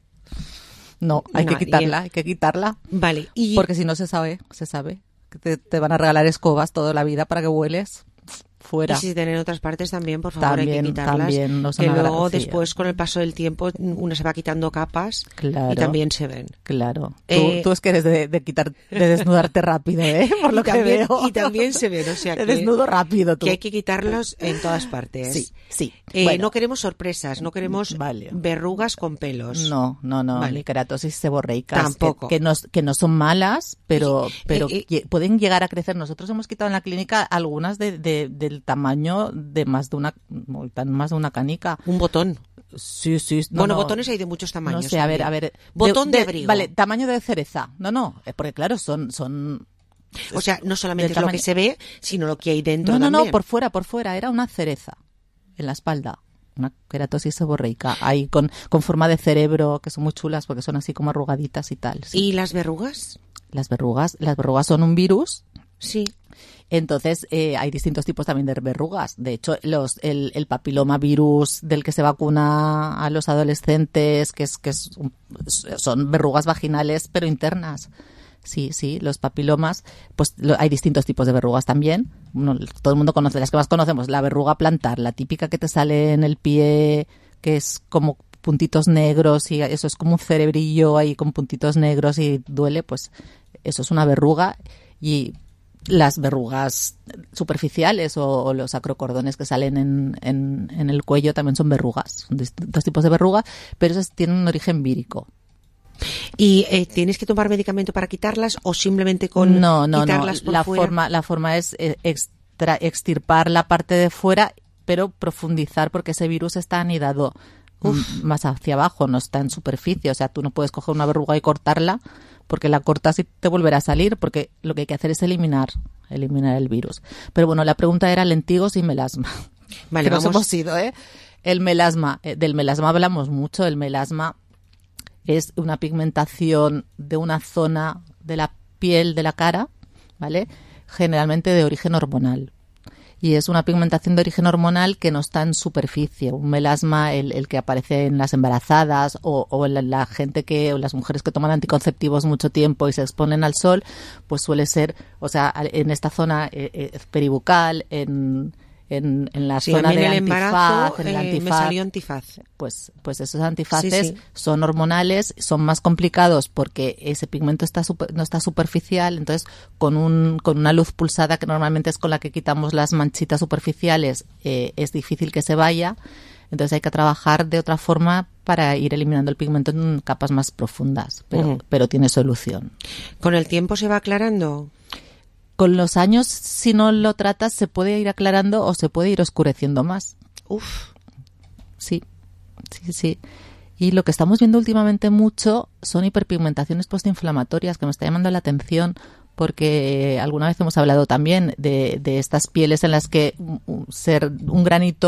No, hay Nadie. que quitarla, hay que quitarla. Vale. Y Porque si no se sabe, se sabe. Que te, te van a regalar escobas toda la vida para que hueles. Fuera. Y si tienen otras partes también, por favor, hay También, que quitarlas. también, no son que luego, agradables. después, con el paso del tiempo, una se va quitando capas Claro. y también se ven. Claro. Tú, Eh, tú es que eres de, de quitar, de desnudarte rápido, ¿eh? Por lo y que también, veo. y también se ven, o sea Te que, desnudo rápido tú. que hay que quitarlos en todas partes. Sí, sí. Eh, Bueno. No queremos sorpresas, no queremos verrugas con pelos. No, no, no, Vale. ni queratosis seborreicas. Tampoco. Que, que, no, que no son malas, pero, pero eh, lle- pueden llegar a crecer. Nosotros hemos quitado en la clínica algunas de, de- del tamaño de más de una más de una canica. Un botón. Sí, sí. no, Bueno, no. botones hay de muchos tamaños. No sé, a ver, también. a ver. Botón de, abrigo. Vale, tamaño de cereza. No, no, eh, porque claro, son... son O sea, no solamente del es lo tamaño- que se ve, sino lo que hay dentro No, no, también. no, por fuera, por fuera. Era una cereza en la espalda. Una queratosis seborreica. Ahí con, con forma de cerebro, que son muy chulas porque son así como arrugaditas y tal. sí. ¿Y las verrugas? Las verrugas, las verrugas son un virus. Sí. Entonces, eh, hay distintos tipos también de verrugas. De hecho, los, el, el papiloma virus del que se vacuna a los adolescentes, que es, que es, un- son verrugas vaginales, pero internas. Sí, sí, los papilomas, pues lo- hay distintos tipos de verrugas también. Uno- todo el mundo conoce, las que más conocemos, la verruga plantar, la típica que te sale en el pie, que es como puntitos negros y eso es como un cerebrillo ahí con puntitos negros y duele, pues eso es una verruga. Y las verrugas superficiales o, o los acrocordones que salen en, en, en el cuello también son verrugas, son distintos tipos de verrugas, pero esas tienen un origen vírico. ¿Y eh, tienes que tomar medicamento para quitarlas o simplemente con no, no, no. quitarlas por La fuera? forma, la forma es eh, extra, extirpar la parte de fuera, pero profundizar porque ese virus está anidado mm, más hacia abajo, no está en superficie. O sea, tú no puedes coger una verruga y cortarla porque la cortas y te volverá a salir, porque lo que hay que hacer es eliminar, eliminar el virus. Pero bueno, la pregunta era lentigos y melasma. Vale, que nos vamos. hemos ido, ¿eh? El melasma, eh, del melasma hablamos mucho. El melasma es una pigmentación de una zona de la piel de la cara, ¿vale? Generalmente de origen hormonal. Y es una pigmentación de origen hormonal que no está en superficie. Un melasma, el, el que aparece en las embarazadas o, o en la, la gente que, o las mujeres que toman anticonceptivos mucho tiempo y se exponen al sol, pues suele ser, o sea, en esta zona eh, eh, peribucal, en, en, en la Sí, zona a mí en de el embarazo antifaz, en el eh, me antifaz. salió antifaz. Pues, pues esos antifaces Sí, sí. son hormonales, son más complicados porque ese pigmento está super- no está superficial, entonces con un con una luz pulsada, que normalmente es con la que quitamos las manchitas superficiales, eh, es difícil que se vaya, entonces hay que trabajar de otra forma para ir eliminando el pigmento en capas más profundas, pero, Ujú. pero tiene solución. ¿Con el tiempo se va aclarando? Con los años, si no lo tratas, se puede ir aclarando o se puede ir oscureciendo más. Uf. Sí, sí, sí. Y lo que estamos viendo últimamente mucho son hiperpigmentaciones postinflamatorias, que me está llamando la atención, porque alguna vez hemos hablado también de, de estas pieles en las que un- un- ser un granito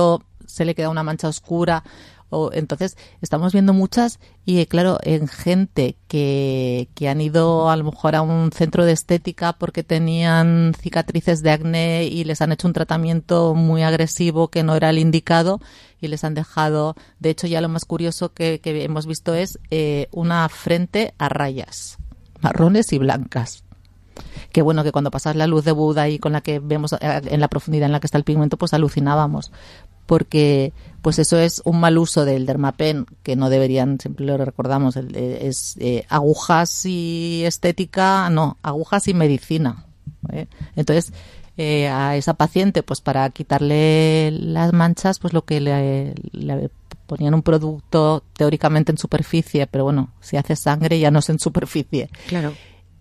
se le queda una mancha oscura. O, entonces, estamos viendo muchas y, claro, en gente que, que han ido a lo mejor a un centro de estética porque tenían cicatrices de acné y les han hecho un tratamiento muy agresivo que no era el indicado y les han dejado... De hecho, ya lo más curioso que, que hemos visto es eh, una frente a rayas marrones y blancas. Que bueno, que cuando pasas la luz de Buda y con la que vemos en la profundidad en la que está el pigmento, pues alucinábamos. Porque pues eso es un mal uso del Dermapen, que no deberían, siempre lo recordamos, el, es eh, agujas y estética, no, agujas y medicina. ¿eh? Entonces, eh, a esa paciente, pues para quitarle las manchas, pues lo que le, le ponían un producto teóricamente en superficie, pero bueno, si hace sangre ya no es en superficie. Claro.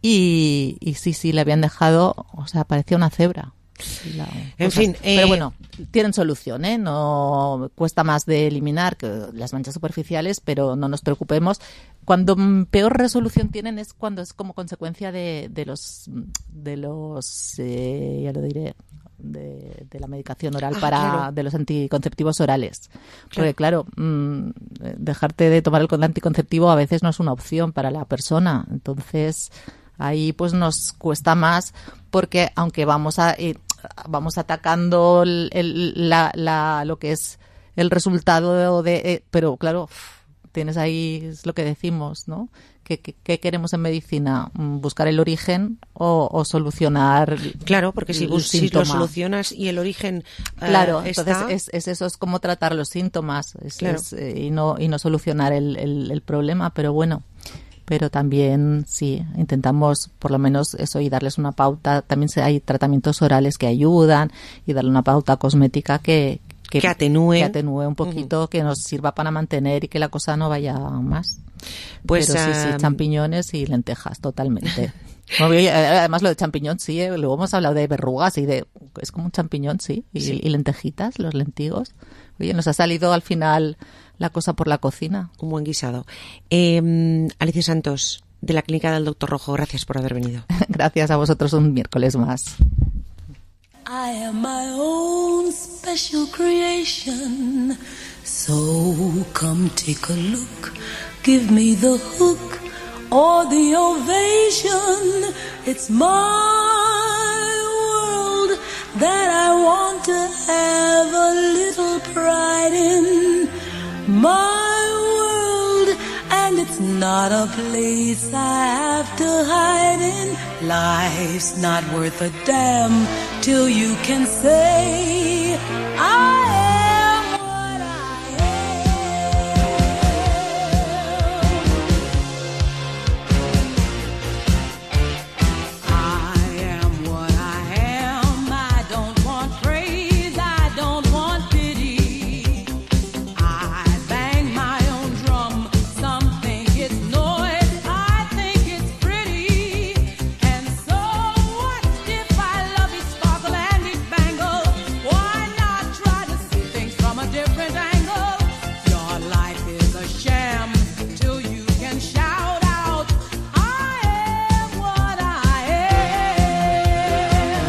Y, y sí, sí, le habían dejado, o sea, parecía una cebra. La, en cosas. fin, pero eh, bueno, tienen solución, ¿eh? No cuesta más de eliminar que las manchas superficiales, pero no nos preocupemos. Cuando peor resolución tienen es cuando es como consecuencia de, de los, de los, eh, ya lo diré, de, de la medicación oral ah, para, claro. de los anticonceptivos orales. Claro. Porque claro, mmm, dejarte de tomar el anticonceptivo a veces no es una opción para la persona. Entonces, ahí pues nos cuesta más porque aunque vamos a eh, vamos atacando el, el, la, la, lo que es el resultado de, eh, pero claro, tienes ahí, es lo que decimos, ¿no? ¿Qué, qué, qué queremos en medicina? ¿Buscar el origen o, o solucionar? Claro, porque si, el si lo solucionas y el origen uh, claro, está... entonces es, es eso, es como tratar los síntomas es, claro. es, eh, y no y no solucionar el, el, el problema, pero bueno. Pero también, sí, intentamos por lo menos eso y darles una pauta. También hay tratamientos orales que ayudan y darle una pauta cosmética que, que, que atenúe. que atenúe un poquito, uh-huh. que nos sirva para mantener y que la cosa no vaya más. Pues, Pero sí, sí, champiñones y lentejas, totalmente. Además, lo de champiñón, sí, ¿eh? Luego hemos hablado de verrugas y de... Es como un champiñón, sí, y, sí. y lentejitas, los lentigos. Oye, nos ha salido al final la cosa por la cocina. Un buen guisado. Eh, Alicia Santos, de la Clínica del Doctor Rojo, gracias por haber venido. Gracias a vosotros un miércoles más. I am my own special creation, so come take a look, give me the hook or the ovation. It's my world that I want to have a little pride in. My world, and it's not a place I have to hide in. Life's not worth a damn till you can say I am what I am. I am what I am. I don't want praise, I don't want pity. I bang my own drum. Some think it's noise, I think it's pretty. And so what if I love each sparkle and each bangle? Why not try to see things from a different angle? Your life is a sham till you can shout out, I am what I am.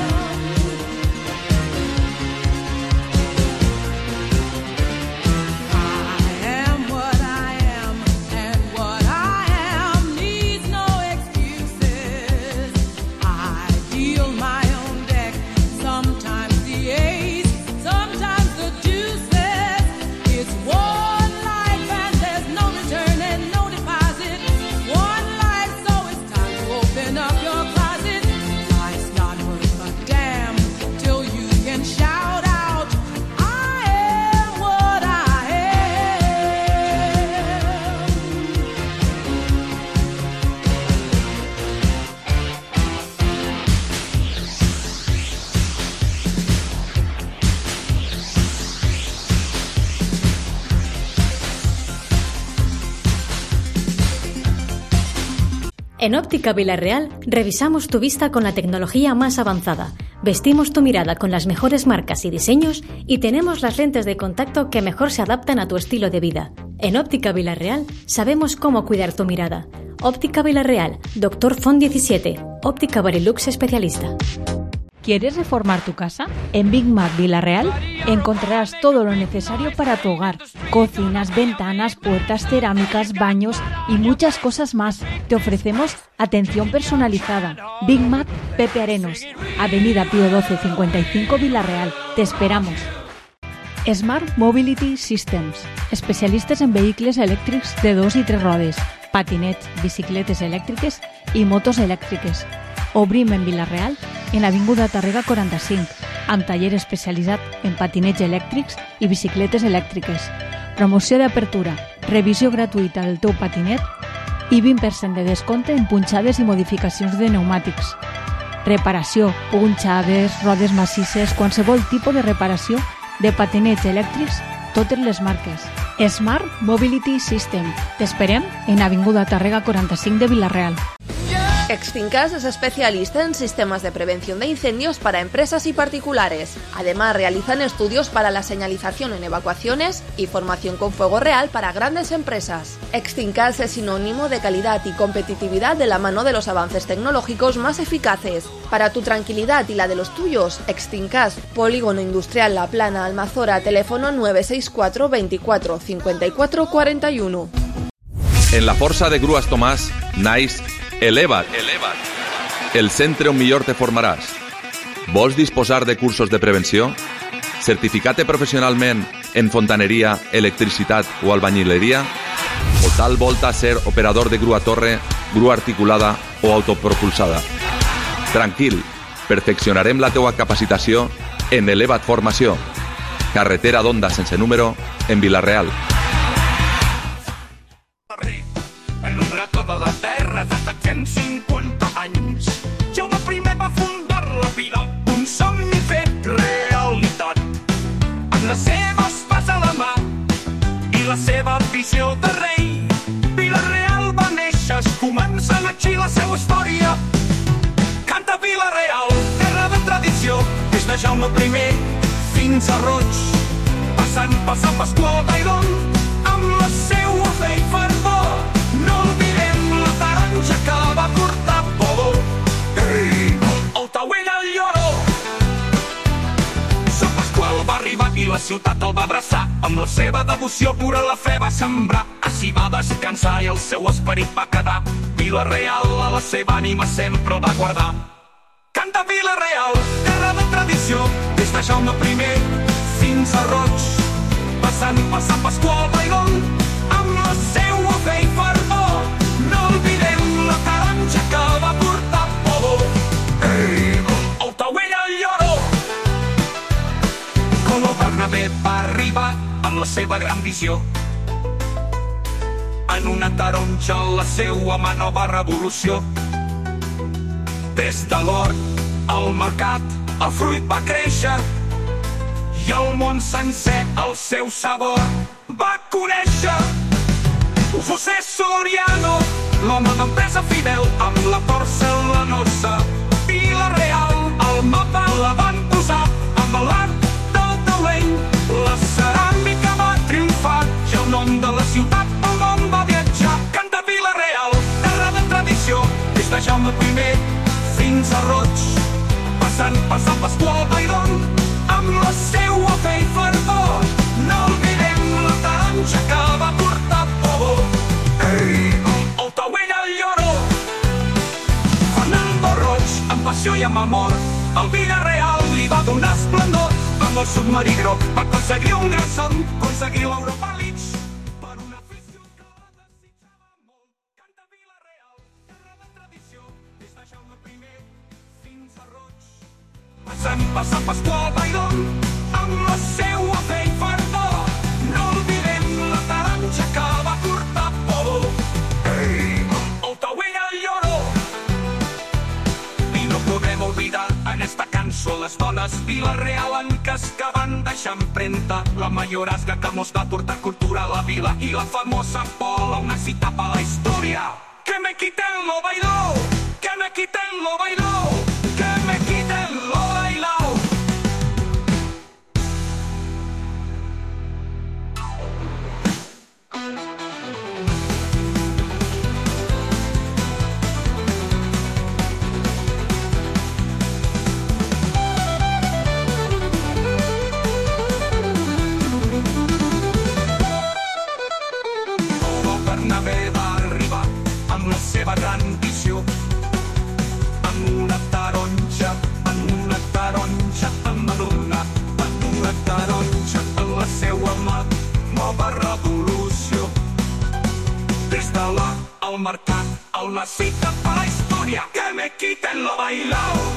I am what I am, and what I am needs no excuses. I deal my own deck, sometimes the ace, sometimes the deuces. It's one life and there's no return and no deposit. One life, so it's time to open up your closet. Life's not worth a damn till you can shout out, I am what I am. En Óptica Vilarreal revisamos tu vista con la tecnología más avanzada, vestimos tu mirada con las mejores marcas y diseños y tenemos las lentes de contacto que mejor se adaptan a tu estilo de vida. En Óptica Vilarreal sabemos cómo cuidar tu mirada. Óptica Vilarreal, Doctor Font diecisiete, Óptica Barilux especialista. ¿Quieres reformar tu casa? En Big Mac Villarreal encontrarás todo lo necesario para tu hogar. Cocinas, ventanas, puertas, cerámicas, baños y muchas cosas más. Te ofrecemos atención personalizada. Big Mac Pepe Arenos, Avenida Pío doce cincuenta y cinco Villarreal. Te esperamos. Smart Mobility Systems, especialistes en vehicles elèctrics de dos i tres rodes, patinets, bicicletes elèctriques i motos elèctriques. Obrim en Vila-real, en Avinguda Tàrrega quaranta-cinc, amb taller especialitzat en patinets elèctrics i bicicletes elèctriques. Promoció d'apertura, revisió gratuïta del teu patinet i vint per cent de descompte en punxades i modificacions de pneumàtics. Reparació, punxades, rodes massisses, qualsevol tipus de reparació de patinets elèctrics, totes les marques. Smart Mobility System. T'esperem en Avinguda Tàrrega quaranta-cinc de Vila-real. Extincas es especialista en sistemas de prevención de incendios para empresas y particulares. Además, realizan estudios para la señalización en evacuaciones y formación con fuego real para grandes empresas. Extincas es sinónimo de calidad y competitividad de la mano de los avances tecnológicos más eficaces. Para tu tranquilidad y la de los tuyos, Extincas, Polígono Industrial La Plana, Almazora, teléfono nueve seis cuatro veinticuatro cincuenta y cuatro cuarenta y uno. En la Força de Grues Tomàs, naix Eleva't, el centre on millor te formaràs. Vols disposar de cursos de prevenció? Certificat professionalment en fontaneria, electricitat o albañileria? O tal volta ser operador de grua torre, grua articulada o autopropulsada? Tranquil, perfeccionarem la teua capacitació en Eleva't Formació. Carretera d'Onda sense número, en Vila-real. En un racó de la terra de cent cinquanta anys, Jaume primer va fundar la vila, un somni fet realitat. Amb les seves pas a la mà i la seva visió de rei, Vila-real va néixer, comença aquí la seva història. Canta Vila-real, terra de tradició, des de Jaume primer fins a Roig, passant per Sant Pasqual d'Aidon, amb la seua fe i fervor. No oblidem la taronja que va portar Polo. Ei, el Tauell al lloró. Sant Pasqual va arribar i la ciutat el va abraçar. Amb la seva devoció pura la fe va sembrar. Així va descansar i el seu esperit va quedar. Vila-real a la seva ànima sempre el va guardar. Canta Vila-real, terra de tradició, des de Jaume primer fins a Roig, passant per Sant Pasqual d'Aidon, amb la seua fe i fervor. No oblidem la taronja que va portar Polo. Ei, el Tauell al lloró. Com el Bernabé va arribar amb la seva gran visió, en una taronja la seua mà nova revolució. Des de l'hort al mercat el fruit va créixer i el món sencer el seu sabor va conèixer. José Soriano, l'home d'empresa fidel, amb la porcelanosa Vila-real, al mapa la van posar amb l'art del talent. La ceràmica va triomfar i el nom de la ciutat pel món va viatjar. Canta Vila-real, terra de tradició, des de Jaume primer fins a Roig, passant per Sant Pasqual d'Aidon, amb la seua fe i fervor. No oblidem la taronja que va portar Polo. Ei, el Tauell al lloró. Fernando Roig, amb passió i amb amor, el Vila-real li va donar esplendor. Amb el submarí groc va aconseguir un gran son, aconseguir l'Europa League. Passant per Sant Pasqual d'Aidon, amb la seua fe i fervor. No oblidem la taronja que va portar Polo. Ei, el Tauell al lloró. I no podem oblidar en esta cançó les dones vila-realenques que van deixar empremta. La mayorazga que mos va portar cultura a la vila i la famosa Pola, una cita pa la història. Que me quiten lo bailó, que me quiten lo bailó, que me quiten lo bailó. marcar a una cita para la historia, que me quiten lo bailado.